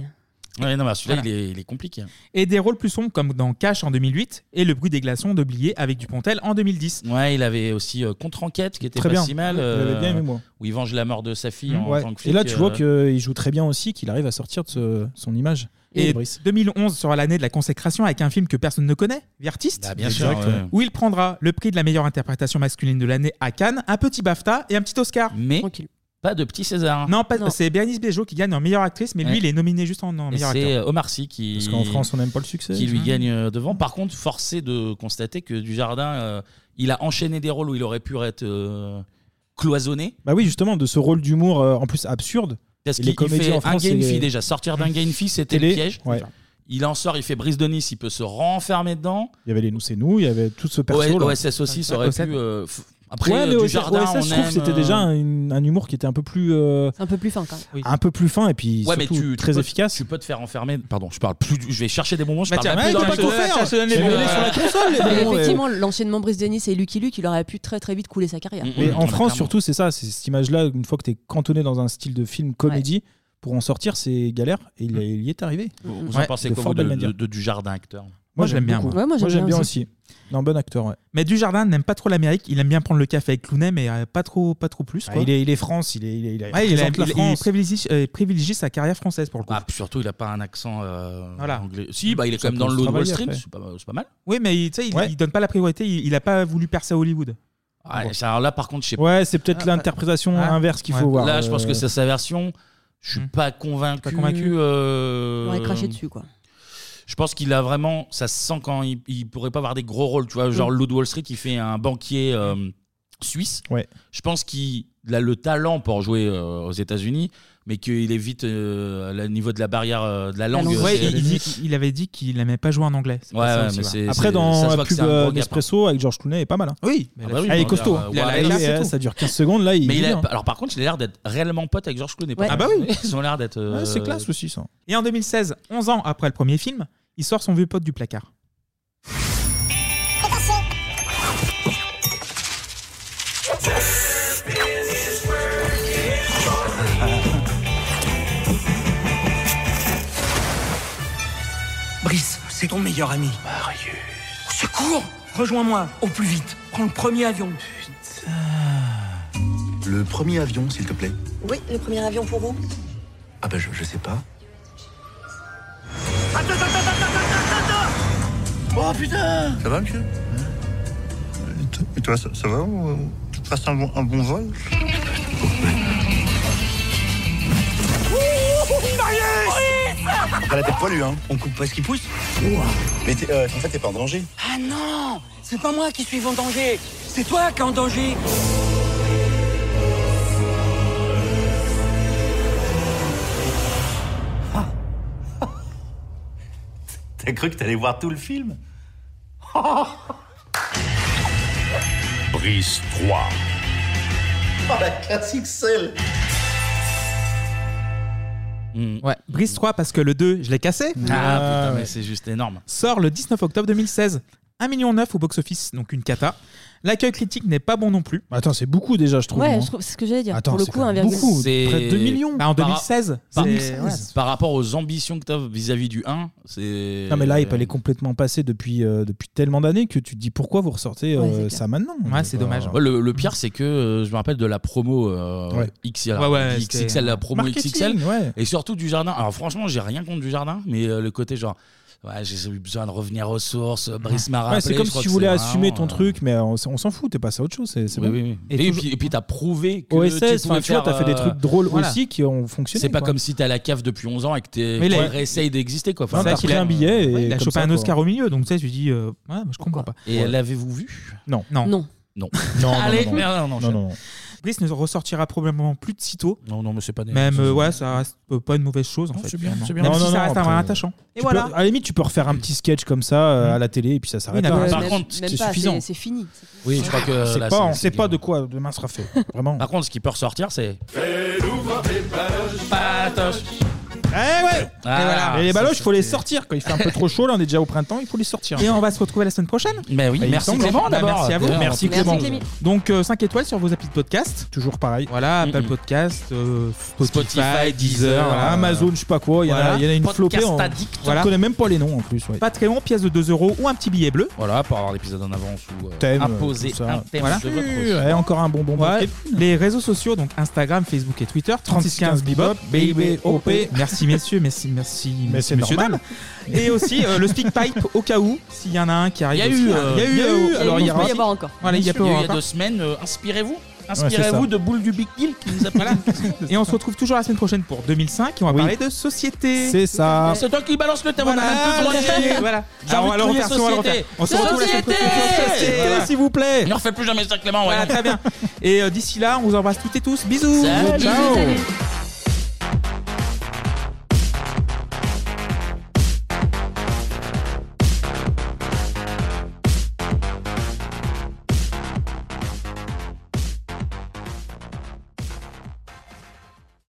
[SPEAKER 9] Ouais, non, mais celui-là,
[SPEAKER 8] Voilà.
[SPEAKER 9] il, est, il est compliqué.
[SPEAKER 8] Et des rôles plus sombres comme dans Cash en deux mille huit et Le bruit des glaçons de Blier avec Dupontel en deux mille dix.
[SPEAKER 9] Ouais, il avait aussi euh, Contre-enquête qui était
[SPEAKER 4] Très
[SPEAKER 9] pas
[SPEAKER 4] bien.
[SPEAKER 9] si mal.
[SPEAKER 4] Je l'avais bien aimé, moi.
[SPEAKER 9] Où il venge la mort de sa fille
[SPEAKER 4] Mmh.
[SPEAKER 9] en
[SPEAKER 4] Ouais.
[SPEAKER 9] tant que flic.
[SPEAKER 4] Et là, tu vois
[SPEAKER 9] euh,
[SPEAKER 4] qu'il joue très bien aussi, qu'il arrive à sortir de ce- son image.
[SPEAKER 8] Et
[SPEAKER 4] Brice.
[SPEAKER 8] deux mille onze sera l'année de la consécration avec un film que personne ne connaît, The Artist,
[SPEAKER 9] Bah, bien sûr,
[SPEAKER 8] Exact,
[SPEAKER 9] ouais.
[SPEAKER 8] ouais. où il prendra le prix de la meilleure interprétation masculine de l'année à Cannes, un petit BAFTA et un petit Oscar.
[SPEAKER 9] Mais pas de petit César.
[SPEAKER 8] Non, pas, c'est Bérénice Bejo qui gagne en meilleure actrice, mais lui,
[SPEAKER 9] Ouais.
[SPEAKER 8] il est nominé juste en, en
[SPEAKER 9] Et
[SPEAKER 8] meilleur
[SPEAKER 9] c'est
[SPEAKER 8] acteur.
[SPEAKER 9] euh, Omar Sy qui.
[SPEAKER 4] Parce qu'en France, on n'aime pas le succès.
[SPEAKER 9] Qui lui
[SPEAKER 4] Mmh.
[SPEAKER 9] gagne euh, devant. Par contre, forcé de constater que Dujardin, euh, il a enchaîné des rôles où il aurait pu être euh, cloisonné.
[SPEAKER 4] Bah oui, justement, de ce rôle d'humour euh, en plus absurde.
[SPEAKER 9] Parce
[SPEAKER 4] Et les
[SPEAKER 9] qu'il il
[SPEAKER 4] comédies
[SPEAKER 9] fait
[SPEAKER 4] en
[SPEAKER 9] un
[SPEAKER 4] France,
[SPEAKER 9] gars une
[SPEAKER 4] c'est-
[SPEAKER 9] fille déjà. Sortir d'un gars une fille, c'était
[SPEAKER 4] Télé,
[SPEAKER 9] le piège.
[SPEAKER 4] ouais.
[SPEAKER 9] Il en sort, il fait Brise de Nice, il peut se renfermer dedans.
[SPEAKER 4] Il y avait les Nous c'est nous, il y avait tout ce perso.
[SPEAKER 9] O-
[SPEAKER 4] là.
[SPEAKER 9] O S S aussi, ça aurait
[SPEAKER 4] O S S.
[SPEAKER 9] pu. euh, f- Après,
[SPEAKER 4] Ouais,
[SPEAKER 9] euh,
[SPEAKER 4] mais O S S,
[SPEAKER 9] Dujardin,
[SPEAKER 4] O S S,
[SPEAKER 9] on
[SPEAKER 4] je trouve que
[SPEAKER 9] aime,
[SPEAKER 4] c'était
[SPEAKER 9] euh,
[SPEAKER 4] déjà un, un humour qui était un peu plus. euh,
[SPEAKER 10] C'est un peu plus fin quand même.
[SPEAKER 4] Un peu plus fin et puis
[SPEAKER 9] Ouais, mais
[SPEAKER 4] surtout
[SPEAKER 9] tu, tu
[SPEAKER 4] très
[SPEAKER 9] peux,
[SPEAKER 4] efficace.
[SPEAKER 9] Tu peux te faire enfermer. Pardon, je parle plus. du- Je vais chercher des bonbons. Je
[SPEAKER 4] Bah
[SPEAKER 9] parle
[SPEAKER 4] tiens,
[SPEAKER 9] même
[SPEAKER 4] ouais,
[SPEAKER 9] plus dans
[SPEAKER 4] t'as
[SPEAKER 9] le
[SPEAKER 4] pas qu'à faire.
[SPEAKER 9] chercher
[SPEAKER 4] Les bonbons sur la console, les
[SPEAKER 10] Mais
[SPEAKER 4] bonbons,
[SPEAKER 10] effectivement, l'enchaînement Brice Denis et Lucky Luke, il aurait pu très très vite couler sa carrière.
[SPEAKER 4] Mais en France, surtout, c'est ça, c'est cette image-là, une fois que tu es cantonné dans un style de film comédie, pour en sortir, c'est galère. Et il, il y est arrivé.
[SPEAKER 9] Vous vous
[SPEAKER 4] Ouais,
[SPEAKER 9] en pensez
[SPEAKER 4] de
[SPEAKER 9] quoi
[SPEAKER 4] fort
[SPEAKER 9] vous, de,
[SPEAKER 4] belle manière.
[SPEAKER 9] de, de Dujardin acteur?
[SPEAKER 8] Moi, je l'aime bien.
[SPEAKER 4] beaucoup.
[SPEAKER 8] moi.
[SPEAKER 10] Ouais, moi, j'aime
[SPEAKER 4] j'aime
[SPEAKER 10] bien
[SPEAKER 4] bien
[SPEAKER 10] aussi.
[SPEAKER 4] aussi. Non, bon acteur, ouais.
[SPEAKER 8] Mais Dujardin n'aime pas trop l'Amérique. Il aime bien prendre le café avec Clooney, mais euh, pas trop, pas trop plus.
[SPEAKER 4] Ah,
[SPEAKER 8] quoi.
[SPEAKER 4] il, est, il est France, il, est, il, est, il,
[SPEAKER 8] Ouais, il,
[SPEAKER 4] représente
[SPEAKER 8] aime-
[SPEAKER 4] la
[SPEAKER 8] il- il
[SPEAKER 4] France.
[SPEAKER 8] privilégie, euh, privilégie sa carrière française pour le coup.
[SPEAKER 9] Ah, puis surtout, il a pas un accent euh,
[SPEAKER 8] Voilà.
[SPEAKER 9] anglais. Si, bah, il est
[SPEAKER 8] Ça
[SPEAKER 9] quand même dans
[SPEAKER 8] peut
[SPEAKER 9] le
[SPEAKER 8] se
[SPEAKER 9] Loup de Wall
[SPEAKER 8] travailler
[SPEAKER 9] Street.
[SPEAKER 8] après.
[SPEAKER 9] C'est pas, c'est pas mal.
[SPEAKER 8] Oui, mais il- tu sais, il,
[SPEAKER 4] Ouais.
[SPEAKER 8] il donne pas la priorité. Il, il a pas voulu percer à Hollywood.
[SPEAKER 9] Ouais, ça, alors là, par contre, je sais pas.
[SPEAKER 4] Ouais, c'est peut-être l'interprétation
[SPEAKER 8] Ah.
[SPEAKER 4] inverse qu'il
[SPEAKER 8] Ouais.
[SPEAKER 4] faut voir.
[SPEAKER 9] Là, je pense
[SPEAKER 4] Euh,
[SPEAKER 9] que c'est sa version. Je suis pas convaincu.
[SPEAKER 8] Pas convaincu.
[SPEAKER 9] euh,
[SPEAKER 10] On aurait craché dessus quoi.
[SPEAKER 9] Je pense qu'il a vraiment. Ça se sent quand il, il pourrait pas avoir des gros rôles. Tu vois, genre
[SPEAKER 10] Mm.
[SPEAKER 9] Loup de Wall Street, il fait un banquier euh, suisse.
[SPEAKER 4] Ouais.
[SPEAKER 9] Je pense qu'il a le talent pour jouer euh, aux États-Unis, mais qu'il est vite euh, au niveau de la barrière euh, de la langue.
[SPEAKER 8] Ouais,
[SPEAKER 9] c'est-
[SPEAKER 8] il, il dit- il avait dit qu'il aimait pas jouer en anglais. C'est
[SPEAKER 9] Ouais,
[SPEAKER 8] pas ça
[SPEAKER 9] ouais,
[SPEAKER 8] aussi,
[SPEAKER 9] mais
[SPEAKER 8] ouais.
[SPEAKER 9] c'est-
[SPEAKER 4] Après,
[SPEAKER 9] c'est-
[SPEAKER 4] dans
[SPEAKER 9] ça se
[SPEAKER 4] la
[SPEAKER 9] voit que
[SPEAKER 4] pub
[SPEAKER 9] c'est un
[SPEAKER 4] euh,
[SPEAKER 9] gros gars,
[SPEAKER 4] Nespresso avec George Clooney est pas mal. Hein.
[SPEAKER 8] Oui,
[SPEAKER 9] Ah bah oui,
[SPEAKER 4] Ah, il est
[SPEAKER 9] on
[SPEAKER 4] costaud.
[SPEAKER 9] dirait,
[SPEAKER 4] hein.
[SPEAKER 9] Il a la
[SPEAKER 4] Ah,
[SPEAKER 9] classe
[SPEAKER 4] oui,
[SPEAKER 9] et
[SPEAKER 4] eh,
[SPEAKER 9] tout.
[SPEAKER 4] ça dure quinze secondes, là, il
[SPEAKER 9] Mais il
[SPEAKER 4] est
[SPEAKER 9] a-
[SPEAKER 4] bien.
[SPEAKER 9] alors par contre, il a l'air d'être réellement pote avec George Clooney.
[SPEAKER 10] Ouais.
[SPEAKER 9] pas
[SPEAKER 8] Ah bah
[SPEAKER 9] mal.
[SPEAKER 8] oui.
[SPEAKER 9] Ils ont l'air d'être. euh,
[SPEAKER 4] Ouais, c'est classe aussi, ça.
[SPEAKER 8] Et en deux mille seize, onze ans après le premier film, il sort son vieux pote du placard.
[SPEAKER 12] Brice, c'est ton meilleur ami. Marius. Au secours! Rejoins-moi, au plus vite. Prends le premier avion.
[SPEAKER 20] Le premier avion, s'il te plaît.
[SPEAKER 7] Oui, le premier avion pour où?
[SPEAKER 20] Ah bah je, je sais pas.
[SPEAKER 6] Attends, attends, attends, attends, attends, attends. Oh putain.
[SPEAKER 20] Ça va, monsieur?
[SPEAKER 22] Et toi, ça, ça va? Tu te passes un bon, un bon vol?
[SPEAKER 20] T'as la tête poilue, hein?
[SPEAKER 12] On coupe pas ce qui pousse?
[SPEAKER 20] Mais t'es, euh, en fait, t'es pas en danger.
[SPEAKER 12] Ah non! C'est pas moi qui suis en danger! C'est toi qui es en danger!
[SPEAKER 17] T'as cru que t'allais voir tout le film?
[SPEAKER 2] Brice trois.
[SPEAKER 20] Oh, la classe X L!
[SPEAKER 8] Ouais, Brice trois parce que le deux, je l'ai cassé.
[SPEAKER 9] Ah, putain, mais c'est juste énorme.
[SPEAKER 8] Sort le dix-neuf octobre deux mille seize. un virgule neuf million au box-office, donc une cata. L'accueil critique n'est pas bon non plus.
[SPEAKER 4] Attends, c'est beaucoup déjà, je trouve.
[SPEAKER 10] Ouais,
[SPEAKER 4] moi.
[SPEAKER 10] je trouve- c'est ce que j'allais dire.
[SPEAKER 4] Attends,
[SPEAKER 10] Pour le
[SPEAKER 4] c'est
[SPEAKER 10] coup,
[SPEAKER 4] quand
[SPEAKER 10] un
[SPEAKER 4] même
[SPEAKER 10] virgule.
[SPEAKER 4] beaucoup.
[SPEAKER 9] C'est-
[SPEAKER 4] Près de deux millions.
[SPEAKER 8] Bah, en
[SPEAKER 9] Par-
[SPEAKER 8] deux mille seize.
[SPEAKER 9] Par,
[SPEAKER 8] c'est- ouais.
[SPEAKER 9] par rapport aux ambitions que tu as vis-à-vis du un, c'est.
[SPEAKER 4] Non, mais là, elle est complètement passée depuis, euh, depuis tellement d'années que tu te dis pourquoi vous ressortez
[SPEAKER 9] Ouais,
[SPEAKER 4] euh,
[SPEAKER 9] c'est clair.
[SPEAKER 4] ça maintenant.
[SPEAKER 8] Ouais, c'est dommage.
[SPEAKER 9] Ouais, le, le pire, c'est que euh, je me rappelle de la promo euh,
[SPEAKER 4] Ouais.
[SPEAKER 9] X L,
[SPEAKER 8] Ouais, ouais,
[SPEAKER 9] X X L,
[SPEAKER 8] c'était-
[SPEAKER 9] la promo
[SPEAKER 4] Marketing,
[SPEAKER 9] X X L,
[SPEAKER 4] ouais.
[SPEAKER 9] et surtout du jardin. Alors franchement, j'ai rien contre du jardin, mais euh, le côté genre, ouais, j'ai eu besoin de revenir aux sources. Brice m'a rappelé.
[SPEAKER 4] Ouais, c'est comme
[SPEAKER 9] je crois
[SPEAKER 4] si tu
[SPEAKER 9] que
[SPEAKER 4] voulais
[SPEAKER 9] c'est
[SPEAKER 4] assumer
[SPEAKER 9] vraiment,
[SPEAKER 4] ton
[SPEAKER 9] euh,
[SPEAKER 4] truc, mais on, s- on s'en fout, t'es passé à autre chose. C'est c'est
[SPEAKER 9] Oui,
[SPEAKER 4] bon.
[SPEAKER 9] oui, oui.
[SPEAKER 4] Et
[SPEAKER 9] Et,
[SPEAKER 4] toujours-
[SPEAKER 9] puis, et puis t'as prouvé que
[SPEAKER 4] O S S,
[SPEAKER 9] tu
[SPEAKER 4] enfin,
[SPEAKER 9] pouvais
[SPEAKER 4] tu vois,
[SPEAKER 9] faire,
[SPEAKER 4] t'as fait des
[SPEAKER 9] euh,
[SPEAKER 4] trucs drôles
[SPEAKER 9] voilà.
[SPEAKER 4] aussi qui ont fonctionné.
[SPEAKER 9] C'est pas
[SPEAKER 4] quoi.
[SPEAKER 9] comme si t'es à la cave depuis onze ans et que t'es
[SPEAKER 8] Mais il a-
[SPEAKER 9] tu réessayes d'exister quoi.
[SPEAKER 4] Non,
[SPEAKER 9] Enfin,
[SPEAKER 4] t'as
[SPEAKER 9] c'est
[SPEAKER 4] pris un billet et
[SPEAKER 8] Ouais, il a
[SPEAKER 4] comme
[SPEAKER 8] chopé
[SPEAKER 4] ça,
[SPEAKER 8] un
[SPEAKER 4] quoi.
[SPEAKER 8] Oscar au milieu, donc tu sais, je lui dis, euh, ouais, mais je comprends pas.
[SPEAKER 9] Et l'avez-vous vu?
[SPEAKER 4] Non.
[SPEAKER 8] Non.
[SPEAKER 10] Non.
[SPEAKER 9] Non.
[SPEAKER 4] Non, non,
[SPEAKER 9] Allez,
[SPEAKER 4] non, non.
[SPEAKER 9] merde, non,
[SPEAKER 4] Non, non, non.
[SPEAKER 8] Brice ne ressortira probablement plus de sitôt.
[SPEAKER 9] Non, non, mais c'est pas des.
[SPEAKER 8] Même,
[SPEAKER 9] c'est-
[SPEAKER 8] euh, ouais, ça reste euh, pas une mauvaise chose en fait.
[SPEAKER 9] c'est bien,
[SPEAKER 8] finalement.
[SPEAKER 9] c'est bien.
[SPEAKER 8] Même
[SPEAKER 4] Non,
[SPEAKER 8] si
[SPEAKER 4] non,
[SPEAKER 8] ça
[SPEAKER 4] non,
[SPEAKER 8] reste un
[SPEAKER 4] après,
[SPEAKER 8] vrai attachant. Et
[SPEAKER 4] Tu
[SPEAKER 8] voilà.
[SPEAKER 4] peux- à la limite, tu peux refaire un petit sketch comme ça euh, à la télé et puis ça s'arrête
[SPEAKER 8] Oui,
[SPEAKER 4] là.
[SPEAKER 8] d'accord.
[SPEAKER 9] Par
[SPEAKER 10] Même-
[SPEAKER 9] contre,
[SPEAKER 10] même
[SPEAKER 4] c'est
[SPEAKER 10] pas,
[SPEAKER 4] suffisant.
[SPEAKER 10] c'est- C'est fini.
[SPEAKER 9] Oui, je crois que
[SPEAKER 4] C'est
[SPEAKER 9] là,
[SPEAKER 4] pas, on
[SPEAKER 9] c'est-
[SPEAKER 4] sait pas de quoi demain sera fait. Vraiment.
[SPEAKER 9] Par contre, ce qui peut ressortir, c'est.
[SPEAKER 6] Fais-nous voir tes pages.
[SPEAKER 9] Patoche.
[SPEAKER 4] Eh ouais.
[SPEAKER 9] Ah,
[SPEAKER 4] Et, voilà. Et les
[SPEAKER 9] ça,
[SPEAKER 4] baloches, il faut les
[SPEAKER 9] c'était-
[SPEAKER 4] sortir. Quand il fait un peu trop chaud, là, on est déjà au printemps, il faut les sortir.
[SPEAKER 8] Et on va se retrouver la semaine prochaine.
[SPEAKER 9] Bah oui,
[SPEAKER 4] Bah, il
[SPEAKER 9] merci
[SPEAKER 4] me semble.
[SPEAKER 9] Clément
[SPEAKER 4] Bah,
[SPEAKER 9] d'abord.
[SPEAKER 8] Merci à vous.
[SPEAKER 9] D'ailleurs,
[SPEAKER 4] Merci
[SPEAKER 10] Merci
[SPEAKER 4] Clément.
[SPEAKER 10] Clémy.
[SPEAKER 8] Donc euh, cinq étoiles sur vos applis de podcast.
[SPEAKER 4] Toujours pareil.
[SPEAKER 8] Voilà, Apple
[SPEAKER 9] Mhm.
[SPEAKER 8] Podcast, euh, Spotify,
[SPEAKER 9] Spotify,
[SPEAKER 8] Deezer,
[SPEAKER 9] Deezer,
[SPEAKER 8] voilà.
[SPEAKER 4] Amazon, je sais pas quoi. Il y en a-
[SPEAKER 8] Voilà.
[SPEAKER 4] il y en a une
[SPEAKER 9] Podcast
[SPEAKER 4] flopée. On
[SPEAKER 9] addict.
[SPEAKER 4] on
[SPEAKER 8] Voilà.
[SPEAKER 4] connaît même pas les noms en plus. ouais.
[SPEAKER 8] Patreon, pièce de deux euros ou un petit billet bleu.
[SPEAKER 9] Voilà, pour avoir l'épisode en avance ou euh,
[SPEAKER 4] Thème,
[SPEAKER 9] imposer
[SPEAKER 4] tout ça.
[SPEAKER 9] un thème
[SPEAKER 8] Voilà.
[SPEAKER 9] de votre
[SPEAKER 4] Ouais,
[SPEAKER 9] choix.
[SPEAKER 4] encore un bonbon.
[SPEAKER 8] Ouais. Les réseaux sociaux, donc Instagram, Facebook et Twitter, trente-six quinze Bebop, B I B O P. Merci messieurs, merci, merci,
[SPEAKER 4] Mais c'est
[SPEAKER 8] monsieur,
[SPEAKER 4] normal.
[SPEAKER 8] dame. Et aussi euh, le SpeakPipe au cas où, s'il y en a un qui arrive.
[SPEAKER 9] Il y a
[SPEAKER 8] aussi.
[SPEAKER 9] eu, euh,
[SPEAKER 8] il y a eu,
[SPEAKER 4] il y a
[SPEAKER 8] euh,
[SPEAKER 4] eu,
[SPEAKER 8] alors il y
[SPEAKER 10] il
[SPEAKER 8] aura
[SPEAKER 10] peut y
[SPEAKER 8] aussi-
[SPEAKER 10] avoir encore.
[SPEAKER 8] Voilà, il y a
[SPEAKER 9] Il y a eu il y a
[SPEAKER 8] encore.
[SPEAKER 9] deux semaines, euh, inspirez-vous.
[SPEAKER 4] c'est
[SPEAKER 9] Inspirez-vous
[SPEAKER 4] ça.
[SPEAKER 9] de Boule du Big Deal qui nous a
[SPEAKER 8] Voilà. Et on se retrouve toujours la semaine prochaine pour deux mille cinq et on va
[SPEAKER 4] Oui.
[SPEAKER 8] parler de société.
[SPEAKER 4] C'est ça.
[SPEAKER 9] C'est toi qui balance le thème, on a
[SPEAKER 8] Voilà,
[SPEAKER 9] même plus le droit de
[SPEAKER 8] voilà.
[SPEAKER 9] crier.
[SPEAKER 8] Voilà.
[SPEAKER 9] J'ai
[SPEAKER 8] Alors,
[SPEAKER 9] envie
[SPEAKER 8] on va
[SPEAKER 9] de
[SPEAKER 8] le
[SPEAKER 9] crier
[SPEAKER 8] refaire, on va le refaire.
[SPEAKER 9] société.
[SPEAKER 8] On se retrouve la semaine
[SPEAKER 9] Société.
[SPEAKER 8] prochaine.
[SPEAKER 4] Société,
[SPEAKER 8] Voilà.
[SPEAKER 4] s'il vous plaît.
[SPEAKER 9] Ne refais plus jamais ça, Clément.
[SPEAKER 8] Voilà,
[SPEAKER 9] voyons.
[SPEAKER 8] très bien. Et euh, d'ici là, on vous embrasse toutes et tous. Bisous.
[SPEAKER 9] Salut.
[SPEAKER 8] Ciao.
[SPEAKER 10] Salut.